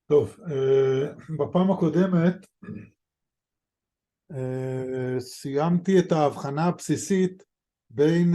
טוב, בפעם הקודמת סיימתי את ההבחנה הבסיסית בין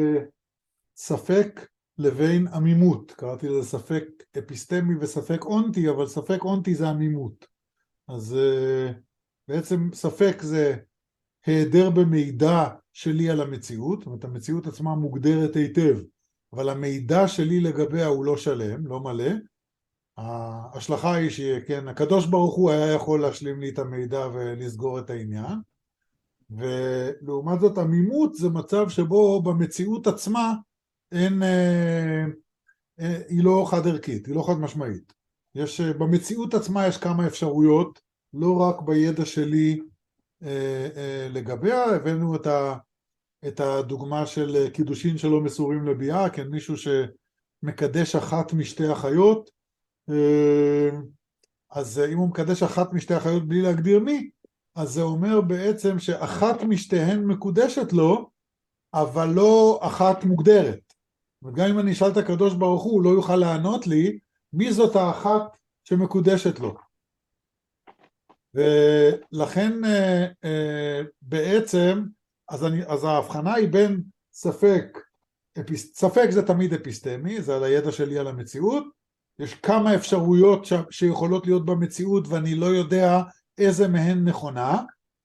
ספק לבין עמימות. קראתי לזה ספק אפיסטמי וספק אונטי, אבל ספק אונטי זה עמימות. אז בעצם ספק זה היעדר במידע שלי על המציאות, זאת אומרת המציאות עצמה מוגדרת היטב, אבל המידע שלי לגביה הוא לא שלם, לא מלא. ההשלכה היא שכן, הקדוש ברוך הוא היה יכול להשלים לי את המידע ולסגור את העניין, ולעומת זאת עמימות זה מצב שבו במציאות עצמה היא לא חד ערכית, היא לא חד משמעית. במציאות עצמה יש כמה אפשרויות, לא רק בידע שלי לגביה. הבאנו את הדוגמה של קידושין שלא מסורים לביאה, כן, מישהו שמקדש אחת משתי החיות, אז אם הוא מקדש אחת משתי החיות בלי להגדיר מי, אז זה אומר בעצם שאחת משתיהן מקודשת לו, אבל לא אחת מוגדרת. וגם אם אני אשאל את הקדוש ברוך הוא לא יוכל לענות לי מי זאת האחת שמקודשת לו. ולכן בעצם, אז ההבחנה היא בין ספק זה תמיד אפיסטמי, זה על הידע שלי על המציאות, יש כמה אפשרויות שיכולות להיות במציאות ואני לא יודע איזה מהן נכונה,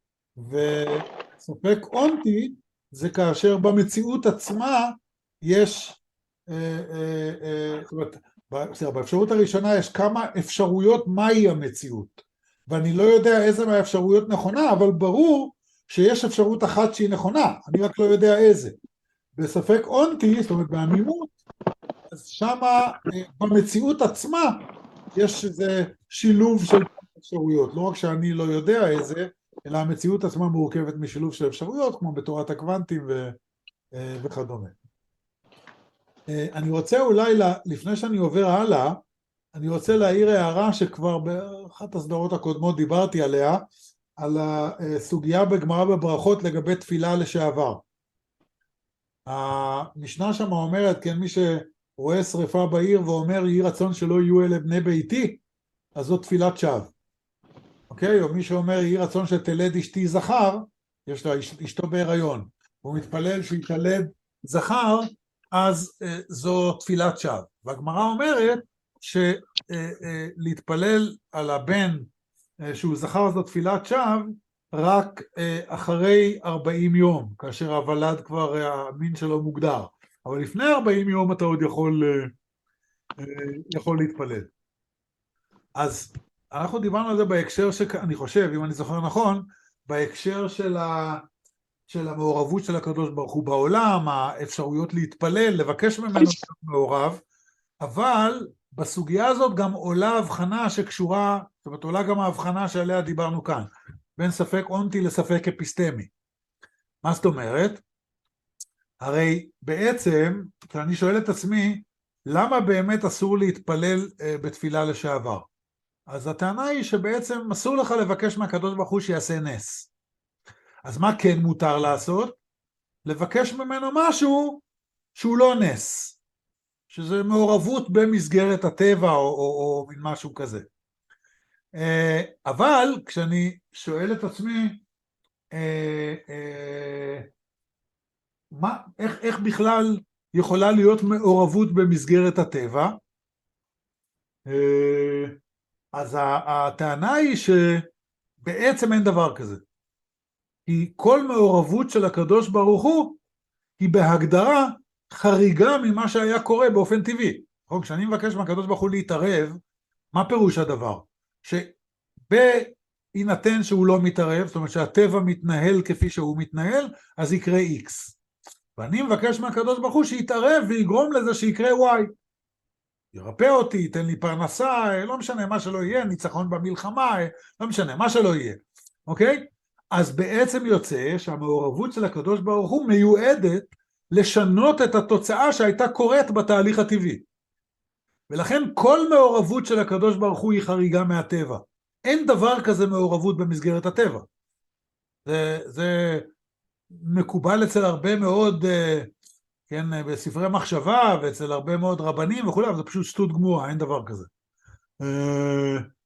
וספק אונטי זה כאשר במציאות עצמה יש, זאת אומרת, באפשרות הראשונה יש כמה אפשרויות מהי המציאות, ואני לא יודע איזה מהאפשרויות נכונה, אבל ברור שיש אפשרות אחת שהיא נכונה, אני רק לא יודע איזה. בספק אונטי, זאת אומרת בעמימות, אז שמה במציאות עצמה יש איזה שילוב של אפשרויות, לא רק שאני לא יודע איזה, אלא המציאות עצמה מורכבת משילוב של אפשרויות, כמו בתורת הקוונטים וכדומה. אני רוצה אולי, לפני שאני עובר הלאה, אני רוצה להעיר הערה שכבר באחת הסדרות הקודמות דיברתי עליה, על הסוגיה בגמרא בברכות לגבי תפילה לשעבר. המשנה שם אומרת, כן, מי שרואה שריפה בעיר ואומר יהי רצון שלא יהיו אלה בני ביתי, אז זאת תפילת שווא. אוקיי? או מי שאומר יהי רצון שתלד אשתי זכר, יש לה אשתו בהיריון, הוא מתפלל שיתלד זכר, אז זו תפילת שווא. והגמרא אומרת שלהתפלל על הבן שהוא זכר זו תפילת שווא, רק אחרי 40 יום, כאשר הוולד כבר המין שלו מוגדר. אבל לפני 40 יום אתה עוד יכול להתפלל. אז אנחנו דיברנו על זה בהקשר שאני חושב, אם אני זוכר נכון, בהקשר של המעורבות של הקדוש ברוך הוא בעולם, האפשרויות להתפלל, לבקש ממנו להיות מעורב, אבל בסוגיה הזאת גם עולה הבחנה שקשורה, זאת אומרת עולה גם ההבחנה שעליה דיברנו כאן, בין ספק אונטי לספק אפיסטמי. מה זאת אומרת? הרי בעצם, כשאני שואל את עצמי, למה באמת אסור להתפלל בתפילה לשעבר? אז הטענה היא שבעצם אסור לך לבקש מהקדוש ברוך הוא שיעשה נס. אז מה כן מותר לעשות? לבקש ממנו משהו שהוא לא נס, שזה מעורבות במסגרת הטבע או משהו כזה. אבל כשאני שואל את עצמי, איך בכלל יכולה להיות מעורבות במסגרת הטבע? אז הטענה היא שבעצם אין דבר כזה. כי כל מעורבות של הקדוש ברוך הוא היא בהגדרה חריגה ממה שהיה קורה באופן טבעי. כשאני מבקש מהקדוש ברוך הוא להתערב, מה פירוש הדבר? שבהינתן שהוא לא מתערב, זאת אומרת שהטבע מתנהל כפי שהוא מתנהל, אז יקרה X. ואני מבקש מהקדוש ברוך הוא שיתערב ויגרום לזה שיקרה Y. ירפא אותי, ייתן לי פרנסה, לא משנה מה שלא יהיה, ניצחון במלחמה, לא משנה מה שלא יהיה. אוקיי? אז בעצם יוצא שהמעורבות של הקדוש ברוך הוא מיועדת לשנות את התוצאה שהייתה קורית בתהליך הטבעי. ולכן כל מעורבות של הקדוש ברוך הוא היא חריגה מהטבע. אין דבר כזה מעורבות במסגרת הטבע. זה מקובל אצל הרבה מאוד, כן, בספרי מחשבה ואצל הרבה מאוד רבנים וכו', אבל זה פשוט שטות גמורה, אין דבר כזה.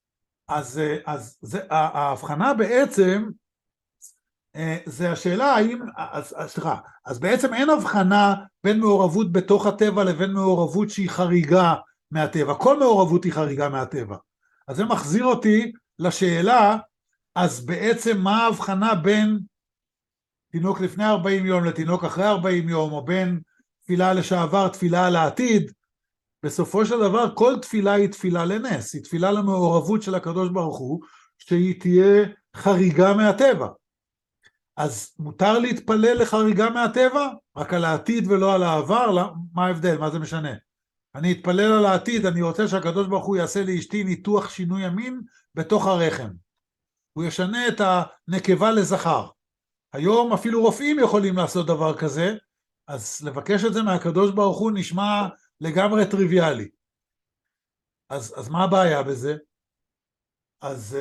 אז ההבחנה בעצם, זה השאלה האם, סליחה, אז בעצם אין הבחנה בין מעורבות בתוך הטבע לבין מעורבות שהיא חריגה מהטבע, כל מעורבות היא חריגה מהטבע. אז זה מחזיר אותי לשאלה, אז בעצם מה ההבחנה בין תינוק לפני 40 יום לתינוק אחרי 40 יום, או בין תפילה לשעבר, תפילה לעתיד? בסופו של דבר כל תפילה היא תפילה לנס, היא תפילה למעורבות של הקדוש ברוך הוא, שהיא תהיה חריגה מהטבע. אז מותר להתפלל לחריגה מהטבע? רק על העתיד ולא על העבר? מה ההבדל? מה זה משנה? אני אתפלל על העתיד, אני רוצה שהקדוש ברוך הוא יעשה לאשתי ניתוח שינוי המין בתוך הרחם. הוא ישנה את הנקבה לזכר. היום אפילו רופאים יכולים לעשות דבר כזה, אז לבקש את זה מהקדוש ברוך הוא נשמע לגמרי טריוויאלי. אז מה הבעיה בזה? אז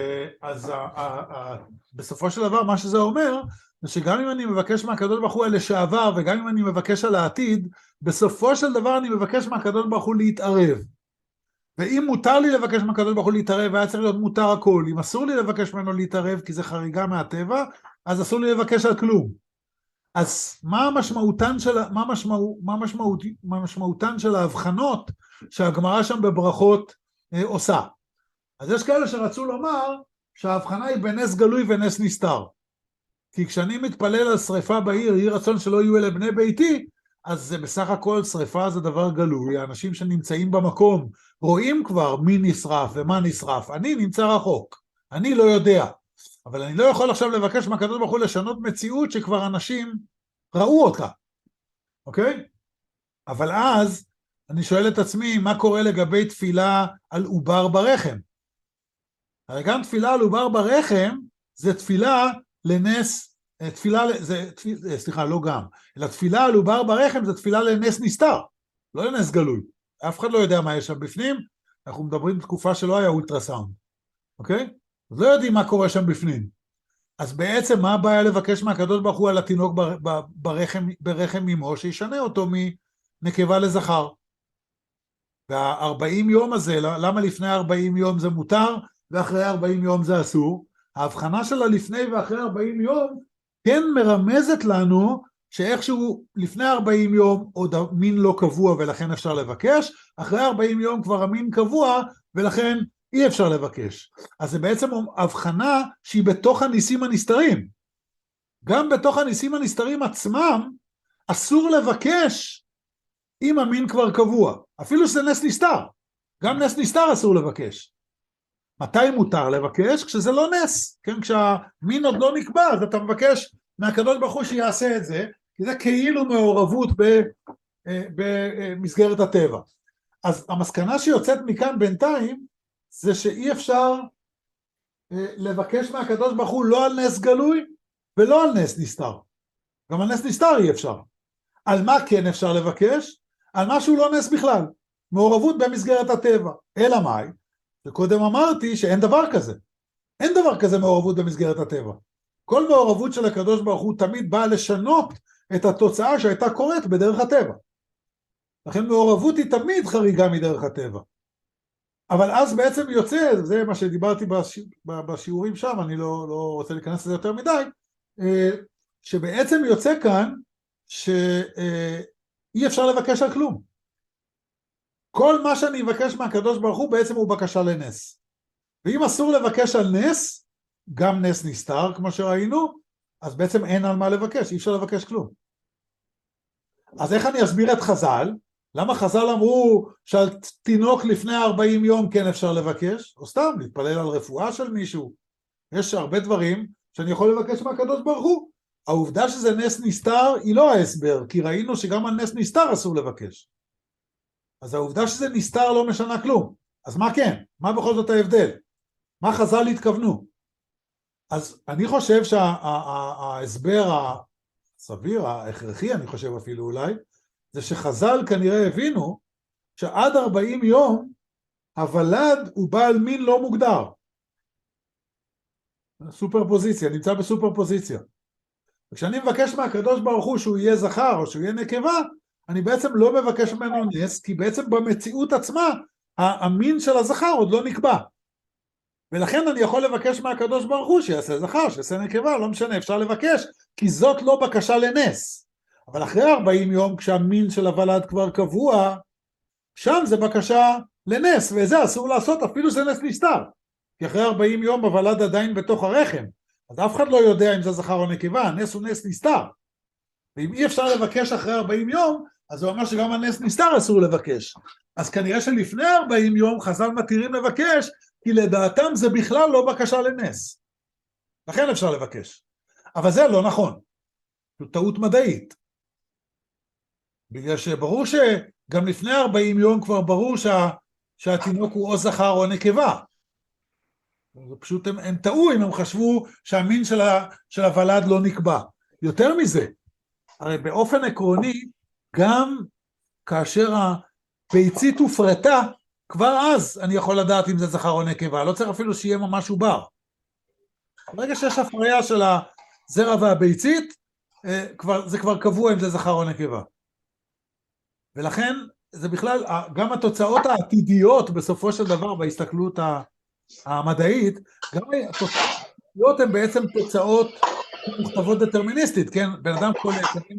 בסופו של דבר מה שזה אומר, זה שגם אם אני מבקש מהקדוש ברוך הוא על לשעבר, וגם אם אני מבקש על העתיד, בסופו של דבר אני מבקש מהקדוש ברוך הוא להתערב. ואם מותר לי לבקש מהקדוש ברוך הוא להתערב, היה צריך להיות מותר הכל. אם אסור לי לבקש ממנו להתערב, כי זה חריגה מהטבע, אז אסור לי לבקש על כלום. אז מה משמעותן של ההבחנות שהגמרא שם בברכות עושה? אז יש כאלה שרצו לומר שההבחנה היא בין נס גלוי ונס נסתר. כי כשאני מתפלל על שריפה בעיר, יהי רצון שלא יהיו אלה בני ביתי, אז זה בסך הכל שריפה זה דבר גלוי. האנשים שנמצאים במקום רואים כבר מי נשרף ומה נשרף. אני נמצא רחוק, אני לא יודע. אבל אני לא יכול עכשיו לבקש מהקדוש ברוך הוא לשנות מציאות שכבר אנשים ראו אותה. אוקיי? אבל אז אני שואל את עצמי, מה קורה לגבי תפילה על עובר ברחם? הרי גם תפילה על עובר ברחם זה תפילה לנס, סליחה, לא גם, אלא תפילה על עובר ברחם זה תפילה לנס נסתר, לא לנס גלוי. אף אחד לא יודע מה יש שם בפנים, אנחנו מדברים בתקופה שלא היה אולטרסאונד, אוקיי? אז לא יודעים מה קורה שם בפנים. אז בעצם מה הבעיה לבקש מהקדוש ברוך הוא על התינוק ברחם אמו, שישנה אותו מנקבה לזכר? וה-40 יום הזה, למה לפני 40 יום זה מותר, ואחרי 40 יום זה אסור? ההבחנה שלה לפני ואחרי 40 יום, כן מרמזת לנו, שאיכשהו לפני 40 יום עוד המין לא קבוע ולכן אפשר לבקש, אחרי 40 יום כבר המין קבוע ולכן אי אפשר לבקש. אז זה בעצם הבחנה שהיא בתוך הניסים הנסתרים. גם בתוך הניסים הנסתרים עצמם, אסור לבקש אם המין כבר קבוע. אפילו שזה נס נסתר. גם נס נסתר אסור לבקש. מתי מותר לבקש? כשזה לא נס. כן? כשהמין עוד לא נקבע, אז אתה מבקש מהקדוש ברוך הוא שיעשה את זה, כי זה כאילו מעורבות במסגרת הטבע. אז המסקנה שיוצאת מכאן בינתיים, זה שאי אפשר לבקש מהקדוש ברוך הוא לא על נס גלוי, ולא על נס נסתר. גם על נס נסתר אי אפשר. על מה כן אפשר לבקש? על מה שהוא לא נס בכלל. מעורבות במסגרת הטבע. אלא מאי? וקודם אמרתי שאין דבר כזה. אין דבר כזה מעורבות במסגרת הטבע. כל מעורבות של הקדוש ברוך הוא תמיד באה לשנות את התוצאה שהייתה קורית בדרך הטבע. לכן מעורבות היא תמיד חריגה מדרך הטבע. אבל אז בעצם יוצא, זה מה שדיברתי בשיעורים שם, אני לא רוצה להיכנס לזה יותר מדי, שבעצם יוצא כאן שאי אפשר לבקש על כלום. כל מה שאני אבקש מהקדוש ברוך הוא בעצם הוא בקשה לנס. ואם אסור לבקש על נס, גם נס נסתר כמו שראינו, אז בעצם אין על מה לבקש, אי אפשר לבקש כלום. אז איך אני אסביר את חז"ל? למה חז"ל אמרו שעל תינוק לפני 40 יום כן אפשר לבקש? או סתם להתפלל על רפואה של מישהו. יש הרבה דברים שאני יכול לבקש מהקדוש ברוך הוא. העובדה שזה נס נסתר היא לא ההסבר, כי ראינו שגם על נס נסתר אסור לבקש. אז העובדה שזה נסתר לא משנה כלום. אז מה כן? מה בכל זאת ההבדל? מה חז"ל התכוונו? אז אני חושב שההסבר הסביר, ההכרחי, אני חושב אפילו אולי, זה שחז"ל כנראה הבינו שעד 40 יום הוולד הוא בעל מין לא מוגדר. סופר פוזיציה, נמצא בסופר פוזיציה. וכשאני מבקש מהקדוש ברוך הוא שהוא יהיה זכר או שהוא יהיה נקבה, אני בעצם לא מבקש ממנו נס, כי בעצם במציאות עצמה המין של הזכר עוד לא נקבע. ולכן אני יכול לבקש מהקדוש ברוך הוא שיעשה זכר, שיעשה נקבה, לא משנה, אפשר לבקש, כי זאת לא בקשה לנס. אבל אחרי 40 יום, כשהמין של הוולד כבר קבוע, שם זה בקשה לנס, וזה אסור לעשות, אפילו זה נס נסתר. כי אחרי 40 יום הוולד עדיין בתוך הרחם, אז אף אחד לא יודע אם זה זכר או נקבה, הנס הוא נס נסתר. ואם אי אפשר לבקש אחרי 40 יום, אז הוא אומר שגם הנס נסתר אסור לבקש. אז כנראה שלפני 40 יום חז"ל מתירים לבקש, כי לדעתם זה בכלל לא בקשה לנס. לכן אפשר לבקש. אבל זה לא נכון. זו טעות מדעית. בגלל שברור שגם לפני 40 יום כבר ברור שהתינוק הוא או זכר או נקבה. פשוט הם טעו אם הם חשבו שהמין של הוולד לא נקבע. יותר מזה, הרי באופן עקרוני, גם כאשר הביצית הופרטה, כבר אז אני יכול לדעת אם זה זכר או נקבה, לא צריך אפילו שיהיה ממש עובר. ברגע שיש הפריה של הזרע והביצית, זה כבר קבוע אם זה זכר או נקבה. ולכן זה בכלל, גם התוצאות העתידיות בסופו של דבר בהסתכלות המדעית, גם התוצאות הן בעצם תוצאות מוכתבות דטרמיניסטית, כן? בן אדם קולט,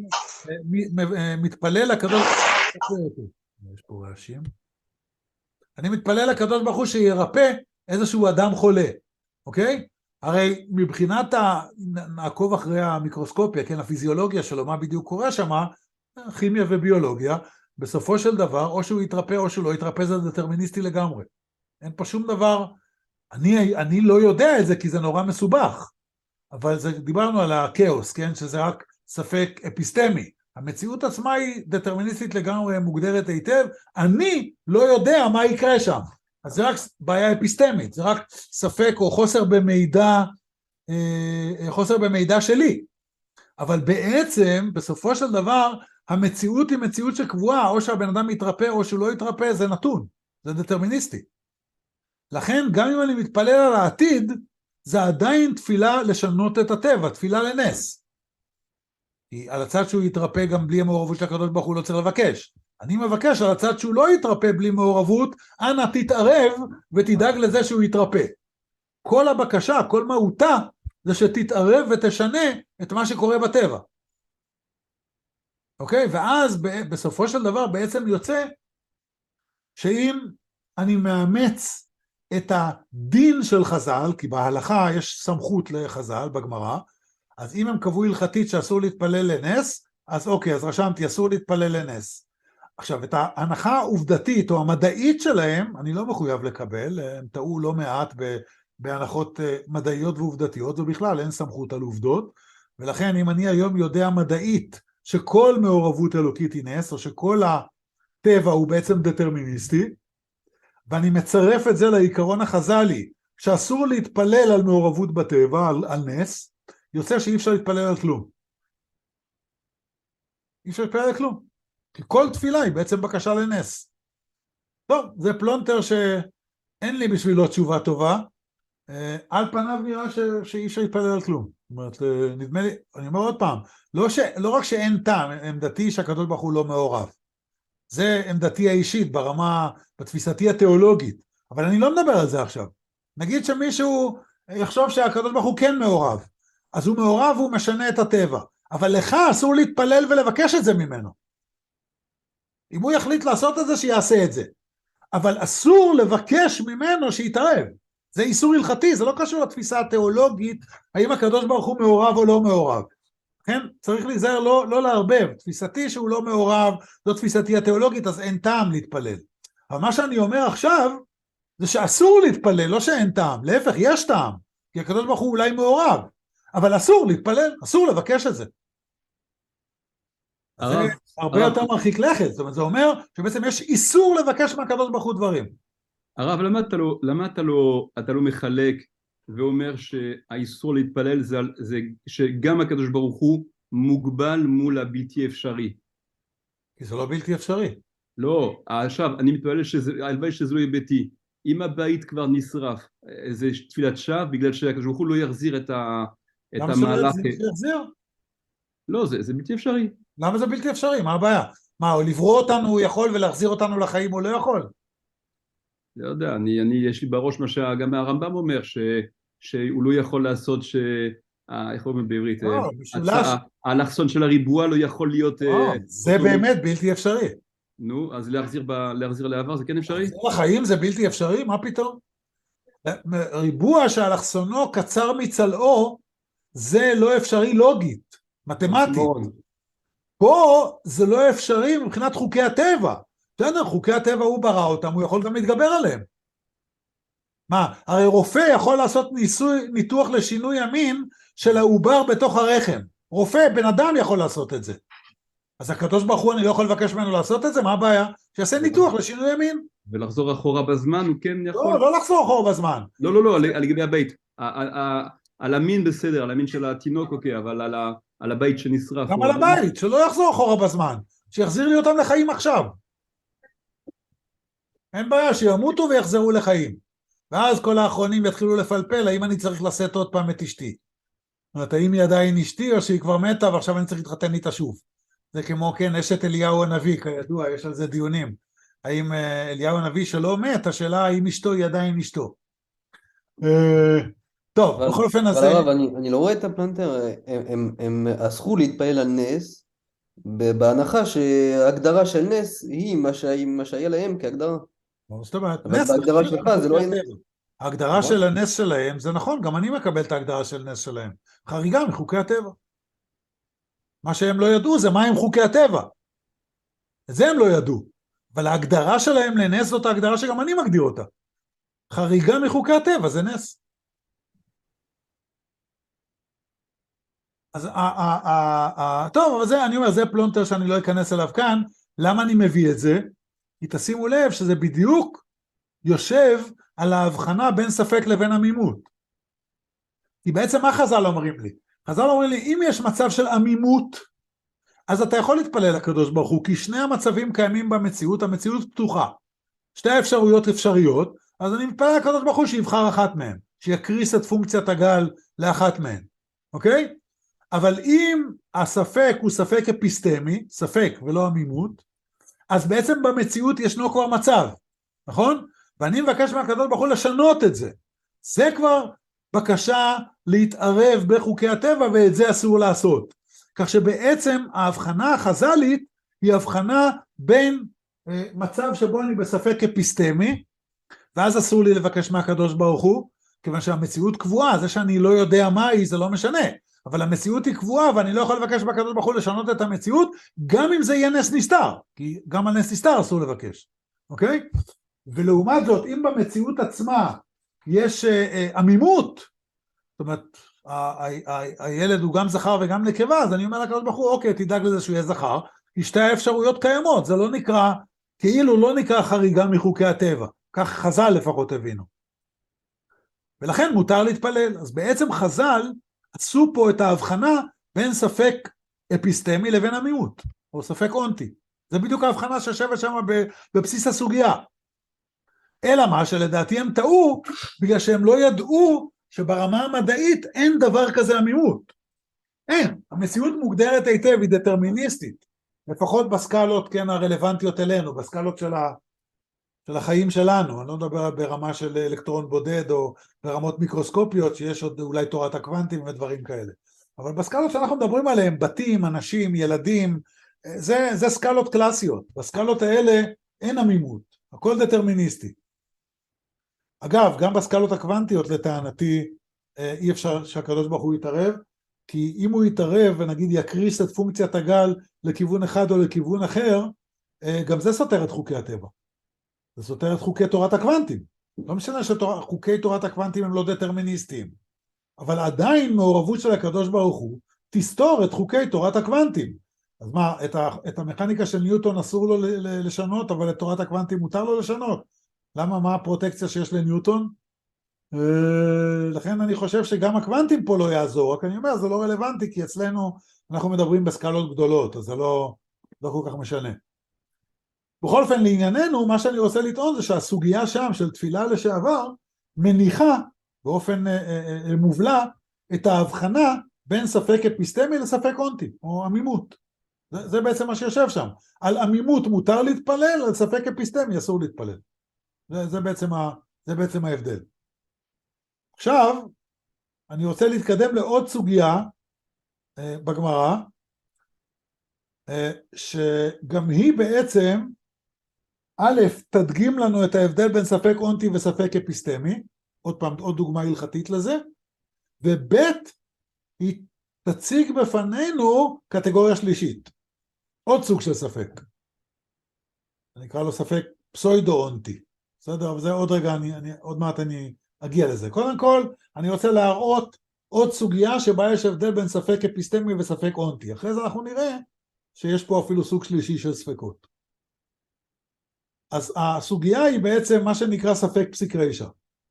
מתפלל לקדוש ברוך הוא, יש פה רעשים, אני מתפלל לקדוש ברוך הוא שירפא איזשהו אדם חולה, אוקיי? הרי מבחינת נעקוב אחרי המיקרוסקופיה, כן, הפיזיולוגיה שלו, מה בדיוק קורה שם, כימיה וביולוגיה, בסופו של דבר, או שהוא יתרפא או שהוא לא יתרפא, זה דטרמיניסטי לגמרי. אין פה שום דבר, אני לא יודע את זה כי זה נורא מסובך, אבל דיברנו על הכאוס, כן, שזה רק ספק אפיסטמי. המציאות עצמה היא דטרמיניסטית לגמרי, מוגדרת היטב, אני לא יודע מה יקרה שם. אז זה רק בעיה אפיסטמית, זה רק ספק או חוסר במידע שלי. אבל בעצם, בסופו של דבר, המציאות היא מציאות שקבועה, או שהבן אדם יתרפא או שהוא לא יתרפא, זה נתון, זה דטרמיניסטי. לכן, גם אם אני מתפלל על העתיד, זה עדיין תפילה לשנות את הטבע, תפילה לנס. כי על הצד שהוא יתרפא גם בלי המעורבות של הקדוש ברוך הוא לא צריך לבקש. אני מבקש על הצד שהוא לא יתרפא בלי מעורבות, אנא תתערב ותדאג לזה שהוא יתרפא. כל הבקשה, כל מהותה, זה שתתערב ותשנה את מה שקורה בטבע. אוקיי? ואז בסופו של דבר בעצם יוצא שאם אני מאמץ את הדין של חז"ל, כי בהלכה יש סמכות לחז"ל בגמרא, אז אם הם קבעו הלכתית שאסור להתפלל לנס, אז אוקיי, אז רשמתי, אסור להתפלל לנס. עכשיו, את ההנחה העובדתית או המדעית שלהם, אני לא מחויב לקבל, הם טעו לא מעט בהנחות מדעיות ועובדתיות, ובכלל אין סמכות על עובדות, ולכן אם אני היום יודע מדעית שכל מעורבות אלוקית היא נס, או שכל הטבע הוא בעצם דטרמיניסטי, ואני מצרף את זה לעיקרון החז"לי, שאסור להתפלל על מעורבות בטבע, על נס, יוצא שאי אפשר להתפלל על כלום. אי אפשר להתפלל על כלום. כי כל תפילה היא בעצם בקשה לנס. טוב, זה פלונטר שאין לי בשבילו תשובה טובה, על פניו נראה שאי אפשר להתפלל על כלום. זאת אומרת, נדמה לי, אני אומר עוד פעם, לא רק שאין טעם, עמדתי שהקדוש ברוך הוא לא מעורב. זה עמדתי האישית ברמה, בתפיסתי התיאולוגית, אבל אני לא מדבר על זה עכשיו. נגיד שמישהו יחשוב שהקדוש ברוך הוא כן מעורב, אז הוא מעורב והוא משנה את הטבע, אבל לך אסור להתפלל ולבקש את זה ממנו. אם הוא יחליט לעשות את זה, שיעשה את זה. אבל אסור לבקש ממנו שיתערב. זה איסור הלכתי, זה לא קשור לתפיסה התיאולוגית, האם הקדוש ברוך הוא מעורב או לא מעורב. כן? צריך להיזהר לא לערבב. תפיסתי שהוא לא מעורב, זו תפיסתי התיאולוגית, אז אין טעם להתפלל. אבל מה שאני אומר עכשיו, זה שאסור להתפלל, לא שאין טעם. להפך, יש טעם. כי הקדוש ברוך הוא אולי מעורב. אבל אסור להתפלל, אסור לבקש את זה. זה הרבה יותר מרחיק לכת. זאת אומרת, זה אומר שבעצם יש איסור לבקש מהקדוש ברוך הוא דברים. הרב, למה אתה לא מחלק ואומר שהאיסור להתפלל זה שגם הקדוש ברוך הוא מוגבל מול הבלתי אפשרי? כי זה לא בלתי אפשרי. לא, עכשיו אני מתפלל הלוואי שזה לא יהיה ביתי. אם הבית כבר נשרף, זה תפילת שווא בגלל שהקדוש ברוך הוא לא יחזיר את המהלך. למה שלא יחזיר? לא, זה בלתי אפשרי. למה זה בלתי אפשרי? מה הבעיה? מה, או לברוא אותנו הוא יכול ולהחזיר אותנו לחיים הוא לא יכול? לא יודע, יש לי בראש מה שגם הרמב"ם אומר, שהוא לא יכול לעשות איך אומרים בעברית, לא, משולש. האלכסון של הריבוע לא יכול להיות לא, זה אותו. באמת בלתי אפשרי. נו, אז להחזיר לעבר זה כן אפשרי? להחזיר לחיים זה בלתי אפשרי? מה פתאום? ריבוע שאלכסונו קצר מצלעו, זה לא אפשרי לוגית, מתמטית. פה זה לא אפשרי מבחינת חוקי הטבע. בסדר, חוקי הטבע הוא ברא אותם, הוא יכול גם להתגבר עליהם. מה, הרי רופא יכול לעשות ניתוח לשינוי המין של העובר בתוך הרחם. רופא, בן אדם יכול לעשות את זה. אז הקדוש ברוך הוא, אני לא יכול לבקש ממנו לעשות את זה, מה הבעיה? שיעשה ניתוח לשינוי המין. ולחזור אחורה בזמן הוא כן יכול? לא לחזור אחורה בזמן. לא, לגבי הבית. על המין בסדר, על המין של התינוק אוקיי, אבל על הבית שנשרף. גם על הבית, שלא יחזור אחורה בזמן. שיחזיר לי אותם לחיים עכשיו. אין בעיה, שימותו ויחזרו לחיים. ואז כל האחרונים יתחילו לפלפל, האם אני צריך לשאת עוד פעם את אשתי. זאת אומרת, האם היא עדיין אשתי או שהיא כבר מתה ועכשיו אני צריך להתחתן איתה שוב. זה כמו כן, אשת אליהו הנביא, כידוע, יש על זה דיונים. האם אליהו הנביא שלא מת, השאלה האם אשתו היא עדיין אשתו. טוב, בכל אופן הזה... אבל הרב, אני לא רואה את הפלנטר, הם אסכו להתפעל על נס, בהנחה שההגדרה של נס היא מה שהיה להם כהגדרה. זאת אומרת, אבל בהגדרה שלך זה לא היה נס. ההגדרה של הנס שלהם, זה נכון, גם אני מקבל את ההגדרה של נס שלהם. חריגה מחוקי הטבע. מה שהם לא ידעו זה מה הם חוקי הטבע. את זה הם לא ידעו. אבל ההגדרה שלהם לנס זאת ההגדרה שגם אני מגדיר אותה. חריגה מחוקי הטבע זה נס. אז טוב, אבל זה, אני אומר, זה פלונטר שאני לא אכנס אליו כאן. למה אני מביא את זה? כי תשימו לב שזה בדיוק יושב על ההבחנה בין ספק לבין עמימות. כי בעצם מה חז"ל אומרים לי? חז"ל אומרים לי, אם יש מצב של עמימות, אז אתה יכול להתפלל לקדוש ברוך הוא, כי שני המצבים קיימים במציאות, המציאות פתוחה. שתי האפשרויות אפשריות, אז אני מתפלל לקדוש ברוך הוא שיבחר אחת מהן, שיקריס את פונקציית הגל לאחת מהן, אוקיי? אבל אם הספק הוא ספק אפיסטמי, ספק ולא עמימות, אז בעצם במציאות ישנו כבר מצב, נכון? ואני מבקש מהקדוש ברוך הוא לשנות את זה. זה כבר בקשה להתערב בחוקי הטבע, ואת זה אסור לעשות. כך שבעצם ההבחנה החז"לית היא הבחנה בין מצב שבו אני בספק אפיסטמי, ואז אסור לי לבקש מהקדוש ברוך הוא, כיוון שהמציאות קבועה, זה שאני לא יודע מה היא, זה לא משנה. אבל המציאות היא קבועה, ואני לא יכול לבקש מהקדוש ברוך הוא לשנות את המציאות, גם אם זה יהיה נס נסתר, כי גם על נס נסתר אסור לבקש, אוקיי? ולעומת זאת, אם במציאות עצמה יש עמימות, זאת אומרת, הילד הוא גם זכר וגם נקבה, אז אני אומר לקדוש ברוך הוא, אוקיי, תדאג לזה שהוא יהיה זכר, כי שתי האפשרויות קיימות, זה לא נקרא, כאילו לא נקרא חריגה מחוקי הטבע, כך חז"ל לפחות הבינו. ולכן מותר להתפלל, אז בעצם חז"ל עשו פה את ההבחנה בין ספק אפיסטמי לבין עמימות, או ספק אונטי. זה בדיוק ההבחנה שיושבת שם בבסיס הסוגיה. אלא מה שלדעתי הם טעו, בגלל שהם לא ידעו שברמה המדעית אין דבר כזה עמימות. אין, המציאות מוגדרת היטב, היא דטרמיניסטית, לפחות בסקלות כן הרלוונטיות אלינו, בסקלות של החיים שלנו, אני לא מדבר ברמה של אלקטרון בודד או ברמות מיקרוסקופיות שיש עוד אולי תורת הקוונטים ודברים כאלה, אבל בסקלות שאנחנו מדברים עליהם, בתים, אנשים, ילדים, זה סקלות קלאסיות, בסקלות האלה אין עמימות, הכל דטרמיניסטי. אגב, גם בסקלות הקוונטיות לטענתי אי אפשר שהקדוש ברוך הוא יתערב, כי אם הוא יתערב ונגיד יקריס את פונקציית הגל לכיוון אחד או לכיוון אחר, גם זה סותר את חוקי הטבע. זה סותר את חוקי תורת הקוונטים. לא משנה שחוקי תורת הקוונטים הם לא דטרמיניסטיים, אבל עדיין מעורבות של הקדוש ברוך הוא תסתור את חוקי תורת הקוונטים. אז מה, את המכניקה של ניוטון אסור לו לשנות, אבל את תורת הקוונטים מותר לו לשנות? למה, מה הפרוטקציה שיש לניוטון? לכן אני חושב שגם הקוונטים פה לא יעזור, רק אני אומר, זה לא רלוונטי, כי אצלנו אנחנו מדברים בסקלות גדולות, אז זה לא כל כך משנה. בכל אופן, לענייננו, מה שאני רוצה לטעון זה שהסוגיה שם של תפילה לשעבר, מניחה באופן מובלע את ההבחנה בין ספק אפיסטמי לספק אונטי, או עמימות. זה בעצם מה שיושב שם. על עמימות מותר להתפלל, על ספק אפיסטמי אסור להתפלל. זה בעצם ההבדל. עכשיו, אני רוצה להתקדם לעוד סוגיה בגמרא, שגם היא בעצם, א', תדגים לנו את ההבדל בין ספק אונטי וספק אפיסטמי, עוד פעם, עוד דוגמה הלכתית לזה, וב', היא תציג בפנינו קטגוריה שלישית, עוד סוג של ספק. אני אקרא לו ספק פסוידו-אונטי. בסדר? אבל זה עוד רגע, עוד מעט אני אגיע לזה. קודם כל, אני רוצה להראות עוד סוגיה שבה יש הבדל בין ספק אפיסטמי וספק אונטי. אחרי זה אנחנו נראה שיש פה אפילו סוג שלישי של ספקות. אז הסוגיה היא בעצם מה שנקרא ספק פסיק רישא.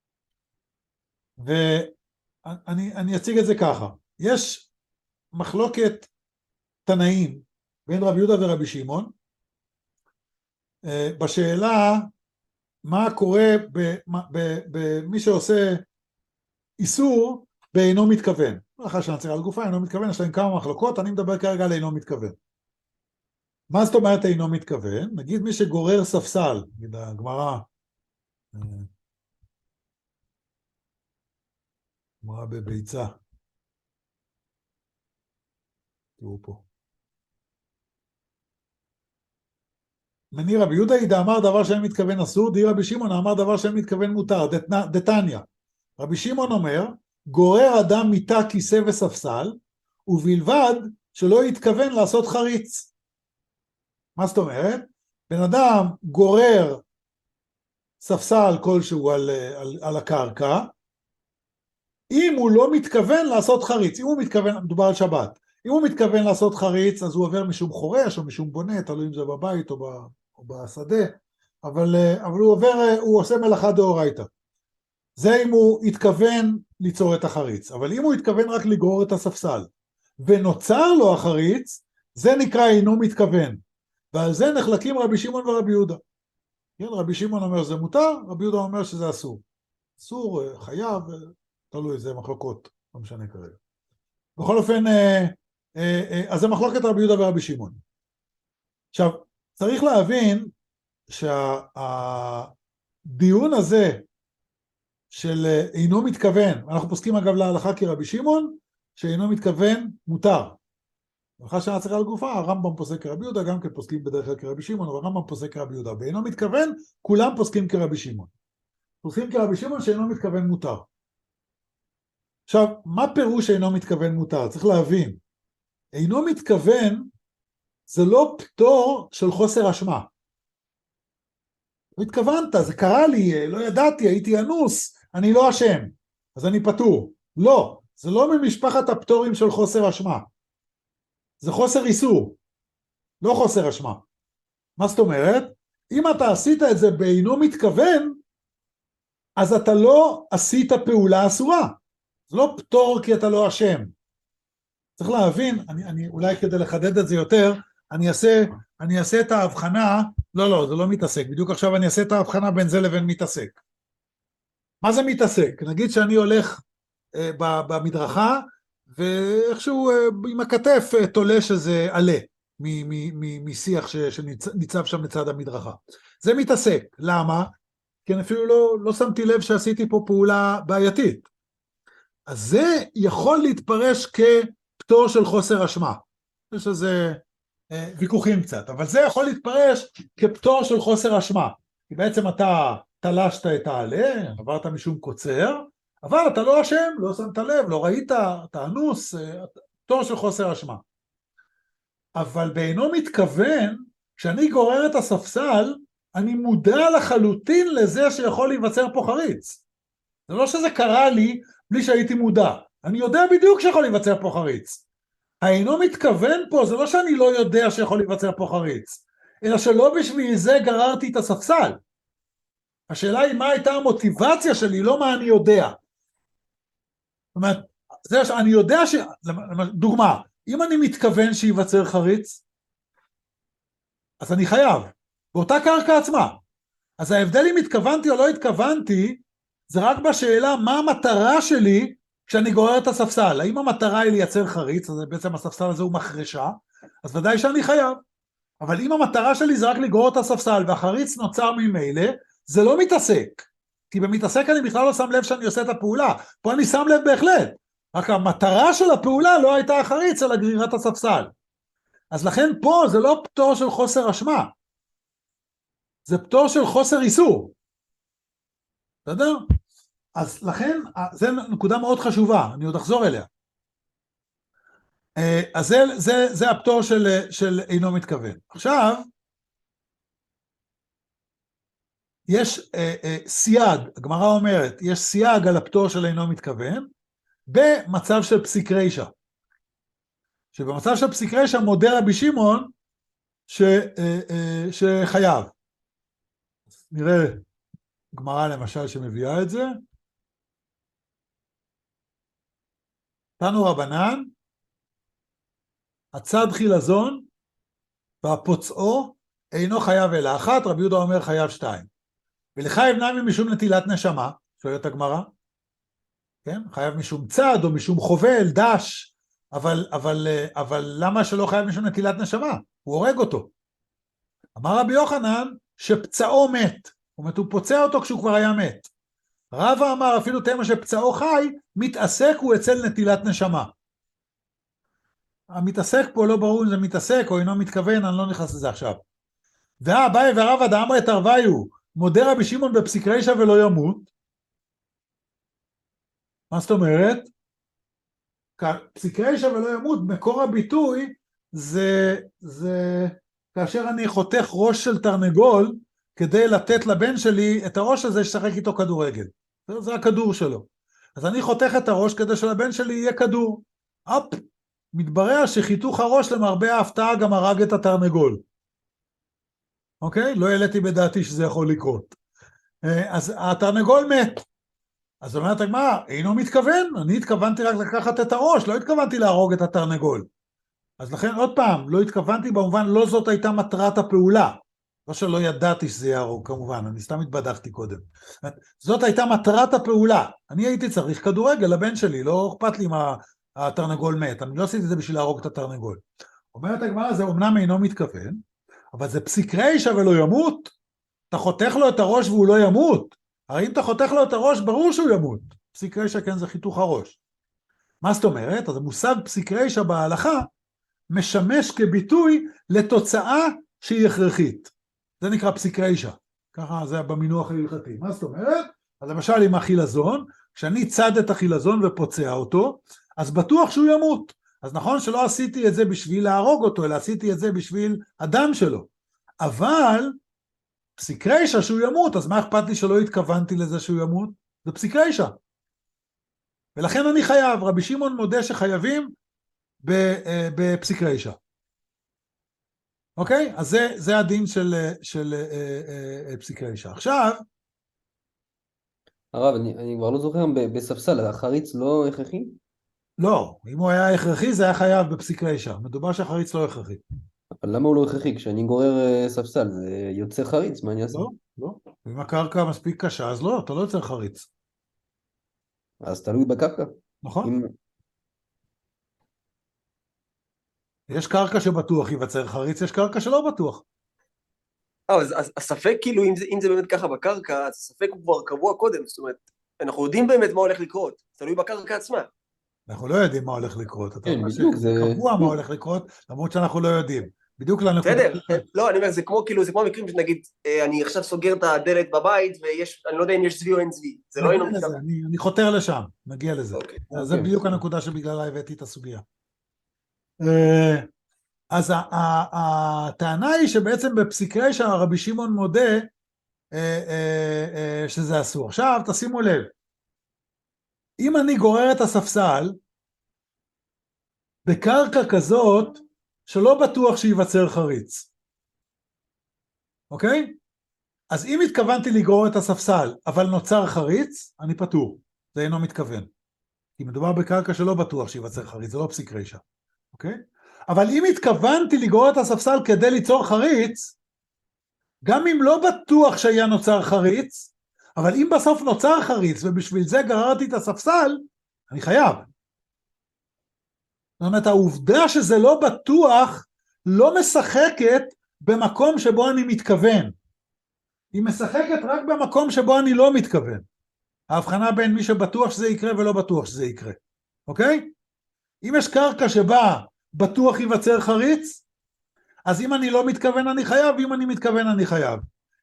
ואני אציג את זה ככה. יש מחלוקת תנאים בין רבי יהודה ורבי שמעון, בשאלה מה קורה במי שעושה איסור באינו מתכוון. אחר שנצר על גופה, אינו מתכוון, יש להם כמה מחלוקות, אני מדבר כרגע על אינו מתכוון. מה זאת אומרת אינו מתכוון? נגיד מי שגורר ספסל, נגיד הגמרא, גמרא בביצה, תראו פה. מני רבי יהודה ידע אמר דבר שאין מתכוון אסור, די רבי שמעון אמר דבר שאין מתכוון מותר, דתניא. רבי שמעון אומר, גורר אדם מיטה, כיסא וספסל, ובלבד שלא יתכוון לעשות חריץ. מה זאת אומרת? בן אדם גורר ספסל כלשהו על הקרקע, אם הוא לא מתכוון לעשות חריץ, אם הוא מתכוון, מדובר על שבת, אם הוא מתכוון לעשות חריץ, אז הוא עובר משום חורש או משום בונה, תלוי אם זה בבית או בשדה, אבל הוא עושה מלאכה דאורייתא. זה אם הוא התכוון ליצור את החריץ, אבל אם הוא התכוון רק לגרור את הספסל, ונוצר לו החריץ, זה נקרא אינו מתכוון, ועל זה נחלקים רבי שמעון ורבי יהודה. כן, רבי שמעון אומר שזה מותר, רבי יהודה אומר שזה אסור. אסור, חייב, תלוי, זה מחלוקות, לא משנה כרגע. בכל אופן, אז זה מחלוקת רבי יהודה ורבי שמעון. עכשיו, צריך להבין שהדיון הזה של אינו מתכוון, אנחנו פוסקים אגב להלכה כרבי שמעון, שאינו מתכוון מותר. הלכה שנה צריכה על גופה, הרמב"ם פוסק כרבי יהודה, גם כן פוסקים בדרך כלל כרבי שמעון, אבל הרמב"ם פוסק כרבי יהודה. באינו מתכוון, כולם פוסקים כרבי שמעון. פוסקים כרבי שמעון שאינו מתכוון מותר. עכשיו, מה פירוש אינו מתכוון מותר? צריך להבין. אינו מתכוון, זה לא פטור של חוסר אשמה. לא התכוונת, זה קרה לי, לא ידעתי, הייתי אנוס, אני לא אשם, אז אני פטור. לא, זה לא ממשפחת הפטורים של חוסר אשמה. זה חוסר איסור, לא חוסר אשמה. מה זאת אומרת? אם אתה עשית את זה באינו מתכוון, אז אתה לא עשית פעולה אסורה. זה לא פטור כי אתה לא אשם. צריך להבין, אני אולי כדי לחדד את זה יותר, אני אעשה את ההבחנה, לא, זה לא מתעסק, בדיוק עכשיו אני אעשה את ההבחנה בין זה לבין מתעסק. מה זה מתעסק? נגיד שאני הולך במדרכה, ואיכשהו עם הכתף תולש איזה עלה, משיח שניצב שם לצד המדרכה. זה מתעסק, למה? כי אני אפילו לא שמתי לב שעשיתי פה פעולה בעייתית. אז זה יכול להתפרש כפטור של חוסר אשמה. יש איזה ויכוחים קצת, אבל זה יכול להתפרש כפטור של חוסר אשמה. כי בעצם אתה תלשת את העלה, עברת משום קוצר, אבל אתה לא אשם, לא שמת לב, לא ראית, אתה אנוס, פטור של חוסר אשמה. אבל באינו מתכוון, כשאני גורר את הספסל, אני מודע לחלוטין לזה שיכול להיווצר פה חריץ. זה לא שזה קרה לי בלי שהייתי מודע. אני יודע בדיוק שיכול להיווצר פה חריץ. האינו מתכוון פה, זה לא שאני לא יודע שיכול להיווצר פה חריץ, אלא שלא בשביל זה גררתי את הספסל. השאלה היא מה הייתה המוטיבציה שלי, לא מה אני יודע. זאת אומרת, אני יודע דוגמה, אם אני מתכוון שיווצר חריץ, אז אני חייב, באותה קרקע עצמה. אז ההבדל אם התכוונתי או לא התכוונתי, זה רק בשאלה מה המטרה שלי כשאני גורר את הספסל. האם המטרה היא לייצר חריץ, אז בעצם הספסל הזה הוא מחרשה, אז ודאי שאני חייב. אבל אם המטרה שלי זה רק לגרור את הספסל, והחריץ נוצר ממילא, זה לא מתעסק, כי במתעסק אני בכלל לא שם לב שאני עושה את הפעולה, פה אני שם לב בהחלט, רק המטרה של הפעולה לא הייתה החריץ, אלא גרירת הספסל. אז לכן פה זה לא פטור של חוסר אשמה, זה פטור של חוסר איסור. בסדר? אז לכן, זו נקודה מאוד חשובה, אני עוד אחזור אליה. אז זה הפטור של אינו מתכוון. עכשיו, יש סייג, הגמרא אומרת, יש סייג על הפטור של אינו מתכוון, במצב של פסיק רישא. שבמצב של פסיק רישא מודה רבי שמעון שחייב. נראה גמרא למשל שמביאה את זה. תנו רבנן, הצד חילזון והפוצעו אינו חייב אלא אחת, רבי יהודה אומר חייב שתיים. ולחייב נמי משום נטילת נשמה, שואלת הגמרא, כן? חייב משום צד או משום חובל, דש, אבל למה שלא חייב משום נטילת נשמה? הוא הורג אותו. אמר רבי יוחנן שפצעו מת, הוא פוצע אותו כשהוא כבר היה מת. רבא אמר אפילו תמה שפצעו חי, מתעסק הוא אצל נטילת נשמה. המתעסק פה לא ברור אם זה מתעסק או אינו מתכוון, אני לא נכנס לזה עכשיו. ואביי ורבא דאמרי תרוויו, מודה רבי שמעון בפסיק רישא ולא ימות. מה זאת אומרת? פסיק רישא ולא ימות, מקור הביטוי זה כאשר אני חותך ראש של תרנגול, כדי לתת לבן שלי את הראש הזה ששחק איתו כדורגל. זה הכדור שלו. אז אני חותך את הראש כדי שלבן שלי יהיה כדור. מתברר שחיתוך הראש למרבה ההפתעה גם הרג את התרנגול. אוקיי? לא העליתי בדעתי שזה יכול לקרות. אז התרנגול מת. אז אומרת הגמרא, אינו מתכוון, אני התכוונתי רק לקחת את הראש, לא התכוונתי להרוג את התרנגול. אז לכן עוד פעם, לא התכוונתי במובן, לא זאת הייתה מטרת הפעולה. לא שלא ידעתי שזה יהרוג, כמובן, אני סתם התבדחתי קודם. זאת הייתה מטרת הפעולה. אני הייתי צריך כדורגל לבן שלי, לא אכפת לי מה התרנגול מת, אני לא עשיתי את זה בשביל להרוג את התרנגול. אומרת הגמרא, זה אומנם אינו מתכוון, אבל זה פסיק רישא ולא ימות. אתה חותך לו את הראש והוא לא ימות. הרי אם אתה חותך לו את הראש, ברור שהוא ימות. פסיק רישא כן זה חיתוך הראש. מה זאת אומרת? אז המושג פסיק רישא בהלכה, משמש כביטוי לתוצאה שהיא הכרחית. זה נקרא פסיק רישא. ככה זה במינוח ההלכתי. מה זאת אומרת? אז למשל עם החילזון, כשאני צד את החילזון ופוצע אותו, אז בטוח שהוא ימות. אז נכון שלא עשיתי את זה בשביל להרוג אותו, אלא עשיתי את זה בשביל הדם שלו. אבל פסיק רישא שהוא ימות, אז מה אכפת לי שלא התכוונתי לזה שהוא ימות? זה פסיק רישא. ולכן אני חייב, רבי שמעון מודה שחייבים בפסיק רישא. אוקיי? אז זה הדין של פסיק רישא. עכשיו, הרב, אני כבר לא זוכר, בספסל, החריץ לא הכרחי? לא, אם הוא היה הכרחי זה היה חייב בפסיק רישא. מדובר שהחריץ לא הכרחי. אבל למה הוא לא הכרחי? כשאני גורר ספסל, זה יוצא חריץ, מה אני אעשה? לא. אם הקרקע מספיק קשה, אז לא, אתה לא יוצר חריץ. אז תלוי בקרקע. נכון. יש קרקע שבטוח ייווצר חריץ, יש קרקע שלא בטוח. אז הספק כאילו, אם זה באמת ככה בקרקע, אז הספק הוא כבר קבוע קודם, זאת אומרת, אנחנו יודעים באמת מה הולך לקרות, תלוי בקרקע עצמה. אנחנו לא יודעים מה הולך לקרות. אתה אומר זה קבוע מה הולך לקרות, למרות שאנחנו לא יודעים. בדיוק לנקודה. בסדר, לא, אני אומר, זה כמו המקרים שנגיד, אני עכשיו סוגר את הדלת בבית, אני לא יודע אם יש צבי או אין צבי. זה לא היינו מתכוון. אני חותר לשם, נגיע לזה. זה בדיוק הנקודה שבגללה הבאתי את הסוגיה. אז הטענה היא שבעצם בפסיק רישא רבי שמעון מודה שזה אסור. עכשיו תשימו לב, אם אני גורר את הספסל בקרקע כזאת שלא בטוח שיווצר חריץ, אוקיי? אז אם התכוונתי לגרור את הספסל אבל נוצר חריץ, אני פטור, זה אינו מתכוון, כי מדובר בקרקע שלא בטוח שיווצר חריץ, זה לא פסיק רישא, אוקיי? אבל אם התכוונתי לגרור את הספסל כדי ליצור חריץ, גם אם לא בטוח שהיה נוצר חריץ, אבל אם בסוף נוצר חריץ ובשביל זה גררתי את הספסל, אני חייב. זאת אומרת, העובדה שזה לא בטוח לא משחקת במקום שבו אני מתכוון. היא משחקת רק במקום שבו אני לא מתכוון. ההבחנה בין מי שבטוח שזה יקרה ולא בטוח שזה יקרה. אוקיי? אם יש קרקע שבה בטוח ייווצר חריץ, אז אם אני לא מתכוון אני חייב, ואם אני מתכוון אני חייב.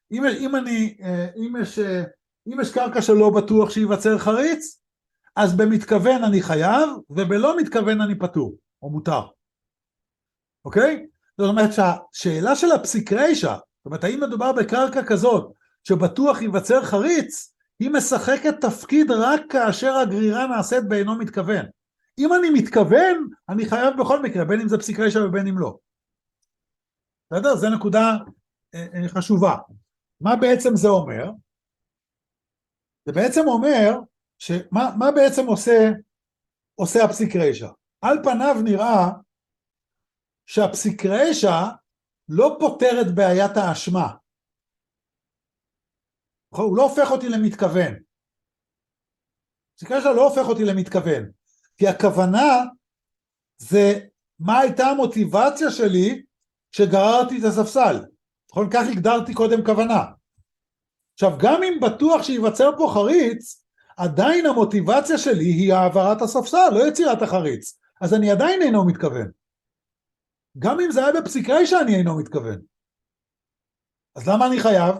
אם יש קרקע שלא בטוח שייווצר חריץ, אז במתכוון אני חייב, ובלא מתכוון אני פטור, או מותר. אוקיי? זאת אומרת שהשאלה של הפסיק רישא, זאת אומרת האם מדובר בקרקע כזאת, שבטוח ייווצר חריץ, היא משחקת תפקיד רק כאשר הגרירה נעשית באינו מתכוון. אם אני מתכוון, אני חייב בכל מקרה, בין אם זה פסיק רישא ובין אם לא. בסדר? זו נקודה חשובה. מה בעצם זה אומר? זה בעצם אומר, מה בעצם עושה הפסיק רישא? על פניו נראה שהפסיק רישא לא פותר את בעיית האשמה. הוא לא הופך אותי למתכוון. הפסיק רישא לא הופך אותי למתכוון. כי הכוונה זה מה הייתה המוטיבציה שלי שגררתי את הספסל. נכון? כך הגדרתי קודם כוונה. עכשיו, גם אם בטוח שיווצר פה חריץ, עדיין המוטיבציה שלי היא העברת הספסל, לא יצירת החריץ. אז אני עדיין אינו מתכוון. גם אם זה היה בפסיק רישא אני אינו מתכוון. אז למה אני חייב?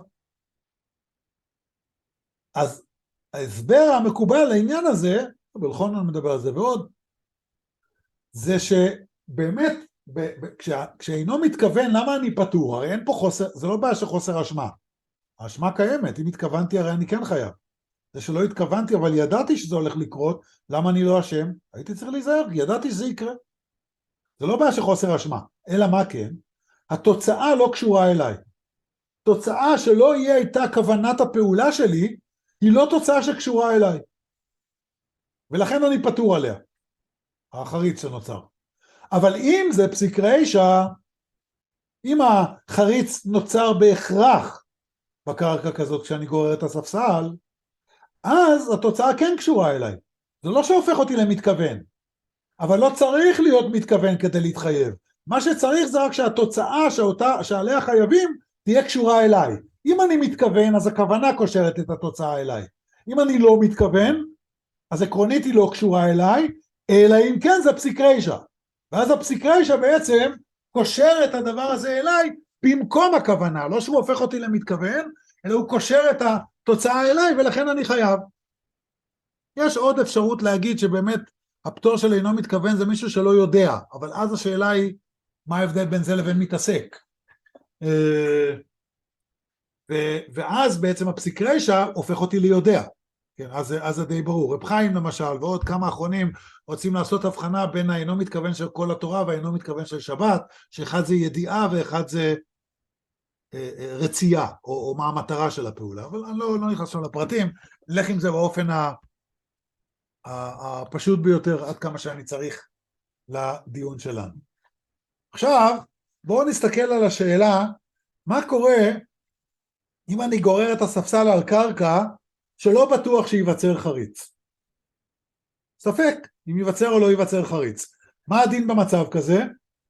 אז ההסבר המקובל לעניין הזה, בלחונן מדבר על זה ועוד, זה שבאמת, כשאינו מתכוון, למה אני פטור? הרי אין פה חוסר, זה לא בעיה של חוסר אשמה. האשמה קיימת, אם התכוונתי הרי אני כן חייב. זה שלא התכוונתי, אבל ידעתי שזה הולך לקרות, למה אני לא אשם? הייתי צריך להיזהר, ידעתי שזה יקרה. זה לא בעיה של חוסר אשמה, אלא מה כן? התוצאה לא קשורה אליי. תוצאה שלא יהיה איתה כוונת הפעולה שלי, היא לא תוצאה שקשורה אליי. ולכן אני פטור עליה. החריץ שנוצר. אבל אם זה פסיק רישא, אם החריץ נוצר בהכרח בקרקע כזאת כשאני גורר את הספסל, אז התוצאה כן קשורה אליי. זה לא שהופך אותי למתכוון. אבל לא צריך להיות מתכוון כדי להתחייב. מה שצריך זה רק שהתוצאה שעליה חייבים תהיה קשורה אליי. אם אני מתכוון, אז הכוונה קושרת את התוצאה אליי. אם אני לא מתכוון, אז עקרונית היא לא קשורה אליי, אלא אם כן זה פסיק רישא. ואז הפסיק רישא בעצם קושר את הדבר הזה אליי במקום הכוונה. לא שהוא הופך אותי למתכוון, אלא הוא קושר את התוצאה אליי ולכן אני חייב. יש עוד אפשרות להגיד שבאמת הפטור של אינו מתכוון זה מישהו שלא יודע, אבל אז השאלה היא מה ההבדל בין זה לבין מתעסק. ואז בעצם הפסיק רישא הופך אותי ליודע. כן, אז זה די ברור. רב חיים למשל ועוד כמה אחרונים רוצים לעשות הבחנה בין האינו מתכוון של כל התורה והאינו מתכוון של שבת, שאחד זה ידיעה ואחד זה רצייה, או מה המטרה של הפעולה, אבל אני לא נכנס שם לפרטים, לך עם זה באופן הפשוט ביותר עד כמה שאני צריך לדיון שלנו. עכשיו בואו נסתכל על השאלה, מה קורה אם אני גורר את הספסל על קרקע שלא בטוח שיווצר חריץ. ספק אם ייווצר או לא ייווצר חריץ. מה הדין במצב כזה?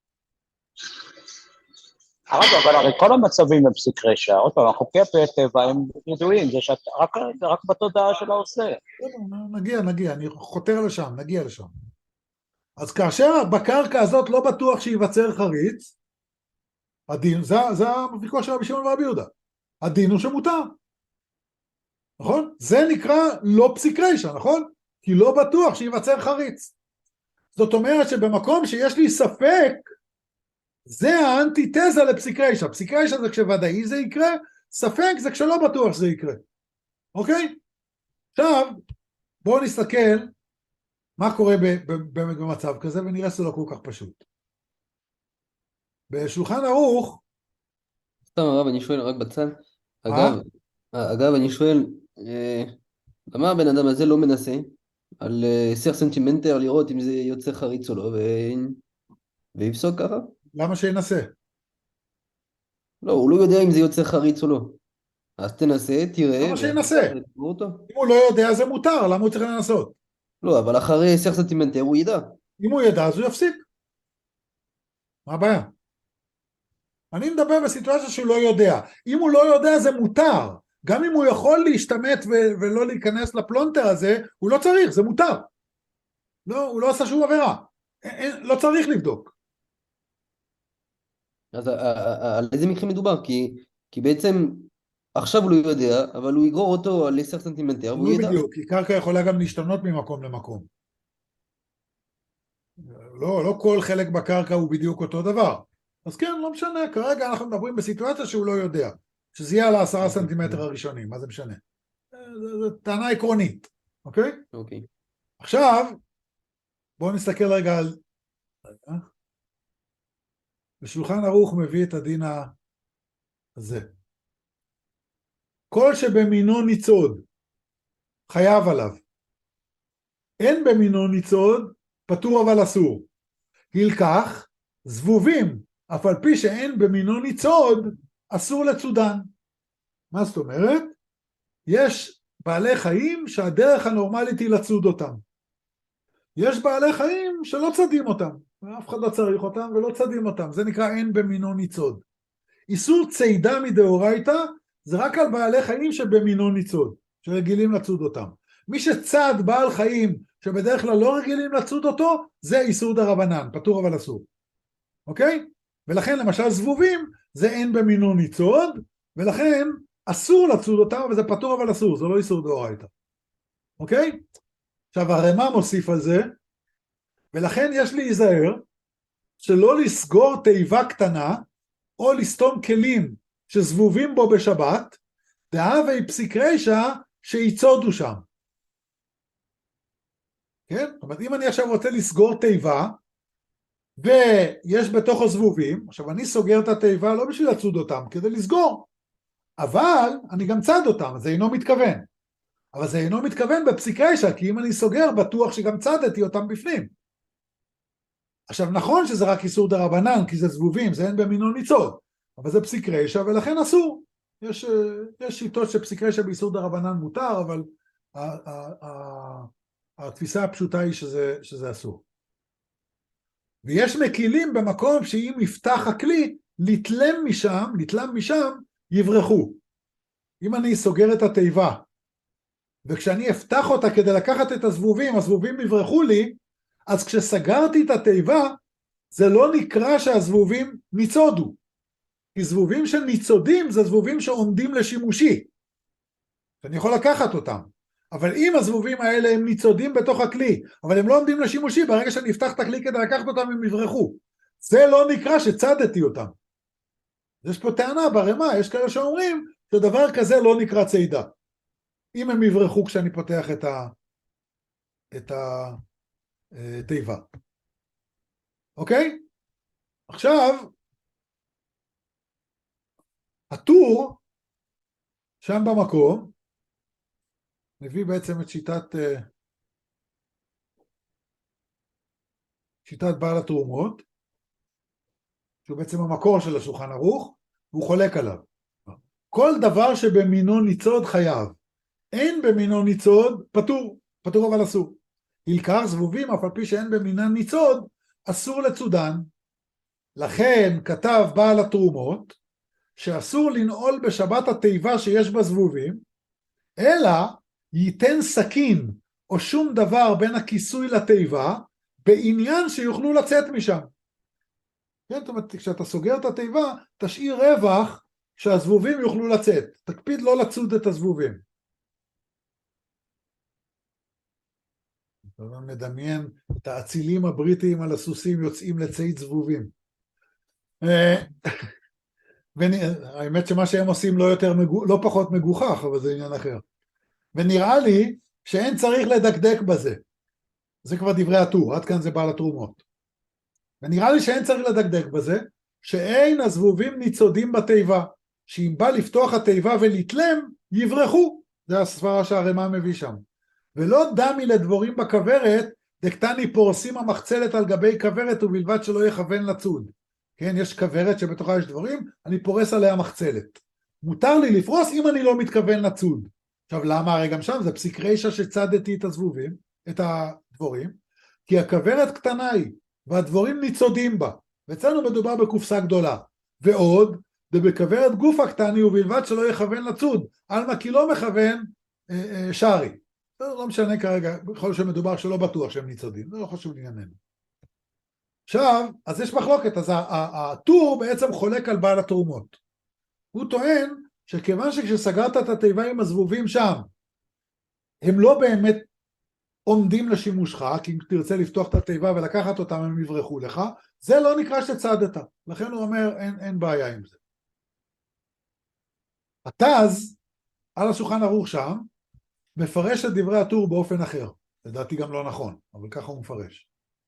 אבל הרי כל המצבים הם פסיק רישא, עוד פעם, חוקי הטבע הם ידועים, זה רק בתודעה של העושה. נגיע, אני חותר לשם, נגיע לשם. אז כאשר בקרקע הזאת לא בטוח שייווצר חריץ, הדין, זה הוויכוח של רבי שמעון ורבי יהודה, הדין הוא שמותר. נכון? זה נקרא לא פסיק רישא, נכון? כי לא בטוח שייווצר חריץ. זאת אומרת שבמקום שיש לי ספק, זה האנטיתזה לפסיק רישא. פסיק רישא זה כשוודאי זה יקרה, ספק זה כשלא בטוח שזה יקרה. אוקיי? עכשיו, בואו נסתכל מה קורה באמת במצב כזה, ונראה שזה לא כל כך פשוט. בשולחן ערוך... סתם הרב, אני שואל רק בצד. אגב, אני שואל, למה הבן אדם הזה לא מנסה על סר סנטימנטר לראות אם זה יוצא חריץ או לא, ויפסוק ככה? למה שינסה? לא, הוא לא יודע אם זה יוצא חריץ או לא. אז תנסה, תראה. למה שינסה? אם הוא לא יודע זה מותר, למה הוא צריך לנסות? לא, אבל אחרי סר סנטימנטר הוא ידע. אם הוא ידע אז הוא יפסיק. מה הבעיה? אני מדבר בסיטואציה שהוא לא יודע. אם הוא לא יודע זה מותר. גם אם הוא יכול להשתמט ולא להיכנס לפלונטר הזה, הוא לא צריך, זה מותר. לא, הוא לא עשה שום עבירה. לא צריך לבדוק. אז על איזה מקרים מדובר? כי בעצם עכשיו הוא לא יודע, אבל הוא יגרור אותו על 10 סנטימטר, והוא לא ידע. בדיוק, כי קרקע יכולה גם להשתנות ממקום למקום. לא כל חלק בקרקע הוא בדיוק אותו דבר. אז כן, לא משנה, כרגע אנחנו מדברים בסיטואציה שהוא לא יודע, שזה יהיה על 10 סנטימטר הראשונים, מה זה משנה? זו טענה עקרונית, אוקיי? אוקיי. עכשיו, בואו נסתכל רגע על... בשולחן ערוך מביא את הדין הזה. כל שבמינו ניצוד, חייב עליו. אין במינו ניצוד, פטור אבל אסור. הלקח, זבובים, אף על פי שאין במינו ניצוד, אסור לצודן. מה זאת אומרת? יש בעלי חיים שהדרך הנורמלית היא לצוד אותם. יש בעלי חיים שלא צדים אותם. אף אחד לא צריך אותם ולא צדים אותם. זה נקרא אין במינו ניצוד. איסור צידה מדאורייתא זה רק על בעלי חיים שבמינו ניצוד, שרגילים לצוד אותם. מי שצד בעל חיים שבדרך כלל לא רגילים לצוד אותו, זה איסור דרבנן, פטור אבל אסור. אוקיי? ולכן למשל זבובים זה אין במינו ניצוד, ולכן אסור לצוד אותם, אבל זה פטור אבל אסור, זה לא איסור דאורייתא. אוקיי? עכשיו הרמ"א מוסיף על זה, ולכן יש להיזהר שלא לסגור תיבה קטנה, או לסתום כלים שזבובים בו בשבת, דהווי פסיק רישא שיצודו שם. כן? זאת אומרת, אם אני עכשיו רוצה לסגור תיבה, ויש בתוכו זבובים, עכשיו אני סוגר את התיבה לא בשביל לצוד אותם, כדי לסגור, אבל אני גם צד אותם, זה אינו מתכוון. אבל זה אינו מתכוון בפסיק רישא, כי אם אני סוגר, בטוח שגם צדתי אותם בפנים. עכשיו נכון שזה רק איסור דרבנן, כי זה זבובים, זה אין במינו ניצוד, אבל זה פסיק רישא ולכן אסור. יש שיטות שפסיק רישא באיסור דרבנן מותר, אבל התפיסה הפשוטה היא שזה אסור. ויש מקילים במקום שאם יפתח הכלי, לתלם משם, יברחו. אם אני סוגר את התיבה, וכשאני אפתח אותה כדי לקחת את הזבובים, הזבובים יברחו לי, אז כשסגרתי את התיבה, זה לא נקרא שהזבובים ניצודו. כי זבובים שניצודים זה זבובים שעומדים לשימושי. שאני יכול לקחת אותם. אבל אם הזבובים האלה הם ניצודים בתוך הכלי, אבל הם לא עומדים לשימושי, ברגע שאני אפתח את הכלי כדי לקחת אותם הם יברחו. זה לא נקרא שצדתי אותם. יש פה טענה ברמ"א, יש כאלה שאומרים שדבר כזה לא נקרא צידה. אם הם יברחו כשאני פותח את התיבה. אוקיי? עכשיו, הטור, שם במקום, מביא בעצם את שיטת בעל התרומות, שהוא בעצם המקור של השולחן ערוך, והוא חולק עליו. כל דבר שבמינו ניצוד חייב. אין במינו ניצוד, פטור אבל אסור. הלקח זבובים, אף על פי שאין במינן ניצוד, אסור לצודן. לכן כתב בעל התרומות, שאסור לנעול בשבת התיבה שיש בה זבובים, אלא ייתן סכין או שום דבר בין הכיסוי לתיבה, בעניין שיוכלו לצאת משם. כן, זאת אומרת, כשאתה סוגר את התיבה, תשאיר רווח שהזבובים יוכלו לצאת. תקפיד לא לצוד את הזבובים. אתה מדמיין את האצילים הבריטיים על הסוסים יוצאים לציד זבובים. האמת שמה שהם עושים לא פחות מגוחך, אבל זה עניין אחר. ונראה לי שאין צריך לדקדק בזה. זה כבר דברי הטור, עד כאן זה בעל התרומות. ונראה לי שאין צריך לדקדק בזה, שאין הזבובים ניצודים בתיבה, שאם בא לפתוח התיבה ולתלם, יברחו. זה הסברה שהרמ"א מביא שם. ולא דמי לדבורים בכוורת, דקטני פורסים המחצלת על גבי כוורת, ובלבד שלא יכוון לצוד. כן, יש כוורת שבתוכה יש דבורים, אני פורס עליה מחצלת. מותר לי לפרוס אם אני לא מתכוון לצוד. עכשיו למה? הרי גם שם זה פסיק רישא שצדתי את הזבובים, את הדבורים, כי הכוורת קטנה היא, והדבורים ניצודים בה, ואצלנו מדובר בקופסה גדולה. ועוד, דבכוורת גופה קטני ובלבד שלא יכוון לצוד, עלמא כי לא מכוון שרי. זה לא משנה כרגע, בכל שמדובר שלא בטוח שהם ניצודים, זה לא חשוב לענייננו. עכשיו, אז יש מחלוקת, אז הטור בעצם חולק על בעל התרומות. הוא טוען שכיוון שכשסגרת את התיבה עם הזבובים שם, הם לא באמת עומדים לשימושך, כי אם תרצה לפתוח את התיבה ולקחת אותם הם יברחו לך, זה לא נקרא שצדת, לכן הוא אומר אין בעיה עם זה. התז, על השולחן ערוך שם, מפרש את דברי הטור באופן אחר, לדעתי גם לא נכון, אבל ככה הוא מפרש.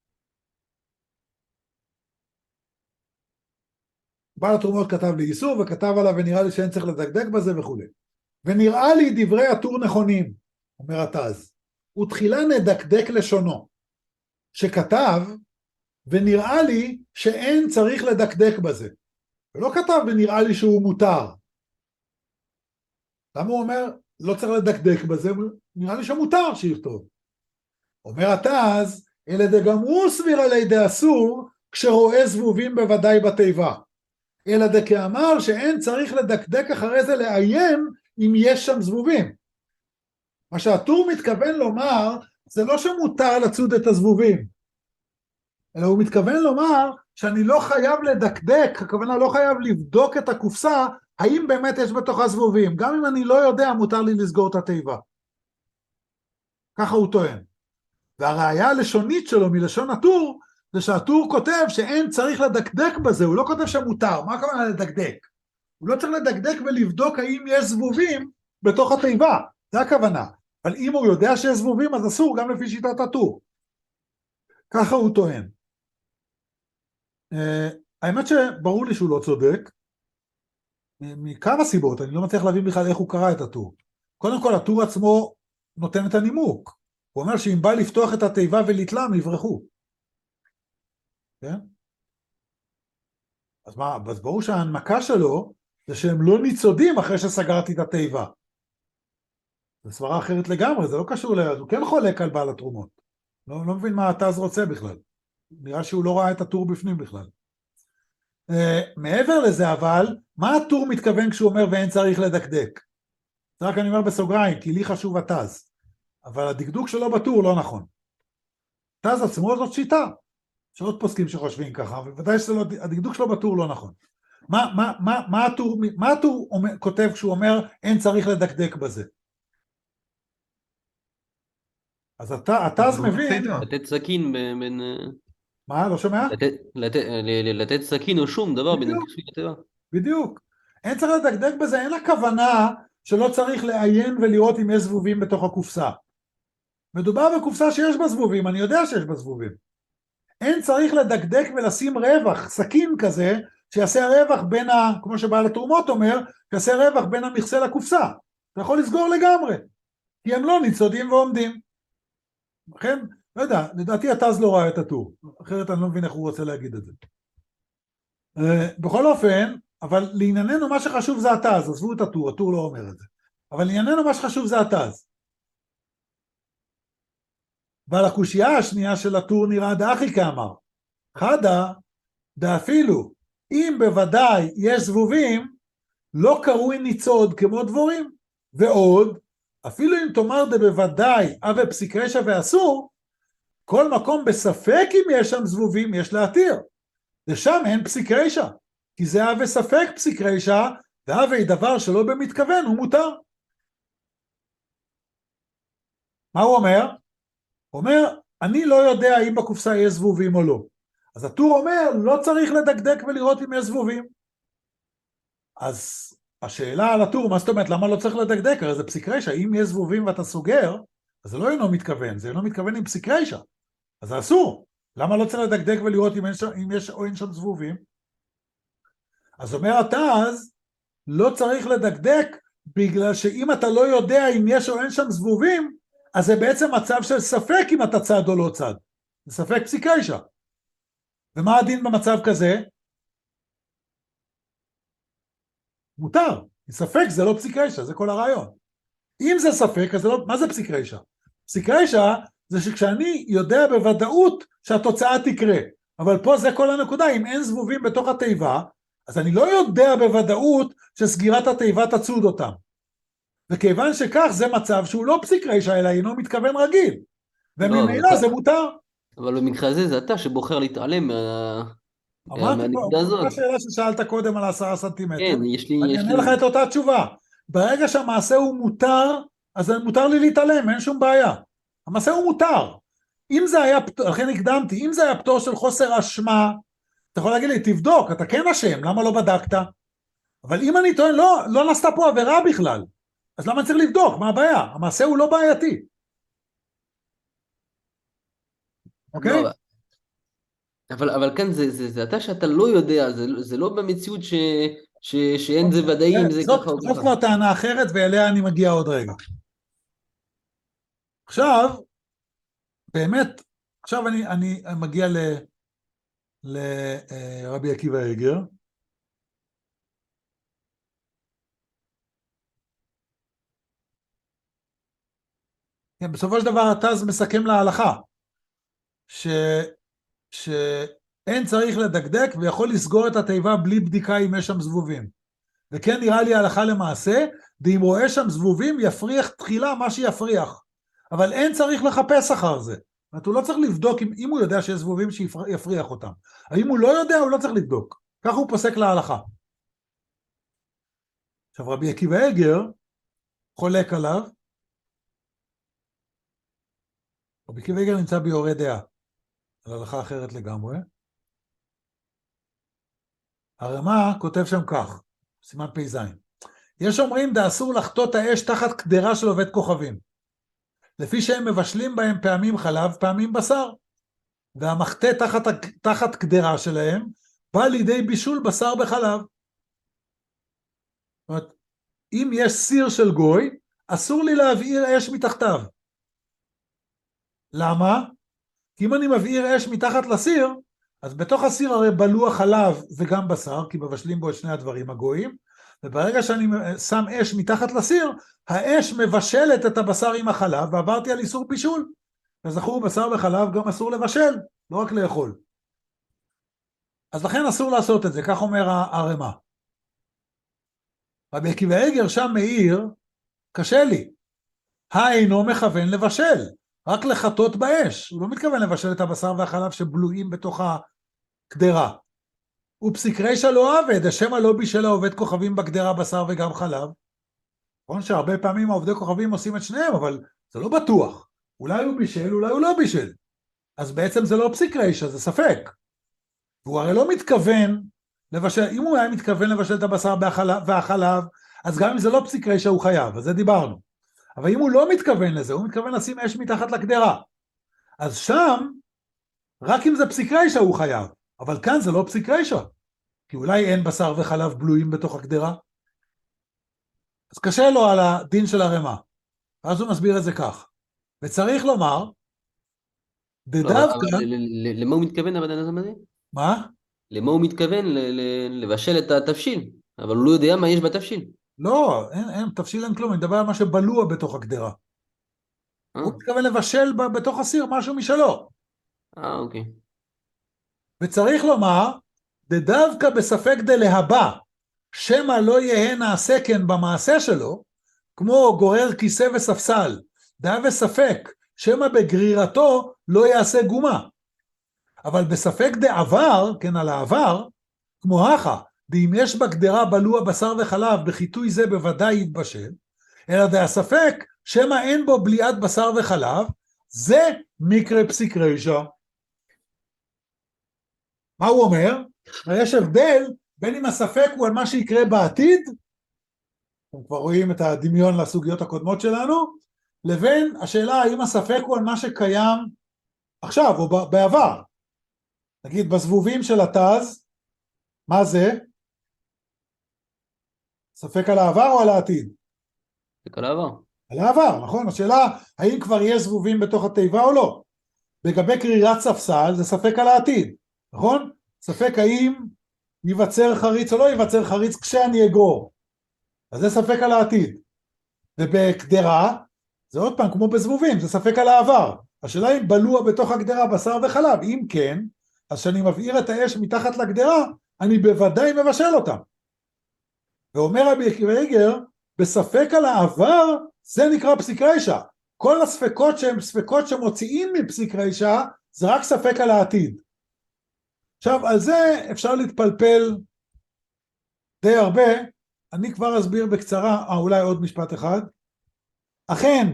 בעל התרומות כתב לי איסור וכתב עליו ונראה לי שאין צריך לדקדק בזה וכו'. ונראה לי דברי הטור נכונים, אומר התז, ותחילה נדקדק לשונו, שכתב ונראה לי שאין צריך לדקדק בזה, ולא כתב ונראה לי שהוא מותר. למה הוא אומר לא צריך לדקדק בזה, נראה לי שמותר שיכתוב. אומר התז, אלא דגם הוא סביר על ידי אסור כשרואה זבובים בוודאי בתיבה. אלא דכאמר שאין צריך לדקדק אחרי זה לעיין אם יש שם זבובים. מה שהטור מתכוון לומר, זה לא שמותר לצוד את הזבובים, אלא הוא מתכוון לומר שאני לא חייב לדקדק, הכוונה לא חייב לבדוק את הקופסה, האם באמת יש בתוכה זבובים, גם אם אני לא יודע מותר לי לסגור את התיבה. ככה הוא טוען. והראיה הלשונית שלו מלשון הטור, זה שהטור כותב שאין צריך לדקדק בזה, הוא לא כותב שמותר, מה הכוונה לדקדק? הוא לא צריך לדקדק ולבדוק האם יש זבובים בתוך התיבה, זה הכוונה. אבל אם הוא יודע שיש זבובים, אז אסור גם לפי שיטת הטור. ככה הוא טוען. האמת שברור לי שהוא לא צודק, מכמה סיבות, אני לא מצליח להבין בכלל איך הוא קרא את הטור. קודם כל, הטור עצמו נותן את הנימוק. הוא אומר שאם בא לפתוח את התיבה ולתלם, יברחו. כן? אז מה, אז ברור שההנמקה שלו, זה שהם לא ניצודים אחרי שסגרתי את התיבה. זו סברה אחרת לגמרי, זה לא קשור לזה, הוא כן חולק על בעל התרומות. לא מבין מה התז רוצה בכלל. נראה שהוא לא ראה את הטור בפנים בכלל. מעבר לזה אבל, מה הטור מתכוון כשהוא אומר ואין צריך לדקדק? זה רק אני אומר בסוגריים, כי לי חשוב התז. אבל הדקדוק שלו בטור לא נכון. התז עצמו זאת שיטה. יש עוד פוסקים שחושבים ככה, ובוודאי שהדקדוק שלו בטור לא נכון. מה הטור כותב כשהוא אומר אין צריך לדקדק בזה? אז התז מבין... לתת סכין בין... מה? לא שומע? לתת סכין או שום דבר בין הכיסוי לתיבה. בדיוק. אין צריך לדקדק בזה, אין הכוונה שלא צריך לעיין ולראות אם יש זבובים בתוך הקופסה. מדובר בקופסה שיש בה זבובים, אני יודע שיש בה זבובים. אין צריך לדקדק ולשים רווח, סכין כזה, שיעשה רווח בין כמו שבעל התרומות אומר, שיעשה רווח בין המכסה לקופסה. אתה יכול לסגור לגמרי, כי הם לא ניצודים ועומדים. לכן, לא יודע, לדעתי התז לא ראה את הטור, אחרת אני לא מבין איך הוא רוצה להגיד את זה. בכל אופן, אבל לענייננו מה שחשוב זה התז, עזבו את הטור, הטור לא אומר את זה. אבל לענייננו מה שחשוב זה התז. ועל הקושייה השנייה של הטור נראה דאחי כאמר, חדה דאפילו, אם בוודאי יש זבובים, לא קרוי ניצוד כמו דבורים, ועוד, אפילו אם תאמר דבוודאי אבי פסיק רשע ואסור, כל מקום בספק אם יש שם זבובים יש להתיר, ושם אין פסיק רשע, כי זה אבי ספק פסיק רשע, ואבי דבר שלא במתכוון הוא מותר. מה הוא אומר? הוא אומר, אני לא יודע אם בקופסה יש זבובים או לא. אז הטור אומר, לא צריך לדקדק ולראות אם יש זבובים. אז השאלה על הטור, מה זאת אומרת, למה לא צריך לדקדק? הרי זה פסיק רשע, אם יש זבובים ואתה סוגר, אז זה לא אינו מתכוון, זה אינו מתכוון עם פסיק רשע. אז זה אסור. למה לא צריך לדקדק ולראות אם יש או אין שם זבובים? אז אומר התז, לא צריך לדקדק, בגלל שאם אתה לא יודע אם יש או אין שם זבובים, אז זה בעצם מצב של ספק אם אתה צד או לא צד. זה ספק פסיק רשע. ומה הדין במצב כזה? מותר. ספק זה לא פסיק רשע, זה כל הרעיון. אם זה ספק, אז זה לא... מה זה פסיק רשע? פסיק רשע זה שכשאני יודע בוודאות שהתוצאה תקרה. אבל פה זה כל הנקודה, אם אין זבובים בתוך התיבה, אז אני לא יודע בוודאות שסגירת התיבה תצוד אותם. וכיוון שכך זה מצב שהוא לא פסיק רישא, אלא אינו מתכוון רגיל. וממילא זה מותר. אבל במקרה הזה זה אתה שבוחר להתעלם מהנקודה הזאת. אותה שאלה ששאלת קודם על 10 סנטימטר. כן, יש לי... אני אענה לך את אותה תשובה. ברגע שהמעשה הוא מותר, אז מותר לי להתעלם, אין שום בעיה. המעשה הוא מותר. אם זה היה, לכן הקדמתי, אם זה היה פטור של חוסר אשמה, אתה יכול להגיד לי, תבדוק, אתה כן אשם, למה לא בדקת? אבל אם אני טוען, לא נעשתה פה עבירה בכלל, אז למה צריך לבדוק? מה הבעיה? המעשה הוא לא בעייתי. אוקיי? אבל כאן זה אתה שאתה לא יודע, זה לא במציאות שאין זה ודאי אם זה ככה או ככה. זאת כבר טענה אחרת ואליה אני מגיע עוד רגע. עכשיו, באמת, עכשיו אני מגיע לרבי עקיבא איגר. כן, בסופו של דבר התז מסכם להלכה, שאין צריך לדקדק ויכול לסגור את התיבה בלי בדיקה אם יש שם זבובים. וכן נראה לי הלכה למעשה, ואם רואה שם זבובים יפריח תחילה מה שיפריח. אבל אין צריך לחפש אחר זה. זאת אומרת, הוא לא צריך לבדוק אם הוא יודע שיש זבובים שיפריח אותם. האם הוא לא יודע, הוא לא צריך לבדוק. ככה הוא פוסק להלכה. עכשיו רבי עקיבא איגר חולק עליו. רבי עקיבא איגר נמצא ביורה דעה. על הלכה אחרת לגמרי. הרמ"א כותב שם כך, סימן פ"ז. יש אומרים דאסור לחטות האש תחת קדרה של עובד כוכבים. לפי שהם מבשלים בהם פעמים חלב, פעמים בשר. והמחטא תחת קדרה שלהם, בא לידי בישול בשר בחלב. זאת אומרת, אם יש סיר של גוי, אסור לי להבעיר אש מתחתיו. למה? כי אם אני מבעיר אש מתחת לסיר, אז בתוך הסיר הרי בלוע חלב וגם בשר, כי מבשלים בו את שני הדברים הגויים, וברגע שאני שם אש מתחת לסיר, האש מבשלת את הבשר עם החלב, ועברתי על איסור בישול. וזכור, בשר וחלב גם אסור לבשל, לא רק לאכול. אז לכן אסור לעשות את זה, כך אומר הרמ"א. רבי עקיבא איגר שם מעיר, קשה לי. אינו מכוון לבשל, רק לחטות באש. הוא לא מתכוון לבשל את הבשר והחלב שבלועים בתוך הקדרה. ופסיק רישא לא עבד, השם לא בישל העובד כוכבים בקדרה בשר וגם חלב. נכון שהרבה פעמים העובדי כוכבים עושים את שניהם, אבל זה לא בטוח. אולי הוא בישל, אולי הוא לא בישל. אז בעצם זה לא פסיק רישא, זה ספק. והוא הרי לא מתכוון לבשל, אם הוא היה מתכוון לבשל את הבשר והחלב, אז גם אם זה לא פסיק רישא הוא חייב, אז זה דיברנו. אבל אם הוא לא מתכוון לזה, הוא מתכוון לשים אש מתחת לקדרה. אז שם, רק אם זה פסיק רישא הוא חייב. אבל כאן זה לא פסיק רישא. כי אולי אין בשר וחלב בלויים בתוך הקדרה. אז קשה לו על הדין של הרמ"א. אז הוא מסביר את זה כך. וצריך לומר, דווקא... למה הוא מתכוון הבן אדם הזה? מה? למה הוא מתכוון? לבשל את התבשיל. אבל הוא לא יודע מה יש בתבשיל. לא, אין, תבשיל אין כלום, אני מדבר על מה שבלוע בתוך הקדרה. הוא מתכוון לבשל בתוך הסיר משהו משלו. אוקיי. וצריך לומר, דווקא בספק דלהבא, שמא לא יהיה נעשה כן במעשה שלו, כמו גורר כיסא וספסל, דעה וספק, שמא בגרירתו לא יעשה גומה. אבל בספק דעבר, כן על העבר, כמו הכה, ואם יש בקדרה בלוע בשר וחלב, בחיתוי זה בוודאי יתבשל, אלא דה הספק, שמא אין בו בליעת בשר וחלב, זה מקרה פסיק רישא. מה הוא אומר? יש הבדל בין אם הספק הוא על מה שיקרה בעתיד, אתם כבר רואים את הדמיון לסוגיות הקודמות שלנו, לבין השאלה האם הספק הוא על מה שקיים עכשיו או בעבר. נגיד בזבובים של התז, מה זה? ספק על העבר או על העתיד? ספק על העבר. על העבר, נכון? השאלה האם כבר יש זבובים בתוך התיבה או לא. לגבי קרירת ספסל זה ספק על העתיד, נכון? ספק האם ייווצר חריץ או לא ייווצר חריץ כשאני אגרור. אז זה ספק על העתיד. ובקדרה, זה עוד פעם כמו בזבובים, זה ספק על העבר. השאלה אם בלוע בתוך הקדרה בשר וחלב, אם כן, אז כשאני מבעיר את האש מתחת לקדרה, אני בוודאי מבשל אותם. ואומר רבי עקיבא איגר, בספק על העבר, זה נקרא פסיק רישא. כל הספקות שהם ספקות שמוציאים מפסיק רישא, זה רק ספק על העתיד. עכשיו, על זה אפשר להתפלפל די הרבה, אני כבר אסביר בקצרה, אולי עוד משפט אחד. אכן,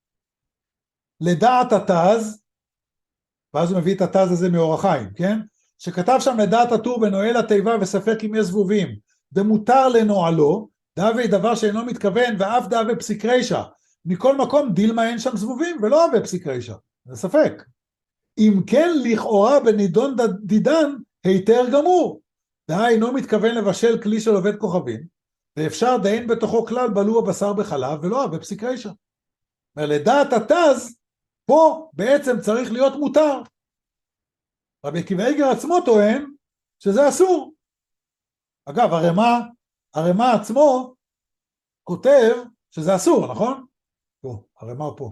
לדעת התז, ואז הוא מביא את התז הזה מאור החיים, כן? שכתב שם לדעת הטור בנועל התיבה וספק אם יש זבובים, דמותר לנועלו, דאבי דבר שאינו מתכוון, ואף דאבי פסיק רישא. מכל מקום דילמה אין שם זבובים, ולא אבי פסיק רישא, זה ספק. אם כן לכאורה בנידון דידן, היתר גמור. דהה אינו מתכוון לבשל כלי של עובד כוכבים, ואפשר דיין בתוכו כלל בלוע בשר בחלב, ולא אבי פסיק רישא. לדעת התז, פה בעצם צריך להיות מותר. רבי עקיבא איגר עצמו טוען שזה אסור. אגב, הרמ"א עצמו כותב שזה אסור, נכון? פה, הרמ"א פה.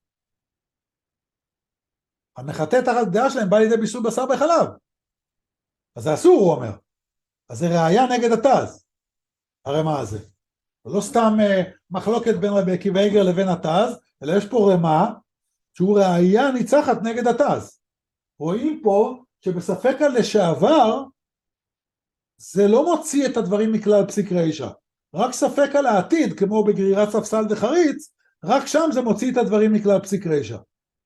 המחטא תחת דעה שלהם בא לידי בישול בשר בחלב. אז זה אסור, הוא אומר. אז זה ראיה נגד התז, הרמ"א הזה. לא סתם מחלוקת בין רבי עקיבא איגר לבין התז, אלא יש פה רמ"א שהוא ראיה ניצחת נגד התז. רואים פה שבספק על לשעבר, זה לא מוציא את הדברים מכלל פסיק רישא. רק ספק על העתיד, כמו בגרירת ספסל וחריץ, רק שם זה מוציא את הדברים מכלל פסיק רישא.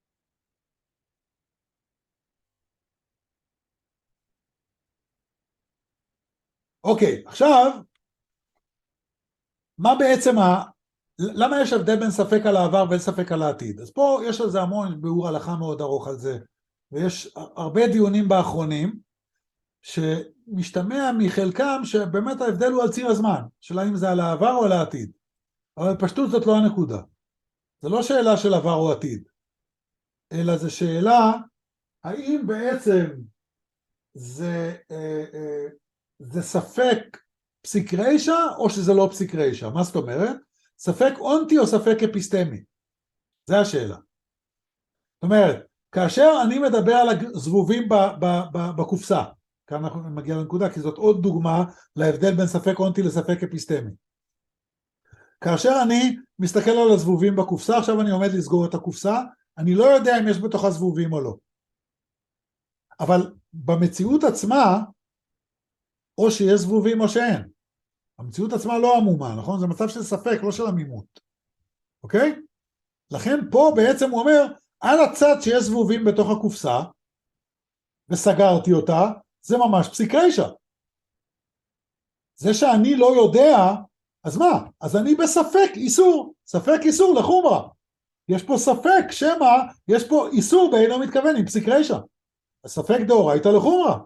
אוקיי, עכשיו, מה בעצם למה יש הבדל בין ספק על העבר ובין ספק על העתיד? אז פה יש על זה המון ביאור הלכה מאוד ארוך על זה, ויש הרבה דיונים באחרונים, שמשתמע מחלקם שבאמת ההבדל הוא על ציר הזמן, שאלה אם זה על העבר או על העתיד. אבל פשטות זאת לא הנקודה. זה לא שאלה של עבר או עתיד, אלא זה שאלה, האם בעצם זה ספק פסיק רישא או שזה לא פסיק רישא? מה זאת אומרת? ספק אונטי או ספק אפיסטמי? זה השאלה. זאת אומרת, כאשר אני מדבר על הזבובים בקופסה, כאן אנחנו מגיע לנקודה, כי זאת עוד דוגמה להבדל בין ספק אונטי לספק אפיסטמי. כאשר אני מסתכל על הזבובים בקופסה, עכשיו אני עומד לסגור את הקופסה, אני לא יודע אם יש בתוכה זבובים או לא. אבל במציאות עצמה, או שיש זבובים או שאין. המציאות עצמה לא עמומה, נכון? זה מצב של ספק, לא של עמימות. אוקיי? לכן פה בעצם הוא אומר, על הצד שיש זבובים בתוך הקופסה, וסגרתי אותה, זה ממש פסיק רישא. זה שאני לא יודע, אז מה? אז אני בספק איסור, ספק איסור לחומרה. יש פה ספק שמה, יש פה איסור באינו מתכוון עם פסיק רישא. הספק דאורייתא לחומרה.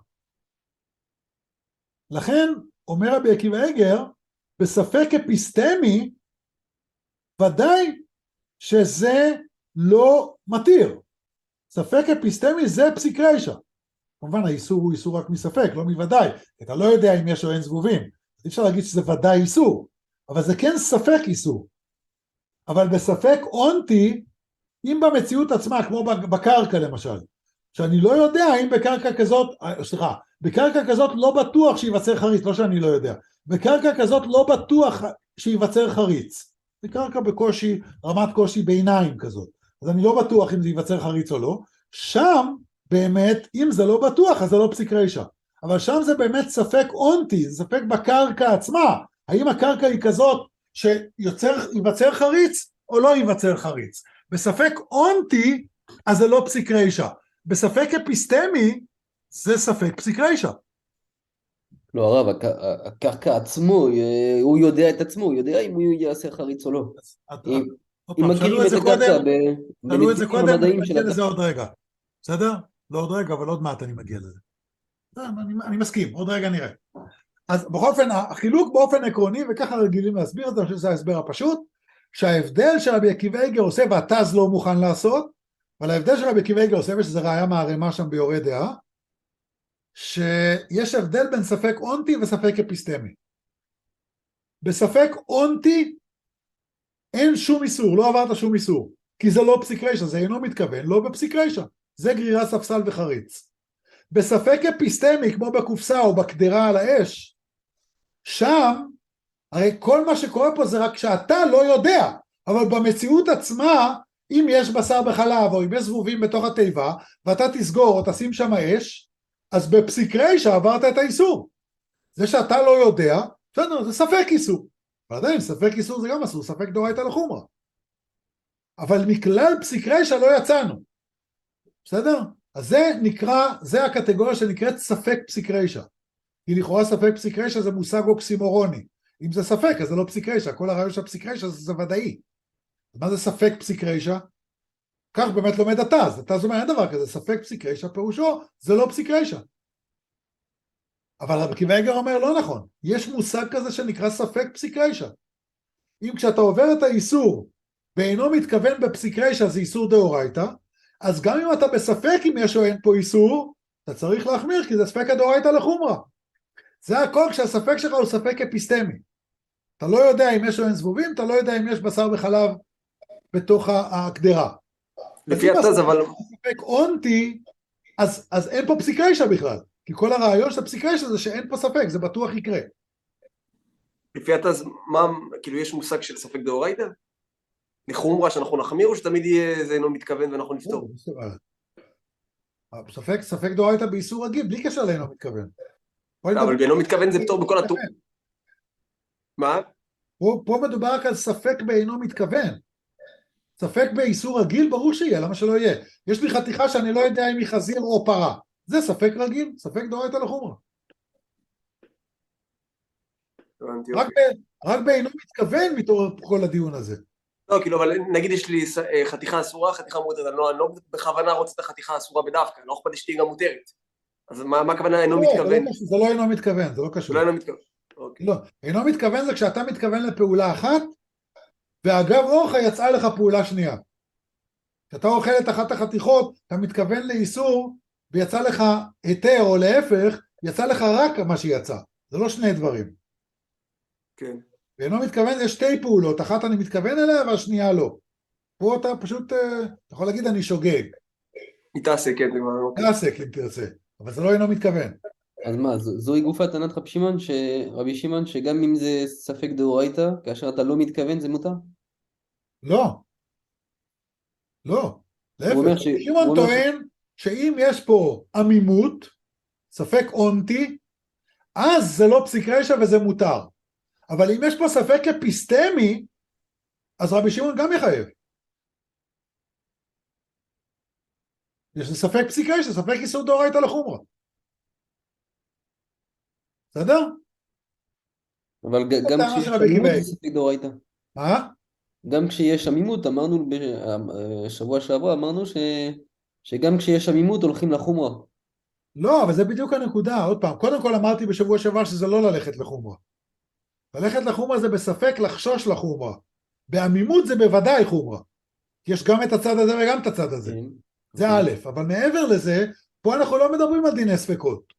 לכן, אומר רבי עקיבא איגר, בספק אפיסטמי, ודאי שזה לא מתיר. ספק אפיסטמי זה פסיק רישא. כמובן האיסור הוא איסור רק מספק, לא מוודאי. אתה לא יודע אם יש או אין זבובים. אי אפשר להגיד שזה ודאי איסור, אבל זה כן ספק איסור. אבל בספק אונטי, אם במציאות עצמה, כמו בקרקע למשל, שאני לא יודע אם בקרקע כזאת, בקרקע כזאת לא בטוח שיווצר חריץ, לא שאני לא יודע, בקרקע כזאת לא בטוח שיווצר חריץ, זה קרקע בקושי, רמת קושי ביניים כזאת, אז אני לא בטוח אם זה ייווצר חריץ או לא, שם באמת, אם זה לא בטוח, אז זה לא פסיק רישא, אבל שם זה באמת ספק אונטי, זה ספק בקרקע עצמה, האם הקרקע היא כזאת שיווצר חריץ או לא ייווצר חריץ, בספק אונטי, אז זה לא פסיק רישא, בספק אפיסטמי, זה ספק פסיק רישא. לא הרב, הקרקע עצמו, הוא יודע את עצמו, הוא יודע אם הוא יעשה חריץ או לא. אם מכירים את הקרקע בנתיבים המדעיים של הקרקע. זה עוד רגע, בסדר? לא עוד רגע, אבל עוד מעט אני מגיע לזה. אני מסכים, עוד רגע נראה. אז בכל אופן, החילוק באופן עקרוני, וככה רגילים להסביר את זה, שזה ההסבר הפשוט, שההבדל של רבי עקיבא איגר עושה, והתז לא מוכן לעשות, אבל ההבדל של רבי עקיבא איגר עושה, ושזה ראיה מהרמ"א שם ביורה דעה, שיש הבדל בין ספק אונטי וספק אפיסטמי. בספק אונטי אין שום איסור, לא עברת שום איסור, כי זה לא פסיק רישא, זה אינו מתכוון, לא בפסיק רישא, זה גרירת ספסל וחריץ. בספק אפיסטמי, כמו בקופסה או בקדרה על האש, שם, הרי כל מה שקורה פה זה רק שאתה לא יודע, אבל במציאות עצמה, אם יש בשר בחלב, או אם יש זבובים בתוך התיבה, ואתה תסגור או תשים שם אש, אז בפסיק רישא עברת את האיסור. זה שאתה לא יודע, בסדר, זה ספק איסור. אבל עדיין, ספק איסור זה גם אסור, ספק דאורייתא לחומרא. אבל מכלל פסיק רישא לא יצאנו. בסדר? אז זה נקרא, זה הקטגוריה שנקראת ספק פסיק רישא. כי לכאורה ספק פסיק רישא זה מושג אוקסימורוני. אם זה ספק, אז זה לא פסיק רישא. כל הרעיון של פסיק רישא זה ודאי. מה זה ספק פסיק רישא? כך באמת לומד התז. התז אומר, אין דבר כזה, ספק פסיק רישא, פירושו, זה לא פסיק רישא. אבל רבי עקיבא איגר אומר, לא נכון. יש מושג כזה שנקרא ספק פסיק רישא. אם כשאתה עובר את האיסור, ואינו מתכוון בפסיק רישא, זה איסור דאורייתא, אז גם אם אתה בספק אם יש או אין פה איסור, אתה צריך להחמיר, כי זה ספק הדאורייתא לחומרא. זה הכל כשהספק שלך הוא ספק אפיסטמי. אתה לא יודע אם יש או אין זבובים, אתה לא יודע אם יש בשר וחלב בתוך הקדרה. לפי התז, אבל... ספק אונטי, אז אין פה פסיק רישא בכלל. כי כל הרעיון של הפסיק רישא זה שאין פה ספק, זה בטוח יקרה. לפי התז, מה, כאילו יש מושג של ספק דאורייתא? לחומרה שאנחנו נחמיר, או שתמיד יהיה זה אינו מתכוון ואנחנו נפתור? ספק דאורייתא באיסור רגיל, בלי קשר לאינו מתכוון. אבל באינו מתכוון זה פתור בכל הטור. מה? פה מדובר רק על ספק באינו מתכוון. ספק באיסור רגיל, ברור שיהיה, למה שלא יהיה? יש לי חתיכה שאני לא יודע אם היא חזיר או פרה. זה ספק רגיל, ספק דאורייתא לחומרא. רק באינו מתכוון מתעורר כל הדיון הזה. לא, כאילו, אבל נגיד יש לי חתיכה אסורה, חתיכה מותרת, אני לא בכוונה רוצה את החתיכה האסורה בדווקא, לא אכפת לי שתהיה גם מותרת. אז מה הכוונה אינו מתכוון? זה לא אינו מתכוון, זה לא קשור. לא אינו מתכוון. לא, אינו מתכוון זה כשאתה מתכוון לפעולה אחת, ואגב אורך יצאה לך פעולה שנייה. כשאתה אוכל את אחת החתיכות, אתה מתכוון לאיסור, ויצא לך היתר או להפך, יצא לך רק מה שיצא. זה לא שני דברים. כן. ואינו מתכוון, יש שתי פעולות, אחת אני מתכוון אליה והשנייה לא. פה אתה פשוט, אתה יכול להגיד אני שוגג. מתעסק, כן. מתעסק אם תרצה, אבל זה לא אינו מתכוון. אז מה, זוהי גופה טענת רבי שמעון, שגם אם זה ספק דאורייתא, כאשר אתה לא מתכוון זה מותר? לא. לא. להפך, שמעון טוען שאם יש פה עמימות, ספק אונטי, אז זה לא פסיק רישא וזה מותר. אבל אם יש פה ספק אפיסטמי, אז רבי שמעון גם יחייב. יש ספק פסיק רישא, ספק איסור דאורייתא לחומרא. בסדר? אבל גם כשיש עמימות זה ספק דאורייתא. מה? גם כשיש עמימות, אמרנו בשבוע שעבר, אמרנו שגם כשיש עמימות הולכים לחומרא. לא, אבל זה בדיוק הנקודה. עוד פעם, קודם כל אמרתי בשבוע שעבר שזה לא ללכת לחומרא. ללכת לחומרא זה בספק לחשוש לחומרא. בעמימות זה בוודאי חומרא. יש גם את הצד הזה וגם את הצד הזה. זה א', אבל מעבר לזה, פה אנחנו לא מדברים על דיני ספקות.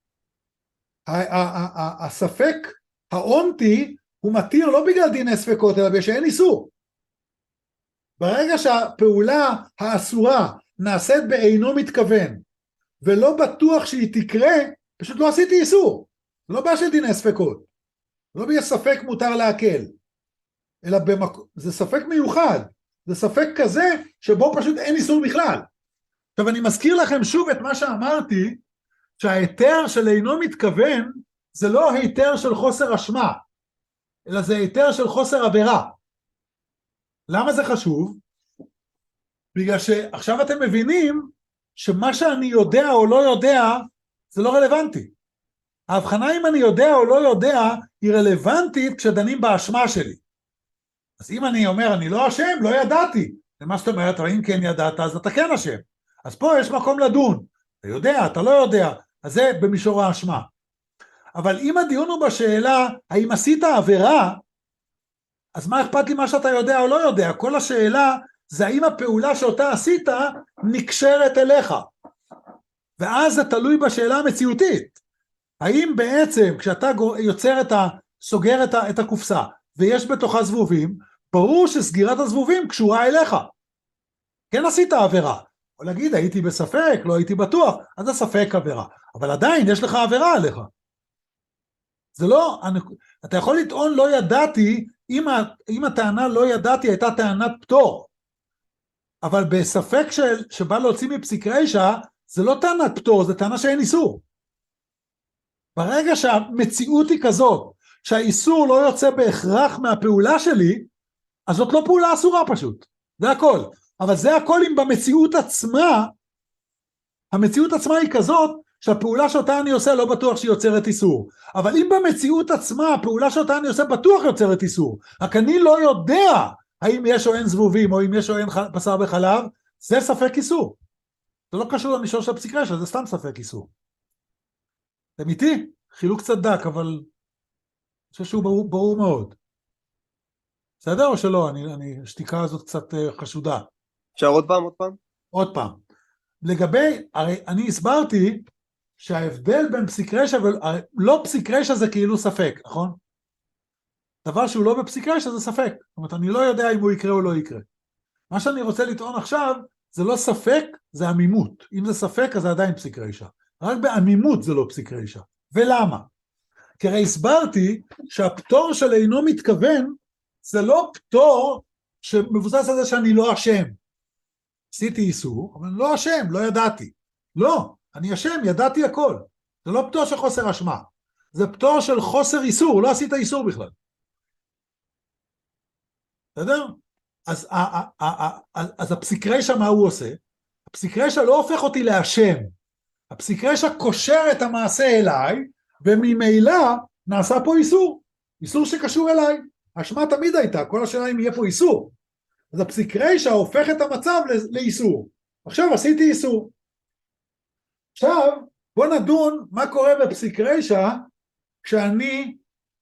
הספק האונטי הוא מתיר לא בגלל דיני ספקות, אלא בגלל שאין איסור. ברגע שהפעולה האסורה נעשית באינו מתכוון, ולא בטוח שהיא תקרה, פשוט לא עשיתי איסור. לא בעיה של דיני ספקות. לא בגלל ספק מותר להקל. אלא זה ספק מיוחד. זה ספק כזה שבו פשוט אין איסור בכלל. עכשיו אני מזכיר לכם שוב את מה שאמרתי, שההיתר של אינו מתכוון, זה לא היתר של חוסר אשמה, אלא זה היתר של חוסר עבירה. למה זה חשוב? בגלל שעכשיו אתם מבינים, שמה שאני יודע או לא יודע, זה לא רלוונטי. ההבחנה אם אני יודע או לא יודע, היא רלוונטית כשדנים באשמה שלי. אז אם אני אומר, אני לא אשם, לא ידעתי. למה שאתה אומרת, אבל אם כן ידעת, אז אתה כן אשם. אז פה יש מקום לדון. אתה יודע, אתה לא יודע. אז זה במישור האשמה. אבל אם הדיון הוא בשאלה, האם עשית עבירה, אז מה אכפת לי מה שאתה יודע או לא יודע? כל השאלה זה האם הפעולה שאותה עשית נקשרת אליך. ואז זה תלוי בשאלה המציאותית. האם בעצם כשאתה יוצר סוגר את הקופסה, ויש בתוכה זבובים, ברור שסגירת הזבובים קשורה אליך. כן עשית עבירה, או להגיד, הייתי בספק, לא הייתי בטוח, אז זה ספק עבירה. אבל עדיין יש לך עבירה עליך. זה לא, אתה יכול לטעון לא ידעתי, אם הטענה לא ידעתי הייתה טענת פטור. אבל בספק שבא להוציא מפסיק רישא, זה לא טענת פטור, זה טענה שאין איסור. ברגע שהמציאות היא כזאת, שהאיסור לא יוצא בהכרח מהפעולה שלי, אז זאת לא פעולה אסורה פשוט. זה הכל. אבל זה הכל אם במציאות עצמה, המציאות עצמה היא כזאת, שהפעולה שאותה אני עושה לא בטוח שהיא יוצרת איסור. אבל אם במציאות עצמה, הפעולה שאותה אני עושה בטוח יוצרת איסור, רק אני לא יודע האם יש או אין זבובים, או אם יש או אין בשר בחלב, זה ספק איסור. זה לא קשור למישור של הפסיק רישא, זה סתם ספק איסור. אתם איתי? חילוק קצת דק, אבל אני חושב שהוא ברור מאוד. בסדר או שלא? השתיקה הזאת קצת חשודה. אפשר עוד פעם? עוד פעם. לגבי, הרי אני הסברתי שההבדל בין פסיק רישא לא פסיק רישא זה כאילו ספק, נכון? דבר שהוא לא בפסיק רישא זה ספק. זאת אומרת, אני לא יודע אם הוא יקרה או לא יקרה. מה שאני רוצה לטעון עכשיו, זה לא ספק, זה עמימות. אם זה ספק, אז זה עדיין פסיק רישא. רק בעמימות זה לא פסיק רישא. ולמה? כי הרי הסברתי שהפטור של אינו מתכוון, זה לא פטור שמבוסס על זה שאני לא אשם. עשיתי איסור, אבל אני לא אשם, לא ידעתי. לא, אני אשם, ידעתי הכל. זה לא פטור של חוסר אשמה. זה פטור של חוסר איסור, לא עשית איסור בכלל. בסדר? אז הפסיק רישא מה הוא עושה? הפסיק רישא לא הופך אותי לאשם. הפסיק רישא קושר את המעשה אליי, וממילא נעשה פה איסור. איסור שקשור אליי. האשמה תמיד הייתה, כל השאלה אם יהיה פה איסור. אז הפסיק רישא הופך את המצב לאיסור. עכשיו עשיתי איסור. עכשיו בוא נדון מה קורה בפסיק רישא כשאני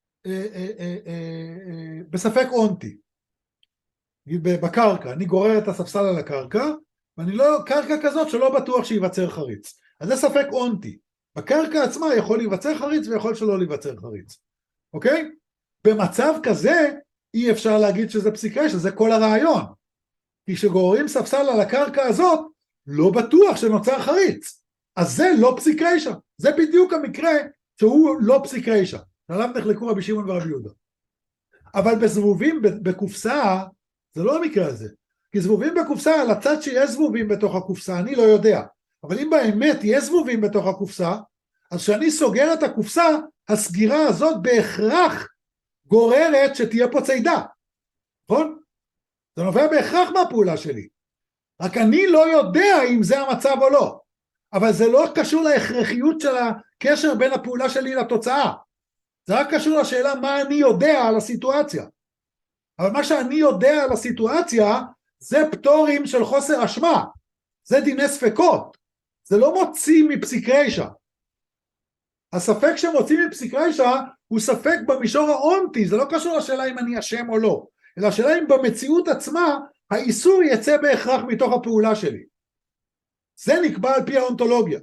בספק אונטי. בקרקע, אני גורר את הספסל על הקרקע, ואני לא, קרקע כזאת שלא בטוח שיווצר חריץ. אז זה ספק אונטי. בקרקע עצמה יכול להיווצר חריץ ויכול שלא להיווצר חריץ. אוקיי? במצב כזה אי אפשר להגיד שזה פסיק רישא, זה כל הרעיון. כי כשגוררים ספסל על הקרקע הזאת, לא בטוח שנוצר חריץ. אז זה לא פסיק רישא. זה בדיוק המקרה שהוא לא פסיק רישא. עליו נחלקו רבי שמעון ורבי יהודה. אבל בזבובים בקופסה, זה לא המקרה הזה. כי זבובים בקופסה, על הצד שיש זבובים בתוך הקופסה, אני לא יודע. אבל אם באמת יש זבובים בתוך הקופסה, אז כשאני סוגר את הקופסה, הסגירה הזאת בהכרח גוררת שתהיה פה צידה. נכון? זה נובע בהכרח מהפעולה שלי. רק אני לא יודע אם זה המצב או לא. אבל זה לא קשור להכרחיות של הקשר בין הפעולה שלי לתוצאה. זה רק קשור לשאלה מה אני יודע על הסיטואציה. אבל מה שאני יודע על הסיטואציה, זה פטורים של חוסר אשמה. זה דיני ספקות. זה לא מוציא מפסיק רישא. הספק שמוציא מפסיק רישא הוא ספק במישור האונטי, זה לא קשור לשאלה אם אני אשם או לא, אלא השאלה אם במציאות עצמה האיסור יצא בהכרח מתוך הפעולה שלי. זה נקבע על פי האונתולוגיה.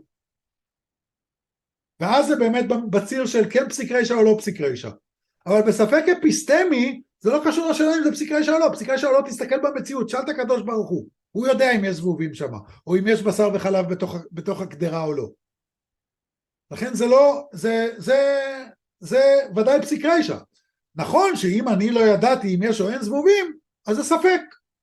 ואז זה באמת בציר של כן פסיק רישא או לא פסיק רישא. אבל בספק אפיסטמי, זה לא קשור לשאלה אם זה פסיק רישא או לא, פסיק רישא או לא תסתכל במציאות, שאלת הקדוש ברוך הוא יודע אם יש זבובים שם, או אם יש בשר וחלב בתוך הקדרה או לא. לכן זה לא, זה ודאי פסיק רישא. נכון שאם אני לא ידעתי אם יש או אין זבובים, אז זה ספק.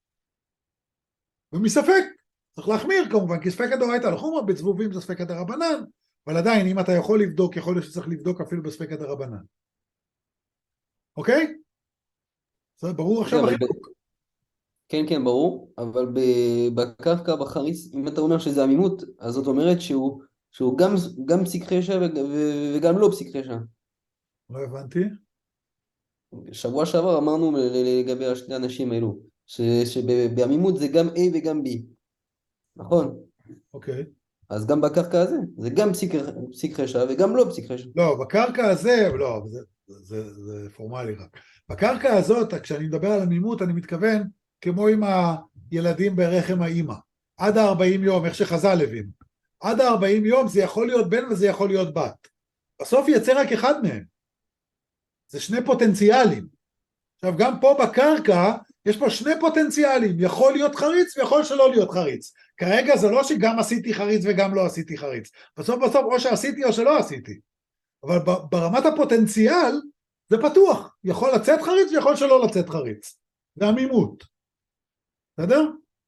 ומספק, צריך להחמיר כמובן, כי ספק הדאורייתא לחומרא, בזבובים זה ספק דרבנן, אבל עדיין אם אתה יכול לבדוק, יכול להיות שצריך לבדוק אפילו בספק דרבנן. אוקיי? זה ברור עכשיו החילוק. כן, כן, ברור, אבל בקרקע, בחריץ, אם אתה אומר שזה עמימות, אז זאת אומרת שהוא גם פסיק רישא וגם לא פסיק רישא. לא הבנתי. שבוע שעבר אמרנו לגבי השני אנשים האלו, שבעמימות זה גם A וגם B, נכון? אוקיי. אז גם בקרקע הזה, זה גם פסיק רישא וגם לא פסיק רישא. לא, בקרקע הזה, לא, זה פורמלי רק. בקרקע הזאת, כשאני מדבר על עמימות, אני מתכוון כמו עם הילדים ברחם האמא. עד 40 יום, איך שחז"ל הבינו. עד 40 יום זה יכול להיות בן וזה יכול להיות בת. בסוף יצא רק אחד מהם. זה שני פוטנציאלים. עכשיו גם פה בקרקע, יש פה שני פוטנציאלים, יכול להיות חריץ ויכול שלא להיות חריץ. כרגע זה לא שגם עשיתי חריץ וגם לא עשיתי חריץ. בסוף או שעשיתי או שלא עשיתי. אבל ברמת הפוטנציאל זה פתוח. יכול לצאת חריץ ויכול שלא לצאת חריץ. זה עמימות. בסדר?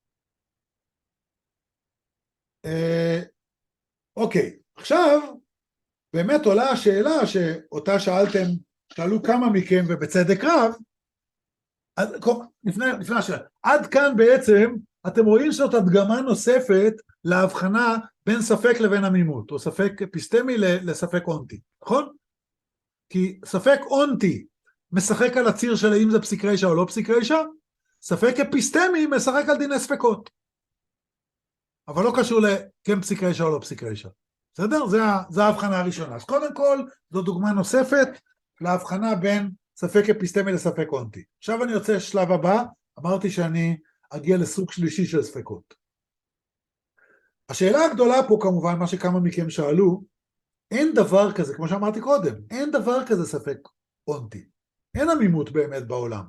אוקיי, עכשיו באמת עולה השאלה שאותה שאלו כמה מכם ובצדק רב, לפני השאלה, עד כאן בעצם אתם רואים שזאת הדגמה נוספת להבחנה בין ספק לבין עמימות, או ספק אפיסטמי לספק אונטי, נכון? כי ספק אונטי משחק על הציר של האם זה פסיק רישא או לא פסיק רישא, ספק אפיסטמי משחק על דיני ספקות, אבל לא קשור לכן פסיק רישא או לא פסיק רישא. בסדר? זה ההבחנה הראשונה. אז קודם כל, זו דוגמה נוספת להבחנה בין ספק אפיסטמי לספק אונטי. עכשיו אני רוצה שלב הבא, אמרתי שאני אגיע לסוג שלישי של ספקות. השאלה הגדולה פה כמובן, מה שכמה מכם שאלו, אין דבר כזה, כמו שאמרתי קודם, אין דבר כזה ספק אונטי. אין עמימות באמת בעולם.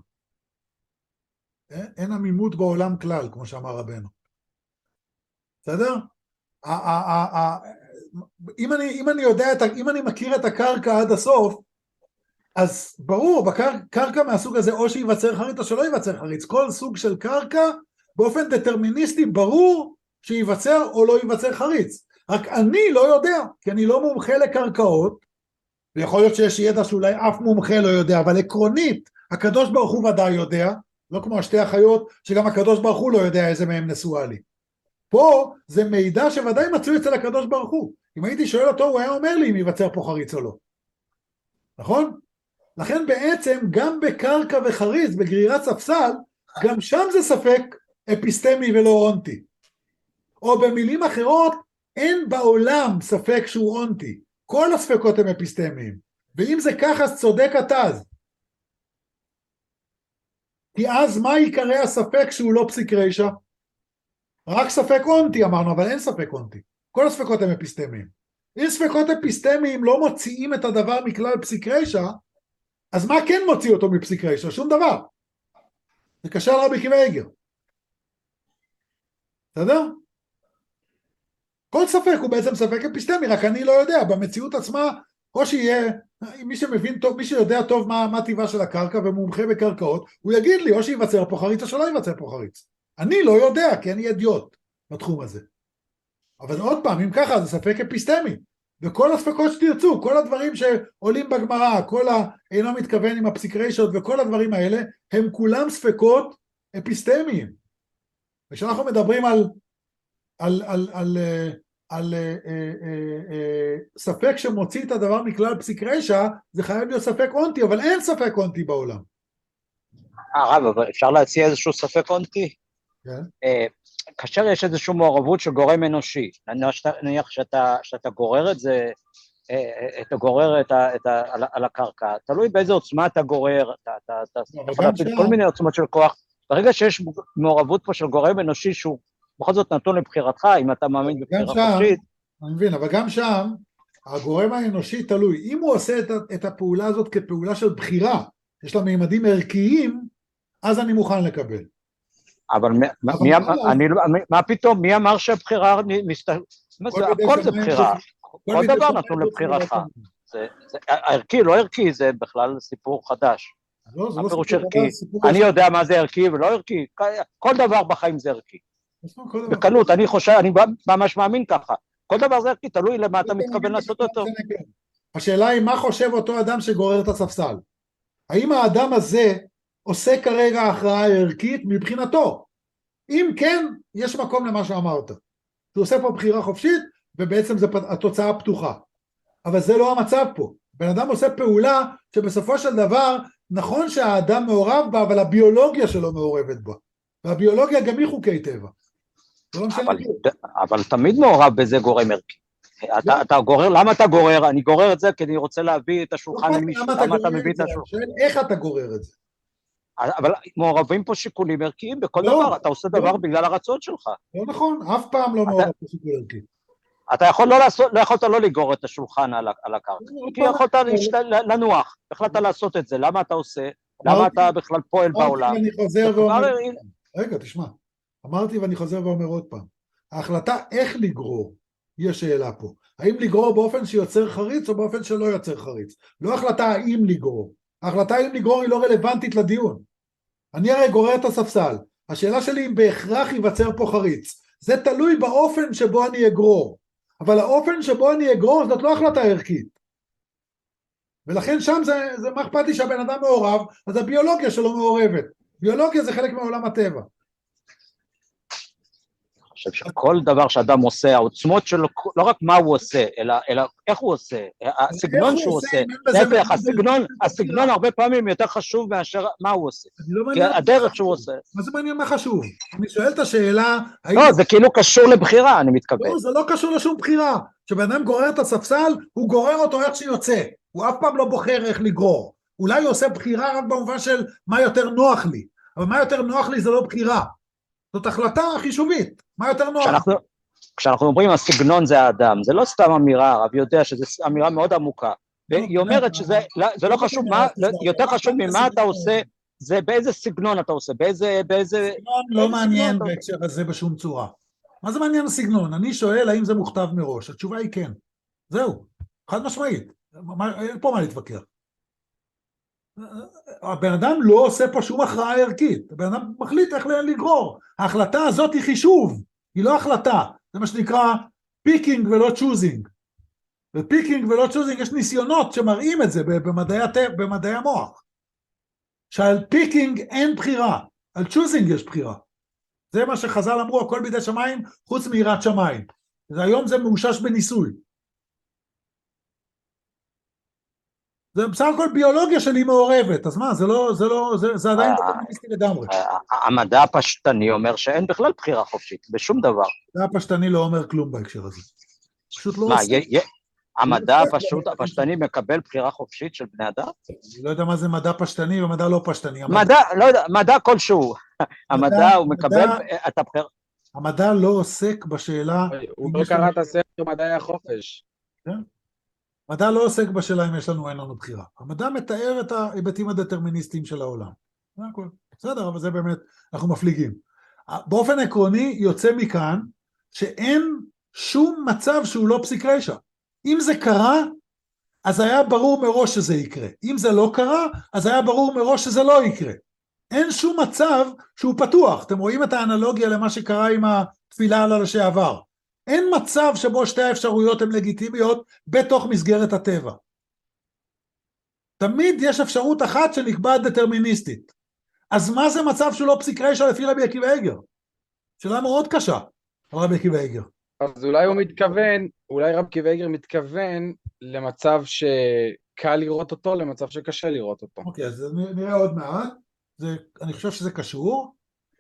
אין עמימות בעולם כלל, כמו שאמר רבנו. בסדר? אם אני מכיר את הקרקע עד הסוף, אז ברור, בקרקע מהסוג הזה או שיווצר חריץ או שלא ייווצר חריץ. כל סוג של קרקע באופן דטרמיניסטי ברור שיווצר או לא ייווצר חריץ. רק אני לא יודע, כי אני לא מומחה לקרקעות, ויכול להיות שיש ידע שאולי אף מומחה לא יודע, אבל עקרונית, הקדוש ברוך הוא ודאי יודע, לא כמו השתי החיות, שגם הקדוש ברוך הוא לא יודע איזה מהם נשואה לי. פה זה מידע שוודאי מצוי אצל הקדוש ברוך הוא. אם הייתי שואל אותו, הוא היה אומר לי אם ייווצר פה חריץ או לא. נכון? לכן בעצם גם בקרקע וחריץ, בגרירת ספסל, גם שם זה ספק אפיסטמי ולא אונטי. או במילים אחרות, אין בעולם ספק שהוא אונטי. כל הספקות הם אפיסטמיים. ואם זה ככה, אז צודק התז. כי אז מה יקרא הספק שהוא לא פסיק רישא? רק ספק אונטי אמרנו, אבל אין ספק אונטי. כל הספקות הם אפיסטמיים. אם ספקות אפיסטמיים לא מוציאים את הדבר מכלל פסיק רישא, אז מה כן מוציא אותו מפסיק רישא? שום דבר. זה קשה לרבי עקיבא איגר. בסדר? כל ספק הוא בעצם ספק אפיסטמי, רק אני לא יודע, במציאות עצמה, או שיהיה, מי שמבין טוב, מי שיודע טוב מה טבעה של הקרקע ומומחה בקרקעות, הוא יגיד לי, או שיווצר פה חריץ או שלא ייווצר פה חריץ. אני לא יודע, כי אני אידיוט בתחום הזה. אבל עוד פעם, אם ככה, זה ספק אפיסטמי. וכל הספקות שתרצו, כל הדברים שעולים בגמרא, אינו מתכוון עם הפסיק רישות, וכל הדברים האלה, הם כולם ספקות אפיסטמיים. וכשאנחנו מדברים על ספק שמוציא את הדבר מכלל פסיק רישא, זה חייב להיות ספק אונטי, אבל אין ספק אונטי בעולם. הרב, אבל אפשר להציע איזשהו ספק אונטי? כן. כאשר יש איזושהי מעורבות של גורם אנושי, נניח שאתה גורר את זה, אתה גורר על הקרקע, תלוי באיזה עוצמה אתה גורר, אתה יכול להפעיל כל מיני עוצמות של כוח, ברגע שיש מעורבות פה של גורם אנושי שהוא בכל זאת נתון לבחירתך, אם אתה מאמין בבחירה חופשית. אני מבין, אבל גם שם, הגורם האנושי תלוי, אם הוא עושה את הפעולה הזאת כפעולה של בחירה, יש לה מימדים ערכיים, אז אני מוכן לקבל. אבל מה פתאום, מי אמר שהבחירה, הכל זה בחירה, כל דבר נתון לבחירתך, הערכי, לא ערכי, זה בכלל סיפור חדש, הפירוש ערכי, אני יודע מה זה ערכי ולא ערכי, כל דבר בחיים זה ערכי, בקלות, אני חושב, אני ממש מאמין ככה, כל דבר זה ערכי, תלוי למה אתה מתכוון לעשות אותו. השאלה היא מה חושב אותו אדם שגורר את הספסל, האם האדם הזה עושה כרגע הכרעה ערכית מבחינתו? אם כן, יש מקום למה שאמרת. הוא עושה פה בחירה חופשית, ובעצם התוצאה פתוחה. אבל זה לא המצב פה. בן אדם עושה פעולה שבסופו של דבר, נכון שהאדם מעורב בה, אבל הביולוגיה שלו מעורבת בה. והביולוגיה גם היא חוקי טבע. אבל תמיד מעורב בזה גורם ערכי. אתה גורר, למה אתה גורר? אני גורר את זה כי אני רוצה להביא את השולחן למישהו. למה אתה מביא את השולחן? איך אתה גורר את זה? אבל מעורבים פה שיקולים ערכיים בכל דבר, אתה עושה דבר בגלל הרצון שלך. לא נכון, אף פעם לא מעורב פה שיקול ערכי. אתה לא יכולת לא לגרור את השולחן על הקרקע, כי יכולת לנוח, החלטת לעשות את זה, למה אתה עושה? למה אתה בכלל פועל בעולם? ואני חוזר ואומר, רגע, תשמע, אמרתי ואני חוזר ואומר עוד פעם, ההחלטה איך לגרור, היא השאלה פה, האם לגרור באופן שיוצר חריץ או באופן שלא יוצר חריץ, לא החלטה האם לגרור, ההחלטה האם לגרור היא לא רלוונטית לדיון, אני הרי גורר את הספסל, השאלה שלי אם בהכרח ייווצר פה חריץ, זה תלוי באופן שבו אני אגרור, אבל האופן שבו אני אגרור זאת לא החלטה ערכית, ולכן שם זה מה אכפת לי שהבן אדם מעורב, אז הביולוגיה שלו מעורבת, ביולוגיה זה חלק מעולם הטבע. אני חושב שכל דבר שאדם עושה, העוצמות שלו, לא רק מה הוא עושה, אלא איך הוא עושה, הסגנון שהוא עושה, להפך, הסגנון הרבה פעמים יותר חשוב מאשר מה הוא עושה, כי הדרך שהוא עושה. מה זה מעניין מה חשוב? אני שואל את השאלה... לא, זה כאילו קשור לבחירה, אני מתכוון. לא, זה לא קשור לשום בחירה. כשבן אדם גורר את הספסל, הוא גורר אותו איך שיוצא. הוא אף פעם לא בוחר איך לגרור. אולי הוא עושה בחירה רק במובן של מה יותר נוח לי. אבל מה יותר נוח לי זה לא בחירה. זאת החלטה חישובית. מה יותר נוח? כשאנחנו אומרים הסגנון זה האדם, זה לא סתם אמירה, הרב יודע שזו אמירה מאוד עמוקה. והיא אומרת שזה לא חשוב, יותר חשוב ממה אתה עושה, זה באיזה סגנון אתה עושה, באיזה... סגנון לא מעניין בהקשר הזה בשום צורה. מה זה מעניין הסגנון? אני שואל האם זה מוכתב מראש. התשובה היא כן. זהו, חד משמעית. אין פה מה להתווכח. הבן אדם לא עושה פה שום הכרעה ערכית. הבן אדם מחליט איך לגרור. ההחלטה הזאת היא חישוב, היא לא החלטה. זה מה שנקרא פיקינג ולא צ'וזינג. בפיקינג ולא צ'וזינג יש ניסיונות שמראים את זה במדעי המוח. שעל פיקינג אין בחירה, על צ'וזינג יש בחירה. זה מה שחז"ל אמרו, הכל בידי שמיים, חוץ מיראת שמיים. היום זה מאושש בניסוי. זה בסך הכל ביולוגיה שלי מעורבת, אז מה, זה עדיין דטרמיניסטי לגמרי. המדע הפשטני אומר שאין בכלל בחירה חופשית, בשום דבר. המדע הפשטני לא אומר כלום בהקשר הזה. פשוט לא עושה. המדע הפשטני מקבל בחירה חופשית של בני אדם? אני לא יודע מה זה מדע פשטני ומדע לא פשטני. לא יודע, מדע כלשהו. המדע הוא מקבל את הבחירה. המדע לא עוסק בשאלה... הוא לא קרא את הספר מדעי החופש. כן? המדע לא עוסק בשאלה אם יש לנו או אין לנו בחירה. המדע מתאר את ההיבטים הדטרמיניסטיים של העולם. זה הכל. בסדר, אבל זה באמת, אנחנו מפליגים. באופן עקרוני יוצא מכאן שאין שום מצב שהוא לא פסיק רשע. אם זה קרה, אז היה ברור מראש שזה יקרה. אם זה לא קרה, אז היה ברור מראש שזה לא יקרה. אין שום מצב שהוא פתוח. אתם רואים את האנלוגיה למה שקרה עם התפילה על השעבר. אין מצב שבו שתי האפשרויות הן לגיטימיות בתוך מסגרת הטבע. תמיד יש אפשרות אחת שנקבעת דטרמיניסטית. אז מה זה מצב שהוא לא פסיק רשע לפי רבי עקיבא איגר? שאלה מאוד קשה על רבי עקיבא איגר. אז אולי רבי עקיבא איגר מתכוון למצב שקל לראות אותו, למצב שקשה לראות אותו. אוקיי, אז נראה עוד מעט. אני חושב שזה קשור.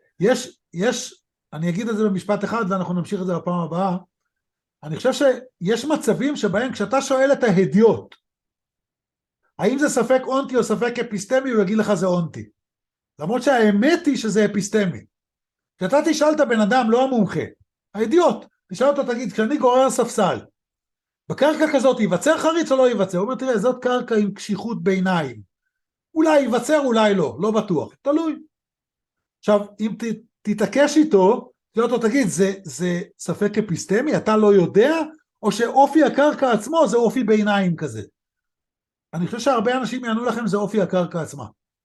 אני אגיד את זה במשפט אחד ואנחנו נמשיך את זה בפעם הבאה. אני חושב שיש מצבים שבהם כשאתה שואל את ההדיוט, האם זה ספק אונטי או ספק אפיסטמי, הוא יגיד לך זה אונטי. למרות שהאמת היא שזה אפיסטמי. כשאתה תשאל את הבן אדם, לא המומחה, ההדיוט, תשאל אותו, תגיד, כשאני גורר ספסל, בקרקע כזאת ייווצר חריץ או לא ייווצר? הוא אומר, תראה, זאת קרקע עם קשיחות ביניים. אולי ייווצר, אולי לא בטוח. תלוי. עכשיו, אם תתעקש איתו, תגיד, זה ספק אפיסטמי, אתה לא יודע, או שאופי הקרקע עצמו זה אופי ביניים כזה. אני חושב שהרבה אנשים יענו לכם זה אופי הקרקע עצמה.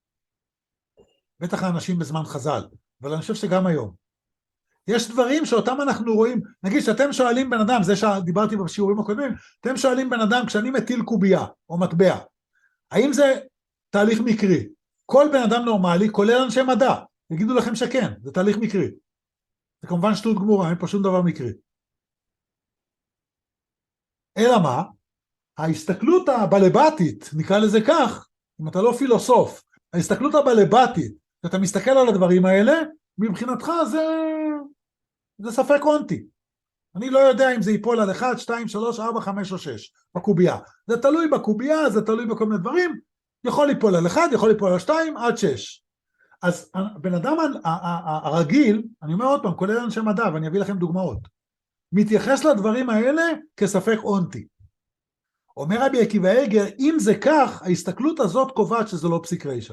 בטח האנשים בזמן חז"ל, אבל אני חושב שגם היום. יש דברים שאותם אנחנו רואים, נגיד שאתם שואלים בן אדם, זה שדיברתי בשיעורים הקודמים, אתם שואלים בן אדם, כשאני מטיל קובייה או מטבע, האם זה תהליך מקרי? כל בן אדם נורמלי, כולל אנשי מדע, יגידו לכם שכן, זה תהליך מקרי. זה כמובן שטות גמורה, אין פה שום דבר מקרי. אלא מה? ההסתכלות הבלבטית, נקרא לזה כך, אם אתה לא פילוסוף, ההסתכלות הבלבטית, שאתה מסתכל על הדברים האלה, מבחינתך זה ספק אונטי. אני לא יודע אם זה ייפול על 1, 2, 3, 4, 5 או 6 בקובייה. זה תלוי בקובייה, זה תלוי בכל מיני דברים, יכול ליפול על 1, יכול ליפול על 2, עד 6. אז בן אדם הרגיל, אני אומר עוד פעם, כולל אנשי מדע, ואני אביא לכם דוגמאות, מתייחס לדברים האלה כספק אונטי. אומר רבי עקיבא איגר, אם זה כך, ההסתכלות הזאת קובעת שזה לא פסיק רשע.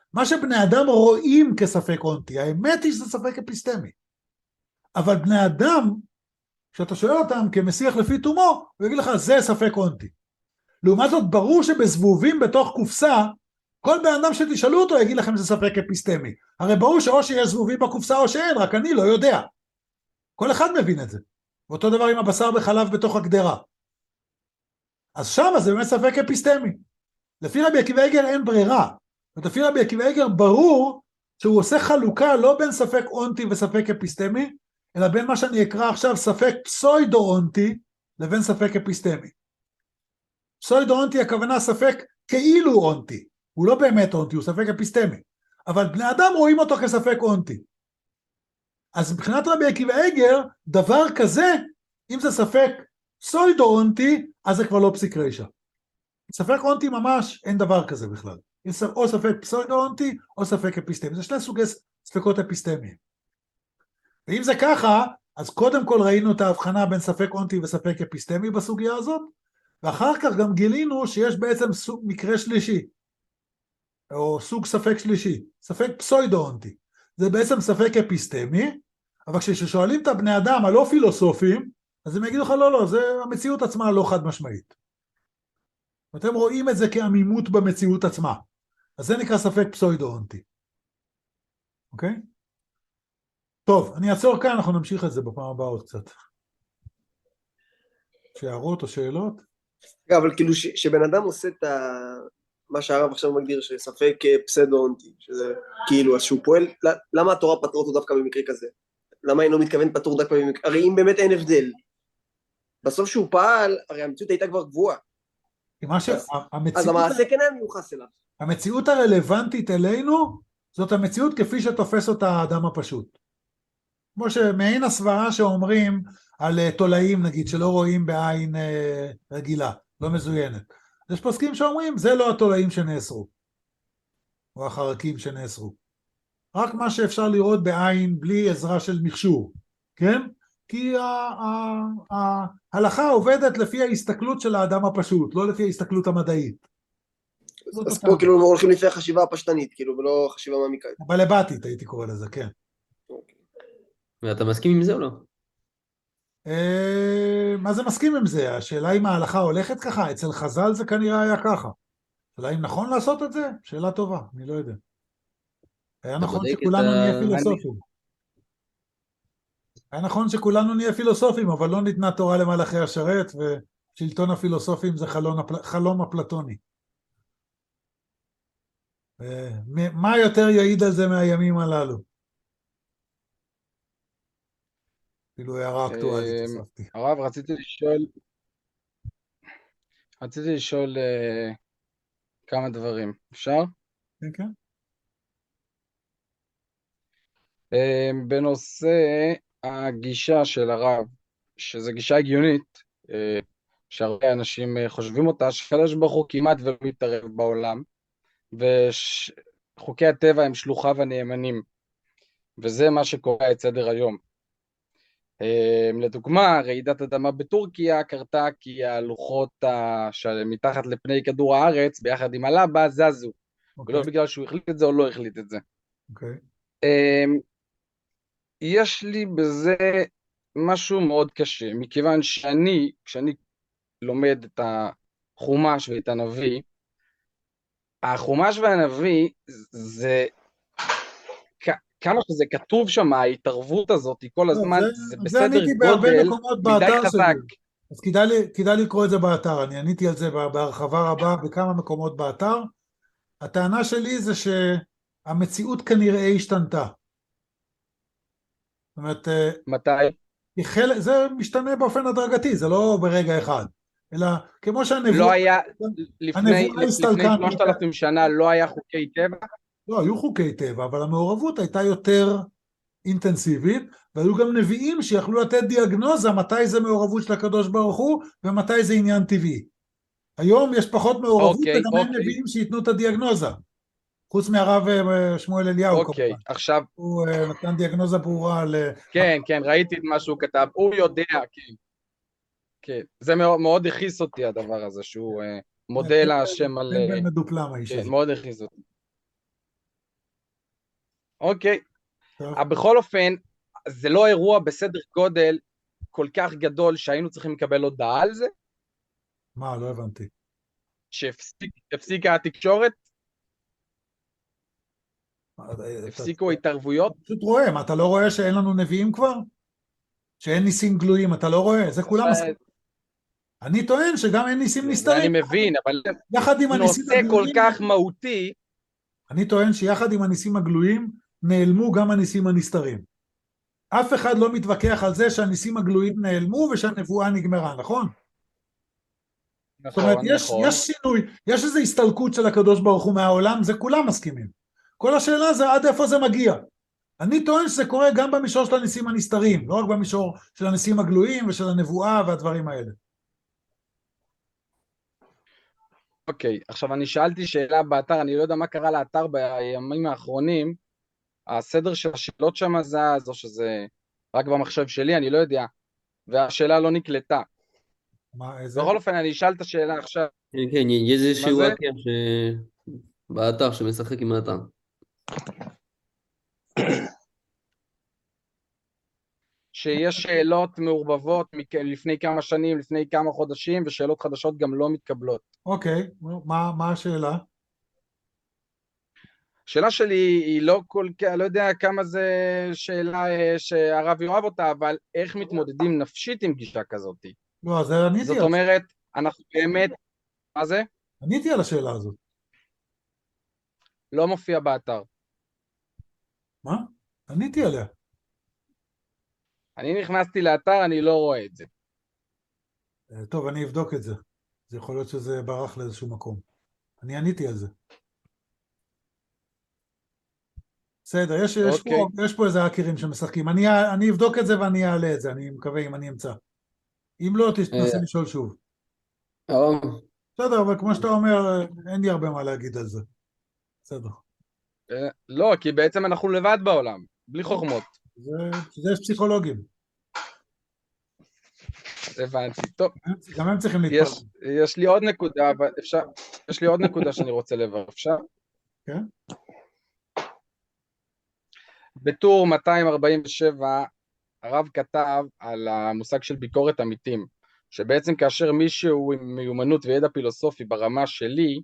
מה שבני אדם רואים כספק אונטי, האמת היא שזה ספק אפיסטמי. אבל בני אדם, כשאתה שואל אותם כמשיח לפי תומו, הוא יגיד לך, זה ספק אונטי. לעומת זאת, ברור שבזבובים בתוך קופסה, כל בן אדם שתשאלו אותו יגיד לכם זה ספק אפיסטמי. הרי ברור שאו שיש זבובים בקופסה או שאין, רק אני לא יודע. כל אחד מבין את זה. ואותו דבר עם הבשר בחלב בתוך הגדרה. אז שם זה באמת ספק אפיסטמי. לפי רבי עקיבא איגר אין ברירה. לפי רבי עקיבא איגר ברור שהוא עושה חלוקה לא בין ספק אונטי וספק אפיסטמי, אלא בין מה שאני אקרא עכשיו ספק פסוידו אונטי לבין ספק אפיסטמי. פסוידו אונטי הכוונה ספק כאילו אונטי. הוא לא באמת אונטי, הוא ספק אפיסטמי. אבל בני אדם רואים אותו כספק אונטי. אז מבחינת רבי עקיבא איגר, דבר כזה, אם זה ספק פסוידו אונטי, אז זה כבר לא פסיק רישא. ספק אונטי ממש אין דבר כזה בכלל. או ספק פסוידו אונטי, או ספק אפיסטמי. זה שני סוגי ספקות אפיסטמיים. ואם זה ככה, אז קודם כל ראינו את ההבחנה בין ספק אונטי וספק אפיסטמי בסוגיה הזאת, ואחר כך גם גילינו שיש בעצם מקרה שלישי, או סוג ספק שלישי, ספק פסוידו אונטי. זה בעצם ספק אפיסטמי, אבל כששואלים את הבני אדם הלא פילוסופים, אז הם יגידו לך לא, זה המציאות עצמה לא חד משמעית. ואתם רואים את זה כעמימות במציאות עצמה. אז זה נקרא ספק פסוידו אונטי. אוקיי? טוב, אני אעצור כאן, אנחנו נמשיך את זה בפעם הבאה עוד קצת. הערות או שאלות? אבל כאילו שבן אדם עושה את מה שהרב עכשיו מגדיר, שספק פסדו אונטי, שזה כאילו, אז שהוא פועל, למה התורה פטרה אותו דווקא במקרה כזה? למה אינו מתכוון פטור דווקא במקרה? הרי אם באמת אין הבדל. בסוף שהוא פעל, הרי המציאות הייתה כבר גבוהה. אז המעשה כן היה מיוחס אליו. המציאות הרלוונטית אלינו, זאת המציאות כפי שתופס אותה האדם הפשוט. כמו שמעין הסברה שאומרים על תולעים, נגיד, שלא רואים בעין רגילה, לא מזוינת. יש פוסקים שאומרים, זה לא התולעים שנאסרו, או החרקים שנאסרו. רק מה שאפשר לראות בעין בלי עזרה של מכשור, כן? כי ההלכה עובדת לפי ההסתכלות של האדם הפשוט, לא לפי ההסתכלות המדעית. אז פה כאילו הולכים לפי החשיבה הפשטנית, כאילו, ולא חשיבה מעמיקה. בלבטית הייתי קורא לזה, כן. ואתה מסכים עם זה או לא? מה זה מסכים עם זה? השאלה אם ההלכה הולכת ככה, אצל חז"ל זה כנראה היה ככה. השאלה אם נכון לעשות את זה? שאלה טובה, אני לא יודע. היה נכון שכולנו נהיה פילוסופים. היה נכון שכולנו נהיה פילוסופים, אבל לא ניתנה תורה למלאכי השרת, ושלטון הפילוסופים זה חלום אפלטוני. מה יותר יעיד על זה מהימים הללו? אפילו הערה אקטואלית הוספתי. הרב, רציתי לשאול כמה דברים. אפשר? כן, כן. בנושא הגישה של הרב, שזו גישה הגיונית, שהרבה אנשים חושבים אותה, שקדוש ברוך הוא כמעט ולא מתערב בעולם, וחוקי הטבע הם שלוחיו הנאמנים, וזה מה שקורה את סדר היום. לדוגמה, רעידת אדמה בטורקיה קרתה כי הלוחות מתחת לפני כדור הארץ ביחד עם הלבה זזו, ולא בגלל שהוא החליט את זה או לא החליט את זה. יש לי בזה משהו מאוד קשה, מכיוון כשאני לומד את החומש ואת הנביא, החומש והנביא זה כמה שזה כתוב שם, ההתערבות הזאת כל הזמן, זה בסדר גודל מדי חזק. אז כדאי לקרוא את זה באתר, אני עניתי על זה בהרחבה רבה בכמה מקומות באתר. הטענה שלי זה שהמציאות כנראה השתנתה. זאת אומרת, מתי? זה משתנה באופן הדרגתי, זה לא ברגע אחד, אלא כמו שהנבואה... לא היה, לפני 3,000 שנה לא היה חוקי טבע? לא, היו חוקי טבע, אבל המעורבות הייתה יותר אינטנסיבית, והיו גם נביאים שיכלו לתת דיאגנוזה מתי זה מעורבות של הקדוש ברוך הוא, ומתי זה עניין טבעי. היום יש פחות מעורבות, וגם אין נביאים שיתנו את הדיאגנוזה. חוץ מהרב שמואל אליהו, אוקיי, עכשיו... הוא נתן דיאגנוזה ברורה על... כן, כן, ראיתי את מה שהוא כתב, הוא יודע, כן. כן, זה מאוד הכיס אותי הדבר הזה, שהוא מודה להשם על... מדופלם האיש הזה. כן, מאוד הכיס אותי. אוקיי. טוב. בכל אופן, זה לא אירוע בסדר גודל כל כך גדול שהיינו צריכים לקבל הודעה על זה, מה, לא הבנתי. שהפסיקה התקשורת, הפסיקו התערבויות. פשוט רואה, מה, אתה לא רואה שאין לנו נביאים כבר? שאין ניסים גלויים, אתה לא רואה? זה כולם מסכים. אני טוען שגם אין ניסים זה נסתרים. אני מבין, אבל יחד עם הניסים נושא כל הגלויים, כך מהותי, אני טוען שיחד עם הניסים הגלויים נעלמו גם הניסים הנסתרים. אף אחד לא מתווכח על זה שהניסים הגלויים נעלמו ושהנבואה נגמרה, נכון? זאת אומרת, יש שינוי, יש איזו הסתלקות של הקדוש ברוך הוא מהעולם, זה כולם מסכימים. כל השאלה זה עד איפה זה מגיע. אני טוען שזה קורה גם במישור של הניסים הנסתרים, לא רק במישור של הניסים הגלויים ושל הנבואה והדברים האלה. אוקיי, עכשיו אני שאלתי שאלה באתר, אני לא יודע מה קרה לאתר בימים האחרונים, הסדר של השאלות שם זז, או שזה רק במחשב שלי, אני לא יודע, והשאלה לא נקלטה. מה, איזה? בכל אופן, אני אשאל את השאלה עכשיו. כן, כן, יש איזשהו מה זה? האקר באתר שמשחק עם האתר. שיש שאלות מעורבבות לפני כמה שנים, לפני כמה חודשים, ושאלות חדשות גם לא מתקבלות. אוקיי, מה השאלה? השאלה שלי היא לא כל כך, לא יודע כמה זה שאלה שהרב יאהב אותה, אבל איך מתמודדים נפשית עם גישה כזאת? לא, אז עניתי זאת על אומרת, אנחנו באמת, מה זה? עניתי על השאלה הזאת. לא מופיע באתר. מה? עניתי עליה. אני נכנסתי לאתר, אני לא רואה את זה. טוב, אני אבדוק את זה. זה יכול להיות שזה ברח לאיזשהו מקום. אני עניתי על זה. בסדר, יש פה איזה האקרים שמשחקים. אני אבדוק את זה ואני אעלה את זה, אני מקווה אם אני אמצא. אם לא, תנסה לשאול שוב. בסדר, אבל כמו שאתה אומר, אין לי הרבה מה להגיד על זה. בסדר. לא, כי בעצם אנחנו לבד בעולם, בלי חוכמות. זה יש פסיכולוגים. הבנתי, טוב. גם הם צריכים להתפרק. יש לי עוד נקודה, אבל אפשר, יש לי עוד נקודה שאני רוצה לברר, אפשר? כן. בטור 247, הרב כתב על המושג של ביקורת עמיתים, שבעצם כאשר מישהו עם מיומנות וידע פילוסופי ברמה שלי,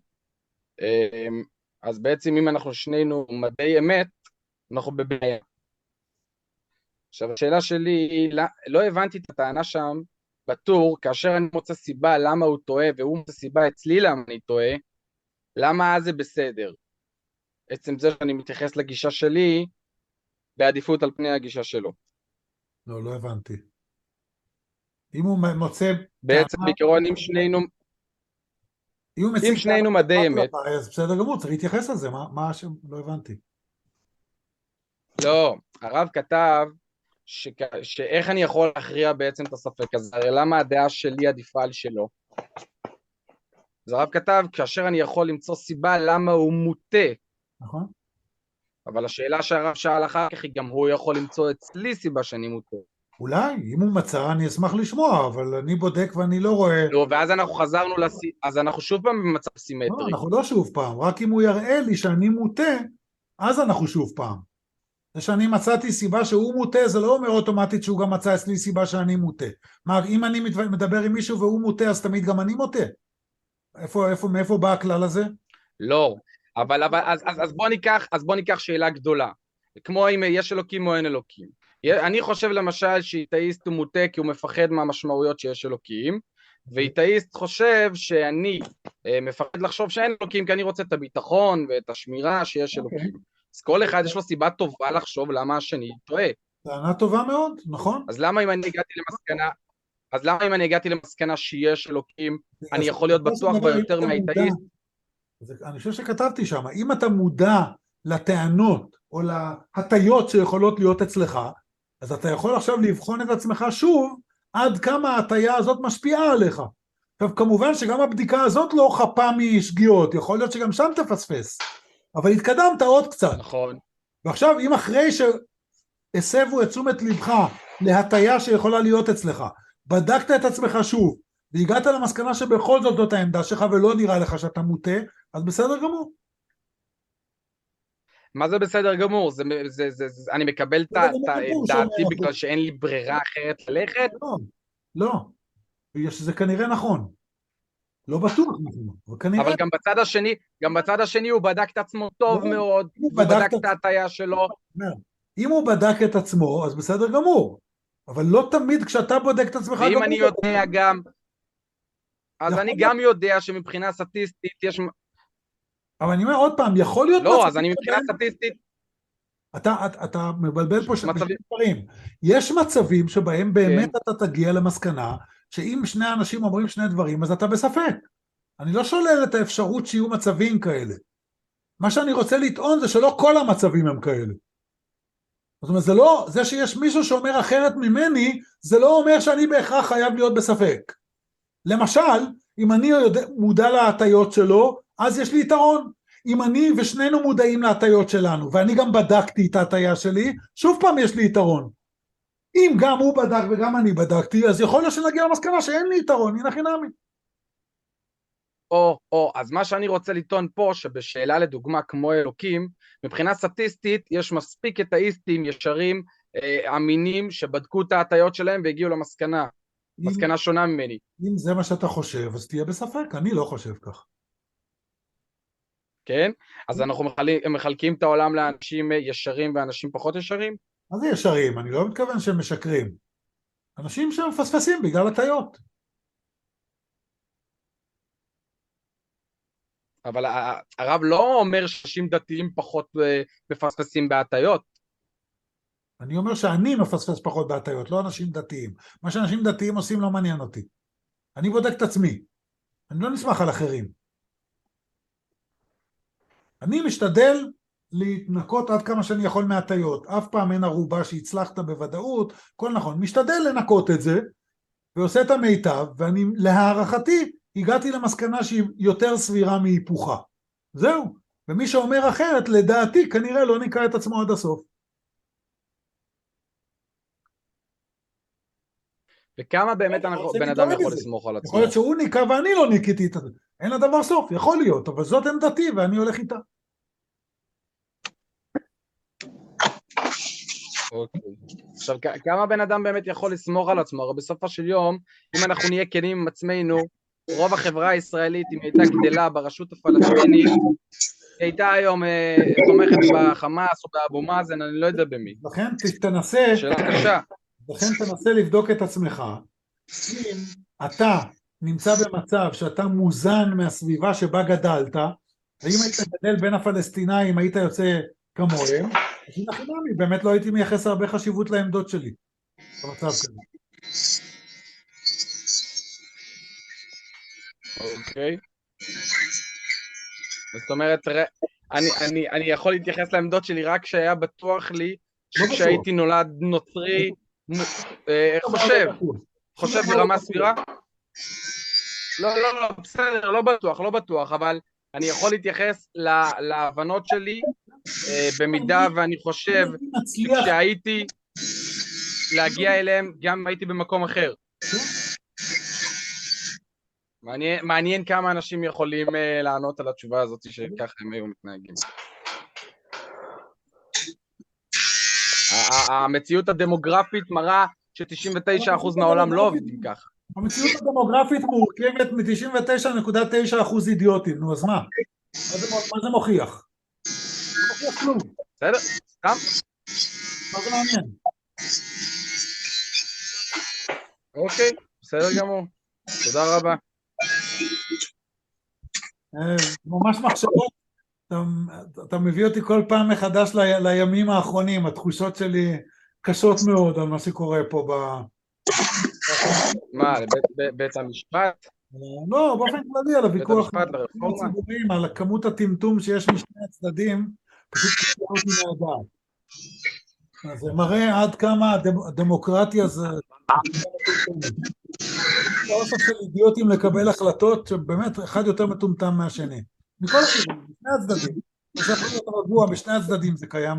אז בעצם אם אנחנו שנינו מדעי אמת, אנחנו בבעיה. עכשיו השאלה שלי היא, לא הבנתי את הטענה שם בטור, כאשר אני מוצא סיבה למה הוא טועה, והוא מוצא סיבה אצלי למה אני טועה, למה אז זה בסדר? עצם זה שאני מתייחס לגישה שלי, בעדיפות על פני הגישה שלו. לא הבנתי. אם הוא מוצא... בעצם בעיקרון אם שנינו מדעי אמת. אז בסדר גמור, צריך להתייחס לזה, מה לא הבנתי. לא, הרב כתב שאיך אני יכול להכריע בעצם את הספק הזה, הרי למה הדעה שלי עדיפה על שלו? אז הרב כתב, כאשר אני יכול למצוא סיבה למה הוא מוטה. נכון. אבל השאלה שהרב שאל אחר כך היא גם הוא יכול למצוא אצלי סיבה שאני מוטה. אולי, אם הוא מצא אני אשמח לשמוע, אבל אני בודק ואני לא רואה... לא, ואז אנחנו חזרנו אז אנחנו שוב פעם במצב סימטרי. לא, אנחנו לא שוב פעם, רק אם הוא יראה לי שאני מוטה, אז אנחנו שוב פעם. זה שאני מצאתי סיבה שהוא מוטה, זה לא אומר אוטומטית שהוא גם מצא אצלי סיבה שאני מוטה. מה, אם אני מדבר עם מישהו והוא מוטה, אז תמיד גם אני מוטה. מאיפה בא הכלל הזה? לא, אבל אז בוא ניקח שאלה גדולה. כמו אם יש אלוקים או אין אלוקים. אני חושב למשל שאיתאיסט הוא מוטה כי הוא מפחד מהמשמעויות שיש אלוקים, ואיתאיסט חושב שאני מפחד לחשוב שאין אלוקים כי אני רוצה את הביטחון ואת השמירה שיש אלוקים. אז כל אחד יש לו סיבה טובה לחשוב למה השני טועה. טענה טובה מאוד, נכון? אז למה אם אני הגעתי למסקנה שיש אלוקים, אני יכול להיות בטוח ביותר מהאיתאיסט? אני חושב שכתבתי שם, אם אתה מודע לטענות או להטיות שיכולות להיות אצלך, אז אתה יכול עכשיו לבחון את עצמך שוב, עד כמה ההטיה הזאת משפיעה עליך. עכשיו כמובן שגם הבדיקה הזאת לא חפה משגיאות, יכול להיות שגם שם תפספס, אבל התקדמת עוד קצת. נכון. ועכשיו אם אחרי שהסבו את תשומת לבך להטיה שיכולה להיות אצלך, בדקת את עצמך שוב, והגעת למסקנה שבכל זאת זאת העמדה שלך ולא נראה לך שאתה מוטה, אז בסדר גמור. מה זה בסדר גמור? אני מקבל את דעתי בגלל שאין לי ברירה אחרת ללכת? לא, בגלל שזה כנראה נכון. לא בטוח נכון, אבל כנראה... אבל גם בצד השני הוא בדק את עצמו טוב מאוד, הוא בדק את ההטיה שלו. אם הוא בדק את עצמו, אז בסדר גמור. אבל לא תמיד כשאתה בודק את עצמך... ואם אני יודע גם... אז אני גם יודע שמבחינה סטטיסטית יש... אבל אני אומר עוד פעם, יכול להיות... לא, אז אני מבחינה סטטיסטית... אתה מבלבל פה שני דברים. יש מצבים שבהם באמת אתה תגיע למסקנה, שאם שני אנשים אומרים שני דברים, אז אתה בספק. אני לא שולל את האפשרות שיהיו מצבים כאלה. מה שאני רוצה לטעון זה שלא כל המצבים הם כאלה. זאת אומרת, זה שיש מישהו שאומר אחרת ממני, זה לא אומר שאני בהכרח חייב להיות בספק. למשל, אם אני מודע להטיות שלו, אז יש לי יתרון. אם אני ושנינו מודעים להטיות שלנו, ואני גם בדקתי את ההטיה שלי, שוב פעם יש לי יתרון. אם גם הוא בדק וגם אני בדקתי, אז יכול להיות שנגיע למסקנה שאין לי יתרון, הנה חינמי. אז מה שאני רוצה לטעון פה, שבשאלה לדוגמה כמו אלוקים, מבחינה סטטיסטית יש מספיק אתאיסטים ישרים, אמינים, שבדקו את ההטיות שלהם והגיעו למסקנה. מסקנה שונה ממני. אם זה מה שאתה חושב, אז תהיה בספק, אני לא חושב כך. כן? אז אנחנו מחלקים את העולם לאנשים ישרים ואנשים פחות ישרים? מה זה ישרים? אני לא מתכוון שהם משקרים. אנשים שמפספסים בגלל הטיות. אבל הרב לא אומר שאנשים דתיים פחות מפספסים בהטיות. אני אומר שאני מפספס פחות בהטיות, לא אנשים דתיים. מה שאנשים דתיים עושים לא מעניין אותי. אני בודק את עצמי. אני לא נסמך על אחרים. אני משתדל להתנקות עד כמה שאני יכול מהטיות. אף פעם אין ערובה שהצלחת בוודאות, כל נכון. משתדל לנקות את זה, ועושה את המיטב, ואני להערכתי הגעתי למסקנה שהיא יותר סבירה מהיפוכה. זהו. ומי שאומר אחרת, לדעתי, כנראה לא ניקה את עצמו עד הסוף. וכמה באמת בן אדם יכול לסמוך על עצמו? יכול להיות שהוא ניקה ואני לא ניקיתי את זה. אין לדבר סוף, יכול להיות, אבל זאת עמדתי ואני הולך איתה. אוקיי. עכשיו, כמה בן אדם באמת יכול לסמוך על עצמו? הרי בסופו של יום, אם אנחנו נהיה כנים עם עצמנו, רוב החברה הישראלית, אם הייתה גדלה ברשות הפלסטינית, הייתה היום תומכת בחמאס או באבו מאזן, אני לא יודע במי. לכן תנסה, שאלה קשה. לכן תנסה לבדוק את עצמך. אם אתה נמצא במצב שאתה מוזן מהסביבה שבה גדלת, ואם היית גדל בין הפלסטינאים, היית יוצא כמוהם, אז הנה חינמי, באמת לא הייתי מייחס הרבה חשיבות לעמדות שלי. במצב כזה. אוקיי. זאת אומרת, אני יכול להתייחס לעמדות שלי רק כשהיה בטוח לי שכשהייתי נולד נוצרי, חושב ברמה סבירה? לא, בסדר, לא בטוח, אבל אני יכול להתייחס להבנות שלי, במידה ואני חושב שהייתי להגיע אליהם, גם הייתי במקום אחר. מעניין כמה אנשים יכולים לענות על התשובה הזאת שככה הם היו מתנהגים. המציאות הדמוגרפית מראה ש99% מהעולם לא עובדים כך. המציאות הדמוגרפית מורכבת מ99.9% אידיוטים, נו אז מה? מה זה מוכיח? לא מוכיח כלום. בסדר, סתם? מה זה מעניין? אוקיי, בסדר גמור. תודה רבה. ממש מחשבות, אתה מביא אותי כל פעם מחדש לימים האחרונים, התחושות שלי קשות מאוד על מה שקורה פה מה, לבית המשפט? לא, באופן כללי על הוויכוח הציבוריים, על כמות הטמטום שיש משני הצדדים, פשוט קשה אותי מהדעת. זה מראה עד כמה הדמוקרטיה זה אוסף של אידיוטים לקבל החלטות שבאמת אחד יותר מטומטם מהשני. מכל הכיוונים, בשני הצדדים. זה יכול להיות רגוע, בשני הצדדים זה קיים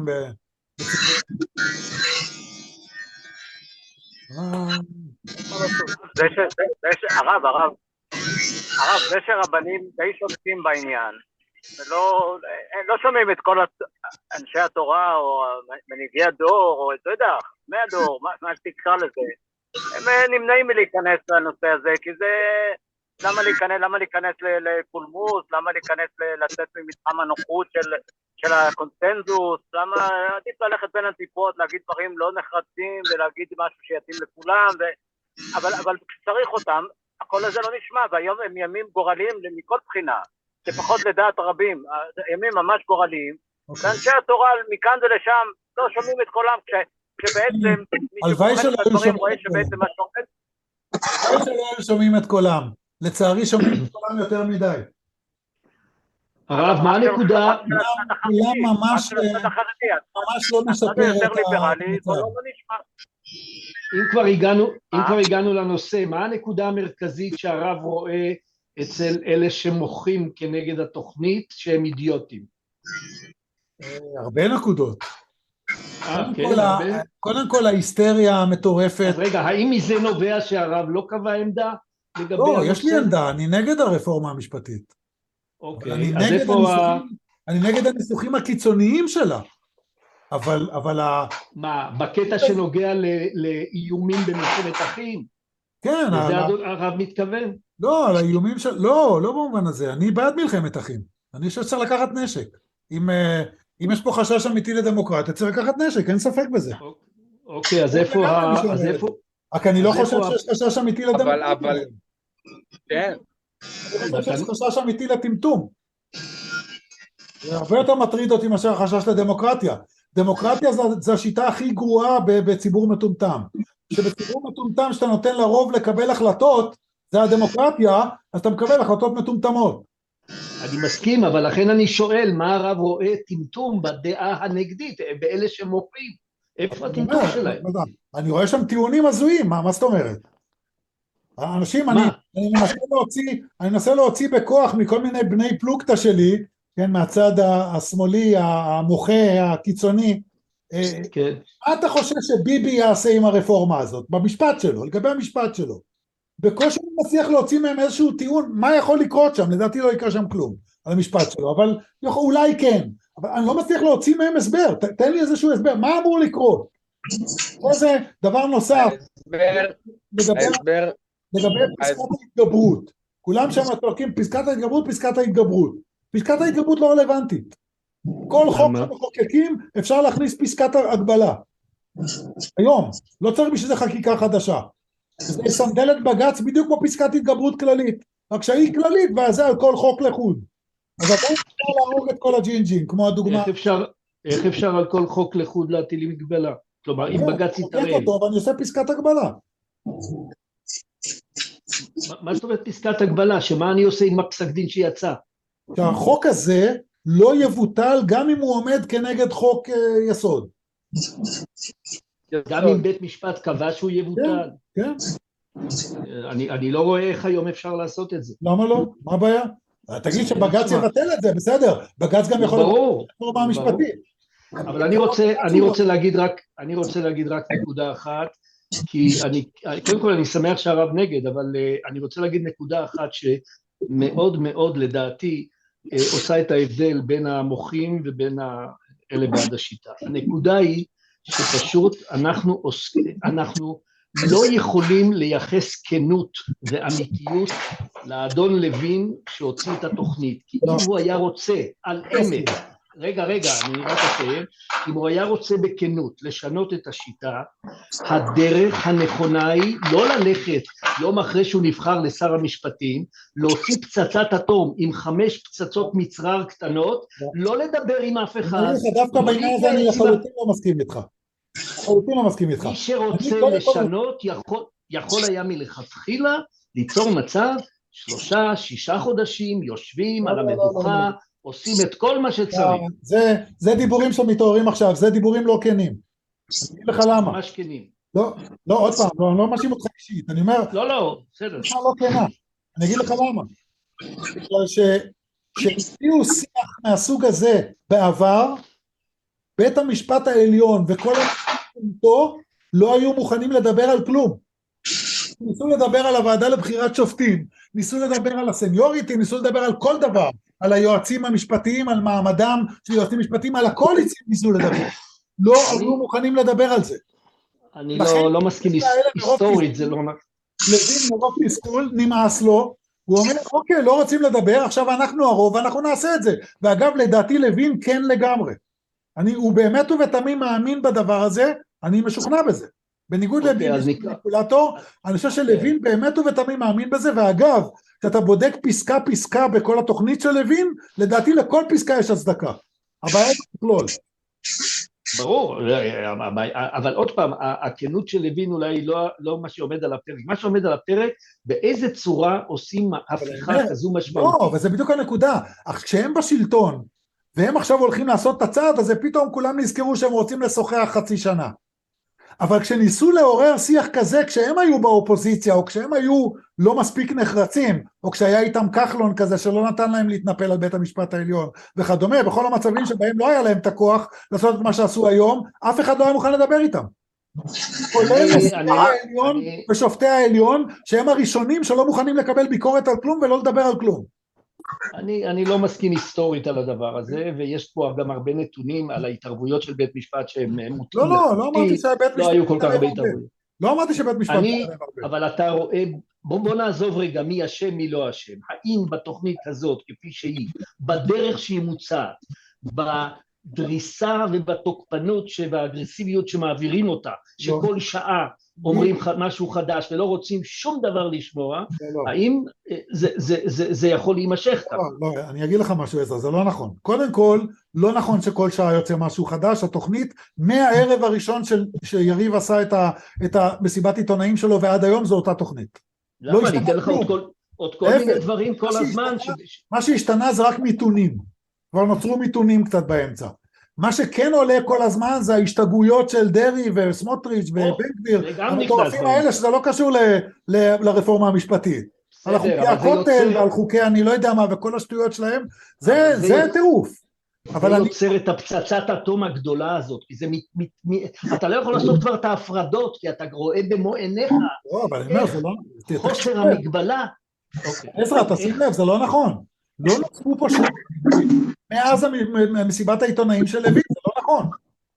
הרב, זה שרבנים די שותקים בעניין, לא שומעים את כל אנשי התורה או מנהיגי הדור, או אתה יודע, חכמי הדור, מה שתקרא לזה, הם נמנעים מלהיכנס לנושא הזה, כי זה, למה להיכנס לפולמוס, למה להיכנס לצאת ממתחם הנוחות של הקונסנזוס, למה עדיף ללכת בין הטיפות, להגיד דברים לא נחרצים, ולהגיד משהו שיתאים לכולם, אבל כשצריך אותם, הקול הזה לא נשמע, והיום הם ימים גורליים מכל בחינה, לפחות לדעת רבים, ימים ממש גורליים, ואנשי התורה מכאן ולשם לא שומעים את קולם, כשבעצם מי שבוחן את הדברים רואה שבעצם מה שומעים. הלוואי שלא היו שומעים את קולם, לצערי שומעים את קולם יותר מדי. הרב, מה הנקודה? כולם ממש לא משפר את המצב. אם כבר הגענו לנושא, מה הנקודה המרכזית שהרב רואה אצל אלה שמוחים כנגד התוכנית שהם אידיוטים? הרבה נקודות. קודם כל ההיסטריה המטורפת. אז רגע, האם מזה נובע שהרב לא קבע עמדה לגבי לא, הנושא? יש לי עמדה, אני נגד הרפורמה המשפטית. אוקיי, אני נגד הניסוחים הקיצוניים שלה. אבל מה, בקטע שנוגע לאיומים במלחמת אחים? כן. לזה הרב מתכוון? לא, על האיומים של... לא במובן הזה, אני בעד מלחמת אחים. אני חושב שצריך לקחת נשק. אם יש פה חשש אמיתי לדמוקרטיה, צריך לקחת נשק, אין ספק בזה. אוקיי, אז איפה... רק אני לא חושב שיש חשש אמיתי לדמוקרטיה. אבל... כן. אני חושב שיש חשש אמיתי לטמטום. זה הרבה יותר מטריד אותי מאשר החשש לדמוקרטיה. דמוקרטיה זה השיטה הכי גרועה בציבור מטומטם. שבציבור מטומטם שאתה נותן לרוב לקבל החלטות, זה הדמוקרטיה, אז אתה מקבל החלטות מטומטמות. אני מסכים, אבל לכן אני שואל, מה הרב רואה טמטום בדעה הנגדית, באלה שמוחים? איפה הטמטום שלהם? אני רואה שם טיעונים הזויים, מה זאת אומרת? האנשים, אני מנסה להוציא בכוח מכל מיני בני פלוגתא שלי, כן, מהצד השמאלי, המוחה, הקיצוני, כן. מה אתה חושב שביבי יעשה עם הרפורמה הזאת? במשפט שלו, לגבי המשפט שלו. בקושי הוא מצליח להוציא מהם איזשהו טיעון, מה יכול לקרות שם? לדעתי לא יקרה שם כלום על המשפט שלו, אבל אולי כן. אבל אני לא מצליח להוציא מהם הסבר, תן לי איזשהו הסבר, מה אמור לקרות? זה דבר נוסף. לגבי פסקת ההתגברות. כולם שם מתפרקים, פסקת ההתגברות. פסקת ההתגברות לא רלוונטית. כל חוק שמחוקקים אפשר להכניס פסקת הגבלה. היום, לא צריך בשביל זה חקיקה חדשה. זה יסנדל את בג"ץ בדיוק כמו פסקת התגברות כללית. רק שהיא כללית, וזה על כל חוק לחוד. אז אתה אפשר להרוג את כל הג'ינג'ים, כמו הדוגמה. איך אפשר על כל חוק לחוד להטיל מגבלה? כלומר, אם בג"ץ יתערב. אבל אני עושה פסקת הגבלה. מה זאת אומרת פסקת הגבלה? שמה אני עושה עם הפסק דין שיצא? שהחוק הזה לא יבוטל גם אם הוא עומד כנגד חוק יסוד. גם אם בית משפט קבע שהוא יבוטל. כן. אני לא רואה איך היום אפשר לעשות את זה. למה לא? מה הבעיה? תגיד שבג"ץ יבטל את זה, בסדר. בג"ץ גם יכול ברור. רפורמה המשפטית. אבל אני רוצה להגיד רק נקודה אחת, כי קודם כל אני שמח שהרב נגד, אבל אני רוצה להגיד נקודה אחת שמאוד מאוד לדעתי עושה את ההבדל בין המוחים ובין אלה בעד השיטה. הנקודה היא שפשוט אנחנו לא יכולים לייחס כנות ואמיתיות לאדון לוין שהוציא את התוכנית, כי אם הוא היה רוצה על אמת, רגע, אני רק אסיים, אם הוא היה רוצה בכנות לשנות את השיטה, הדרך הנכונה היא לא ללכת יום אחרי שהוא נבחר לשר המשפטים, להוציא פצצת אטום עם 5 פצצות מצרר קטנות, לא לדבר עם אף אחד. דווקא בעניין הזה אני לחלוטין לא מסכים איתך. מי שרוצה לשנות יכול היה מלכתחילה ליצור מצב 3-6 חודשים יושבים על המדוכה, עושים את כל מה שצריך. זה דיבורים שמתעוררים עכשיו, זה דיבורים לא כנים. אני אגיד לך למה. ממש כנים. לא, עוד פעם, אני לא מאשים אותך אישית, אני אומר... לא, בסדר. לא כנה, אני אגיד לך למה. בגלל שהציעו שיח מהסוג הזה בעבר, בית המשפט העליון וכל המשפטו לא היו מוכנים לדבר על כלום. ניסו לדבר על הוועדה לבחירת שופטים, ניסו לדבר על הסניוריטי, ניסו לדבר על כל דבר. על היועצים המשפטיים, על מעמדם של יועצים משפטיים, על הכל ניסו לדבר. לא היו מוכנים לדבר על זה. אני לא מסכים היסטורית, זה לא... לוין מרוב תסכול, נמאס לו, הוא אומר, אוקיי, לא רוצים לדבר, עכשיו אנחנו הרוב, ואנחנו נעשה את זה. ואגב, לדעתי לוין כן לגמרי. הוא באמת ובתמים מאמין בדבר הזה, אני משוכנע בזה. בניגוד למניפולטור, אני חושב שלוין באמת ובתמים מאמין בזה, ואגב, כשאתה בודק פסקה פסקה בכל התוכנית של לוין, לדעתי לכל פסקה יש הצדקה. הבעיה היא תכלול. ברור, אבל עוד פעם, הכנות של לוין אולי לא מה שעומד על הפרק, מה שעומד על הפרק, באיזה צורה עושים הפיכה כזו משמעותית. לא, וזה בדיוק הנקודה, אך כשהם בשלטון, והם עכשיו הולכים לעשות את הצעד הזה, פתאום כולם נזכרו שהם רוצים לשוחח חצי שנה. אבל כשניסו לעורר שיח כזה, כשהם היו באופוזיציה, או כשהם היו לא מספיק נחרצים, או כשהיה איתם כחלון כזה, שלא נתן להם להתנפל על בית המשפט העליון, וכדומה, בכל המצבים שבהם לא היה להם את הכוח לעשות את מה שעשו היום, אף אחד לא היה מוכן לדבר איתם. כולל העליון ושופטי העליון, שהם הראשונים שלא מוכנים לקבל ביקורת על כלום, ולא לדבר על כלום. אני לא מסכים היסטורית על הדבר הזה, ויש פה גם הרבה נתונים על ההתערבויות של בית משפט שהם מוטים. לא אמרתי שבית משפט... לא היו כל כך הרבה התערבויות. לא אמרתי שבית משפט... אבל אתה רואה, בוא נעזוב רגע מי אשם מי לא אשם. האם בתוכנית הזאת, כפי שהיא, בדרך שהיא מוצעת, בדריסה ובתוקפנות והאגרסיביות שמעבירים אותה, שכל שעה אומרים משהו חדש ולא רוצים שום דבר לשמוע, האם זה יכול להימשך ככה? לא, אני אגיד לך משהו עזר, זה לא נכון. קודם כל, לא נכון שכל שעה יוצא משהו חדש, התוכנית מהערב הראשון שיריב עשה את המסיבת עיתונאים שלו ועד היום זו אותה תוכנית. למה? אני אתן לך עוד כל מיני דברים כל הזמן. מה שהשתנה זה רק מיתונים, כבר נוצרו מיתונים קצת באמצע. מה שכן עולה כל הזמן זה ההשתגעויות של דרי וסמוטריץ' ובן גביר, המטורפים האלה שזה לא קשור לרפורמה המשפטית. על חוקי הכותל ועל חוקי אני לא יודע מה וכל השטויות שלהם, זה טירוף. זה יוצר את הפצצת האטום הגדולה הזאת, כי זה אתה לא יכול לעשות כבר את ההפרדות, כי אתה רואה במו עיניך חוסר המגבלה. עזרא, תשים לב, זה לא נכון. לא נוצרו פה מאז מסיבת העיתונאים של לוין, זה לא נכון.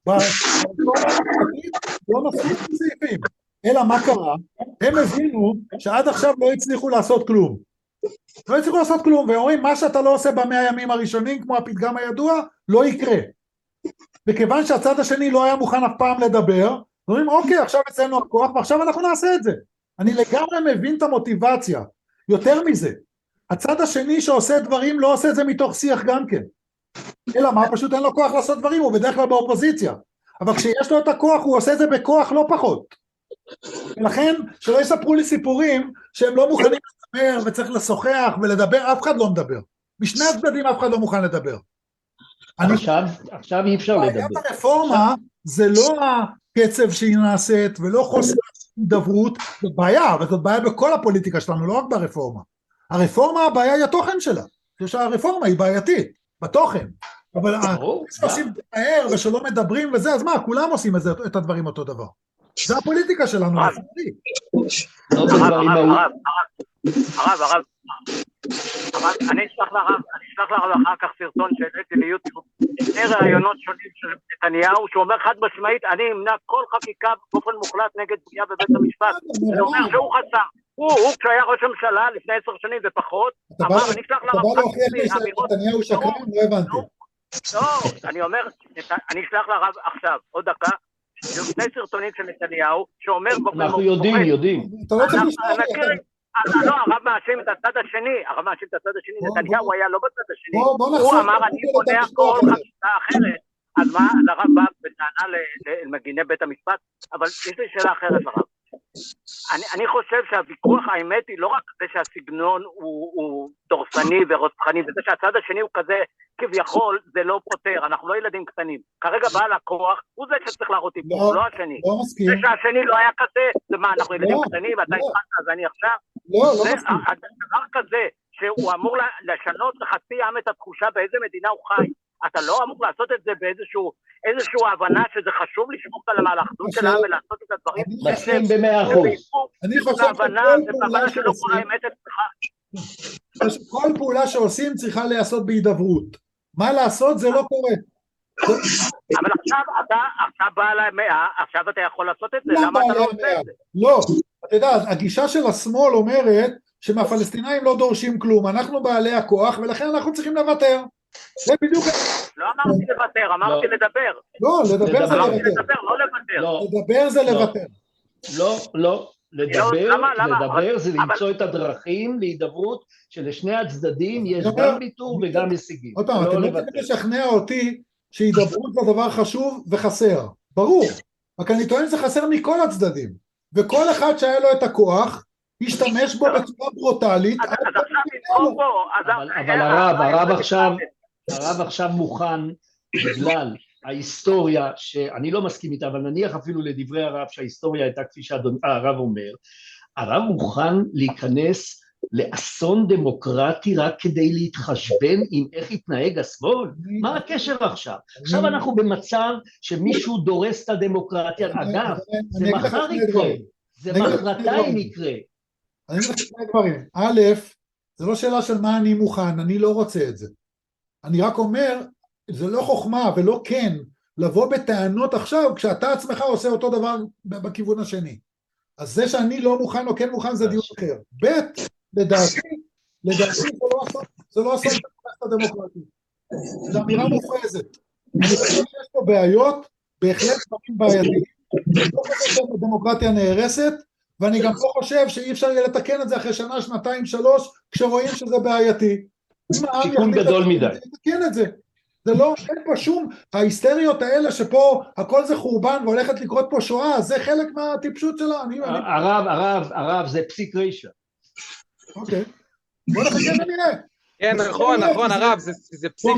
לא נוצרו סעיפים. אלא מה קרה? הם הבינו שעד עכשיו לא הצליחו לעשות כלום. לא הצליחו לעשות כלום, ואומרים, מה שאתה לא עושה ב100 ימים הראשונים, כמו הפתגם הידוע, לא יקרה. וכיוון שהצד השני לא היה מוכן אף פעם לדבר, אומרים, אוקיי, עכשיו אצלנו הכוח, ועכשיו אנחנו נעשה את זה. אני לגמרי מבין את המוטיבציה. יותר מזה. הצד השני שעושה דברים לא עושה את זה מתוך שיח גם כן. אלא מה? פשוט אין לו כוח לעשות דברים, הוא בדרך כלל באופוזיציה. אבל כשיש לו את הכוח, הוא עושה את זה בכוח לא פחות. ולכן, שלא יספרו לי סיפורים שהם לא מוכנים לדבר וצריך לשוחח ולדבר, אף אחד לא מדבר. בשני הצדדים אף אחד לא מוכן לדבר. עכשיו אי אפשר לדבר. בעיית הרפורמה זה לא הקצב שהיא נעשית ולא חוסר דברות, זאת בעיה, אבל זאת בעיה בכל הפוליטיקה שלנו, לא רק ברפורמה. הרפורמה, הבעיה היא התוכן שלה. הרפורמה היא בעייתית, בתוכן. אבל שעושים מהר ושלא מדברים וזה, אז מה, כולם עושים את הדברים אותו דבר. זה הפוליטיקה שלנו. הרב, אני אשלח לרב אחר כך סרטון שהעליתי ליוטיוב, שני ראיונות שונים של נתניהו, שאומר חד משמעית, אני אמנע כל חקיקה באופן מוחלט נגד פגיעה בבית המשפט. זה אומר שהוא חסר. הוא כשהיה ראש הממשלה לפני 10 שנים ופחות, אמר, אני אשלח לרב נתניהו שקרן, לא הבנתי. לא, אני אומר, אני אשלח לרב עכשיו, עוד דקה, שני סרטונים של נתניהו, שאומר... אנחנו יודעים. לא, הרב מאשים את הצד השני, נתניהו היה לא בצד השני, הוא אמר אני מונע כל חקיקה אחרת, אז מה, הרב בא בטענה למגיני בית המשפט, אבל יש לי שאלה אחרת לרב. אני חושב שהוויכוח האמת היא לא רק זה שהסגנון הוא דורסני ורצחני, וזה שהצד השני הוא כזה כביכול, זה לא פותר, אנחנו לא ילדים קטנים. כרגע בעל הכוח הוא זה שצריך להראות איפור, לא השני. זה שהשני לא היה כזה, זה מה, אנחנו ילדים קטנים, ואתה התחלת, אז אני עכשיו. זה דבר כזה, שהוא אמור לשנות לחצי עם את התחושה באיזה מדינה הוא חי. אתה לא אמור לעשות את זה באיזשהו הבנה שזה חשוב לשמור על האחדות של העם ולעשות את הדברים. מסכים ב100%. אני חושב כל פעולה שעושים צריכה להיעשות בהידברות. מה לעשות? זה לא קורה. אבל עכשיו בא עליי 100, עכשיו אתה יכול לעשות את זה, למה אתה לא עושה את זה? לא, אתה יודע, הגישה של השמאל אומרת שמהפלסטינאים לא דורשים כלום, אנחנו בעלי הכוח ולכן אנחנו צריכים לוותר. זה בדיוק... לא אמרתי לוותר, אמרתי לדבר. לא, לדבר זה אמרתי לוותר. לדבר, לא לוותר. לדבר זה לוותר. לא, לדבר זה למצוא את הדרכים להידברות שלשני הצדדים יש גם ויתור וגם הישגים. עוד פעם, אתם לא צריכים לשכנע אותי שהידברות זה דבר חשוב וחסר, ברור, רק אני טוען שזה חסר מכל הצדדים, וכל אחד שהיה לו את הכוח השתמש בו בצורה ברוטלית. אבל הרב עכשיו מוכן בגלל ההיסטוריה, שאני לא מסכים איתה, אבל נניח אפילו לדברי הרב שההיסטוריה הייתה כפי שהרב אומר, הרב מוכן להיכנס לאסון דמוקרטי רק כדי להתחשבן עם איך יתנהג השמאל? מה הקשר עכשיו? עכשיו אנחנו במצב שמישהו דורס את הדמוקרטיה, אגב, זה מחר יקרה, זה מחרתיים יקרה. אני אומר שני דברים, א', זה לא שאלה של מה אני מוכן, אני לא רוצה את זה. אני רק אומר, זה לא חוכמה ולא כן, לבוא בטענות עכשיו, כשאתה עצמך עושה אותו דבר בכיוון השני. אז זה שאני לא מוכן או כן מוכן זה דיון אחר. ב', לדעתי זה לא אסון הדמוקרטי. זו אמירה מופרזת. אני חושב שיש פה בעיות, בהחלט דברים בעייתיים. אני לא חושב שהדמוקרטיה נהרסת, ואני גם לא חושב שאי אפשר יהיה לתקן את זה אחרי שנה, שנתיים, 3, כשרואים שזה בעייתי. תיקון גדול מדי. לתקן את זה. זה לא, אין פה שום, ההיסטריות האלה שפה הכל זה חורבן והולכת לקרות פה שואה, זה חלק מהטיפשות שלה. הרב, זה פסיק רשע. אוקיי. בוא נחכה ונראה. כן, נכון, הרב, זה פסיק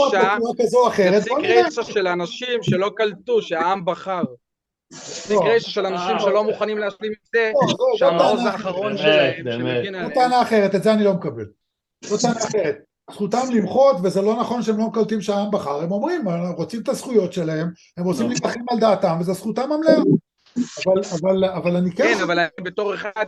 רשע של אנשים שלא קלטו, שהעם בחר. פסיק רשע של אנשים שלא מוכנים להשלים את זה, שהמעוז האחרון שלהם, זו טענה אחרת, את זה אני לא מקבל. זו טענה אחרת. זכותם למחות, וזה לא נכון שהם לא מקלטים שהעם בחר, הם אומרים, הם רוצים את הזכויות שלהם, הם רוצים להתחים על דעתם, וזה זכותם המלאה. אבל אני כן... כן, אבל בתור אחד...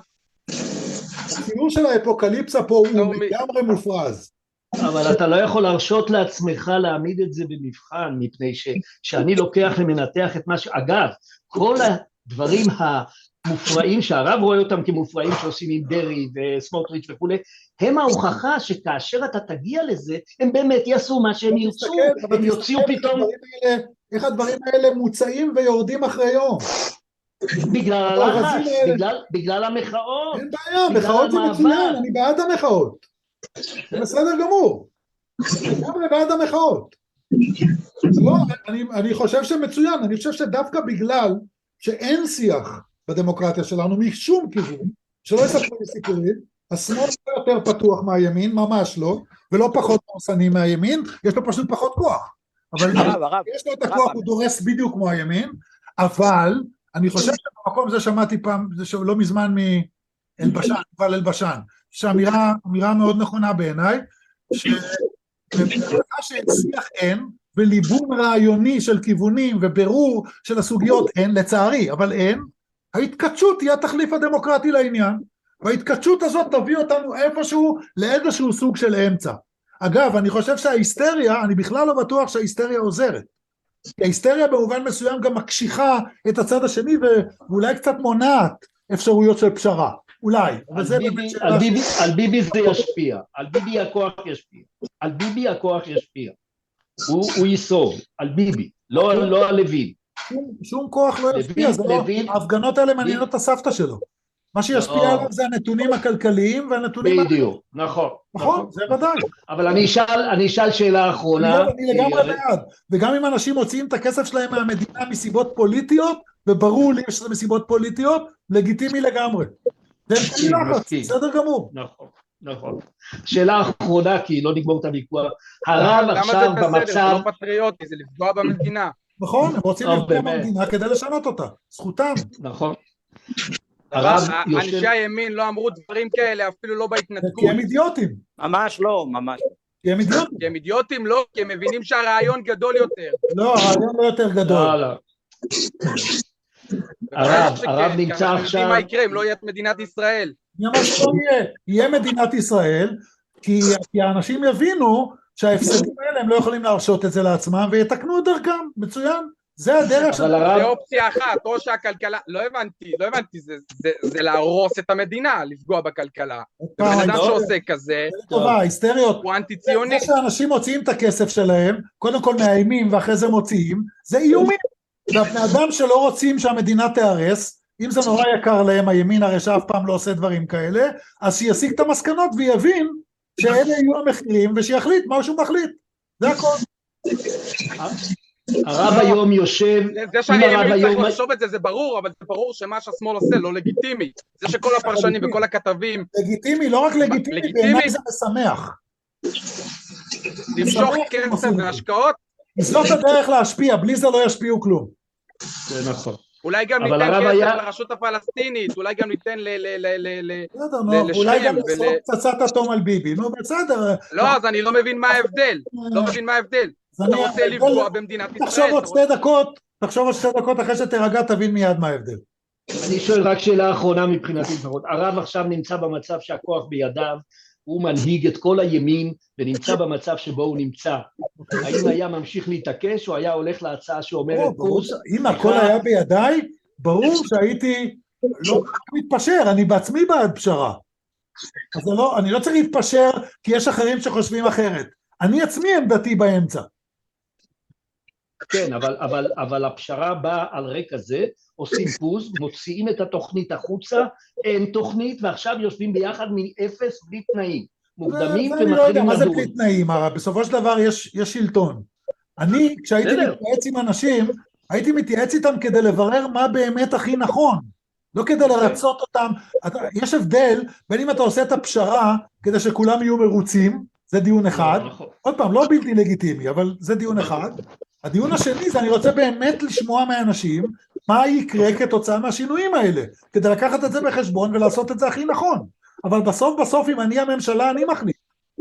הציור של האפוקליפסה פה הוא לגמרי מופרז. אבל אתה לא יכול להרשות לעצמך להעמיד את זה במבחן, מפני שאני לוקח למנתח את מה אגב, כל הדברים המופרעים שהרב רואה אותם כמופרעים שעושים עם דרי וסמוטריץ' וכו', הם ההוכחה שכאשר אתה תגיע לזה, הם באמת יעשו מה שהם ירצו, הם יוציאו פתאום... איך הדברים האלה מוצאים ויורדים אחרי יום? בגלל הלחץ, בגלל המחאות. אין בעיה, מחאות זה מצוין, אני בעד המחאות. זה בסדר גמור. אני בעד המחאות. לא, אני חושב שמצוין, אני חושב שדווקא בגלל שאין שיח בדמוקרטיה שלנו משום כיוון, שלא יספרו לי סיפורים, השמאל לא יותר פתוח מהימין, ממש לא, ולא פחות מורסני מהימין, יש לו פשוט פחות כוח. אבל יש לו את הכוח, הוא דורס בדיוק כמו הימין, אבל אני חושב שבמקום זה שמעתי פעם, זה לא מזמן מאלבשן, אבל אלבשן, שאמירה מאוד נכונה בעיניי, שבמקרה שאין שיח אין, וליבון רעיוני של כיוונים ובירור של הסוגיות אין, לצערי, אבל אין, ההתקדשות היא התחליף הדמוקרטי לעניין, וההתקדשות הזאת תביא אותנו איפשהו לאיזשהו סוג של אמצע. אגב, אני חושב שההיסטריה, אני בכלל לא בטוח שההיסטריה עוזרת. כי ההיסטריה במובן מסוים גם מקשיחה את הצד השני, ואולי קצת מונעת אפשרויות של פשרה. אולי. על ביבי זה ישפיע. על ביבי הכוח ישפיע. על ביבי הכוח ישפיע. הוא ייסוב. על ביבי. לא על לוין. שום כוח לא ישפיע. ההפגנות האלה מעניינות את הסבתא שלו. מה שישפיע עליו זה הנתונים הכלכליים והנתונים... בדיוק, נכון. נכון, זה ודאי. אבל אני אשאל שאלה אחרונה. אני לגמרי בעד. וגם אם אנשים מוציאים את הכסף שלהם מהמדינה מסיבות פוליטיות, וברור לי שזה מסיבות פוליטיות, לגיטימי לגמרי. בסדר גמור. נכון. שאלה אחרונה, כי לא נגמור את הוויכוח. הרב עכשיו במצב... למה זה בסדר? זה לא פטריוטי, זה לפגוע במדינה. נכון, הם רוצים לפגוע במדינה כדי לשנות אותה. זכותם. נכון. אנשי הימין לא אמרו דברים כאלה, אפילו לא בהתנתקות. כי הם אידיוטים. ממש לא, ממש. כי הם אידיוטים. כי הם אידיוטים, לא, כי הם מבינים שהרעיון גדול יותר. לא, הרעיון לא יותר גדול. הרב נמצא עכשיו... מה יקרה אם לא יהיה את מדינת ישראל? מי אמר שלא יהיה? יהיה מדינת ישראל, כי האנשים יבינו שההפסדים האלה הם לא יכולים להרשות את זה לעצמם, ויתקנו את דרכם, מצוין. זה הדרך של... זה אופציה אחת, או שהכלכלה, לא הבנתי, זה להרוס את המדינה, לפגוע בכלכלה. בן אדם שעושה כזה, טובה, היסטריות. הוא אנטי-ציוני. זה שאנשים מוציאים את הכסף שלהם, קודם כל מאיימים ואחרי זה מוציאים, זה איומים. והבני אדם שלא רוצים שהמדינה תיהרס, אם זה נורא יקר להם, הימין הרי שאף פעם לא עושה דברים כאלה, אז שיסיק את המסקנות ויבין שאלה יהיו המחירים, ושיחליט מה שהוא מחליט. זה הכל. הרב היום יושב... זה שהימין צריך לחשוב את זה, זה ברור, אבל זה ברור שמה שהשמאל עושה לא לגיטימי. זה שכל הפרשנים וכל הכתבים... לגיטימי, לא רק לגיטימי, בעיניי זה משמח. למשוך כסף והשקעות? זאת הדרך להשפיע, בלי זה לא ישפיעו כלום. זה נכון. אולי גם ניתן כסף לרשות הפלסטינית, אולי גם ניתן לשכם. אולי גם לסרוק פצצת אטום על ביבי, נו בסדר. לא, אז אני לא מבין מה ההבדל. אתה רוצה לפגוע במדינת ישראל. תחשוב עוד 2 דקות אחרי שתרגע, תבין מיד מה ההבדל. אני שואל רק שאלה אחרונה מבחינתי. הרב עכשיו נמצא במצב שהכוח בידיו, הוא מנהיג את כל הימין, ונמצא במצב שבו הוא נמצא. האם היה ממשיך להתעקש, או היה הולך להצעה שאומרת... אם הכל היה בידיי, ברור שהייתי לא מתפשר, אני בעצמי בעד פשרה. אז אני לא צריך להתפשר, כי יש אחרים שחושבים אחרת. אני עצמי עמדתי באמצע. כן, אבל הפשרה באה על רקע זה, עושים פוז, מוציאים את התוכנית החוצה, אין תוכנית, ועכשיו יושבים ביחד מאפס בלי תנאים. מוקדמים ומתחילים לדון. אני לא יודע, מה זה בלי תנאים? בסופו של דבר יש שלטון. אני, כשהייתי מתייעץ עם אנשים, הייתי מתייעץ איתם כדי לברר מה באמת הכי נכון. לא כדי לרצות אותם. יש הבדל בין אם אתה עושה את הפשרה, כדי שכולם יהיו מרוצים, זה דיון אחד. עוד פעם, לא בלתי לגיטימי, אבל זה דיון אחד. הדיון השני זה אני רוצה באמת לשמוע מאנשים מה יקרה כתוצאה מהשינויים האלה, כדי לקחת את זה בחשבון ולעשות את זה הכי נכון. אבל בסוף אם אני הממשלה, אני מחליט.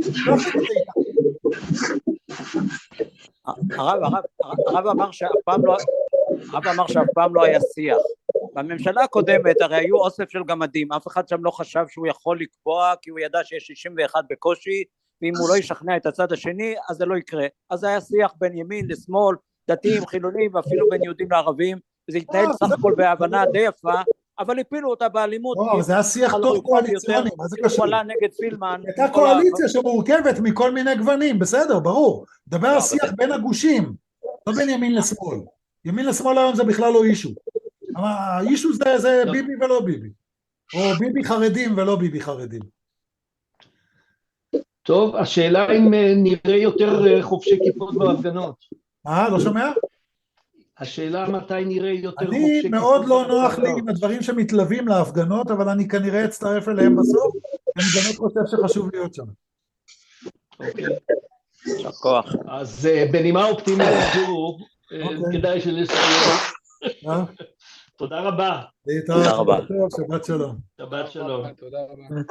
הרב אמר שאף פעם לא היה שיח. בממשלה הקודמת הרי היו אוסף של גמדים, אף אחד שם לא חשב שהוא יכול לקבוע, כי הוא ידע שיש 61 בקושי, ואם הוא לא ישכנע את הצד השני, אז זה לא יקרה. אז היה שיח בין ימין לשמאל, דתיים, חילונים, ואפילו בין יהודים לערבים, וזה התנהל סך הכל בהבנה די יפה, אבל הפילו אותה באלימות. זה היה שיח טוב קואליציוני, מה זה קשור? הוא עלה נגד פילמן. הייתה קואליציה שמורכבת מכל מיני גוונים, בסדר, ברור. דבר על שיח בין הגושים, לא בין ימין לשמאל. ימין לשמאל היום זה בכלל לא אישו. האישו זה ביבי ולא ביבי. או ביבי חרדים ולא ביבי חרדים. טוב, השאלה אם נראה יותר חובשי כיפות בהפגנות. לא שומע? השאלה מתי נראה יותר חובשי כיפות. אני מאוד לא נוח לי עם הדברים שמתלווים להפגנות, אבל אני כנראה אצטרף אליהם בסוף, אני באמת חושב שחשוב להיות שם. אוקיי. כוח. אז בנימה אופטימית, כדאי שנסיים. תודה רבה. תודה רבה. שבת שלום. שבת שלום. תודה רבה.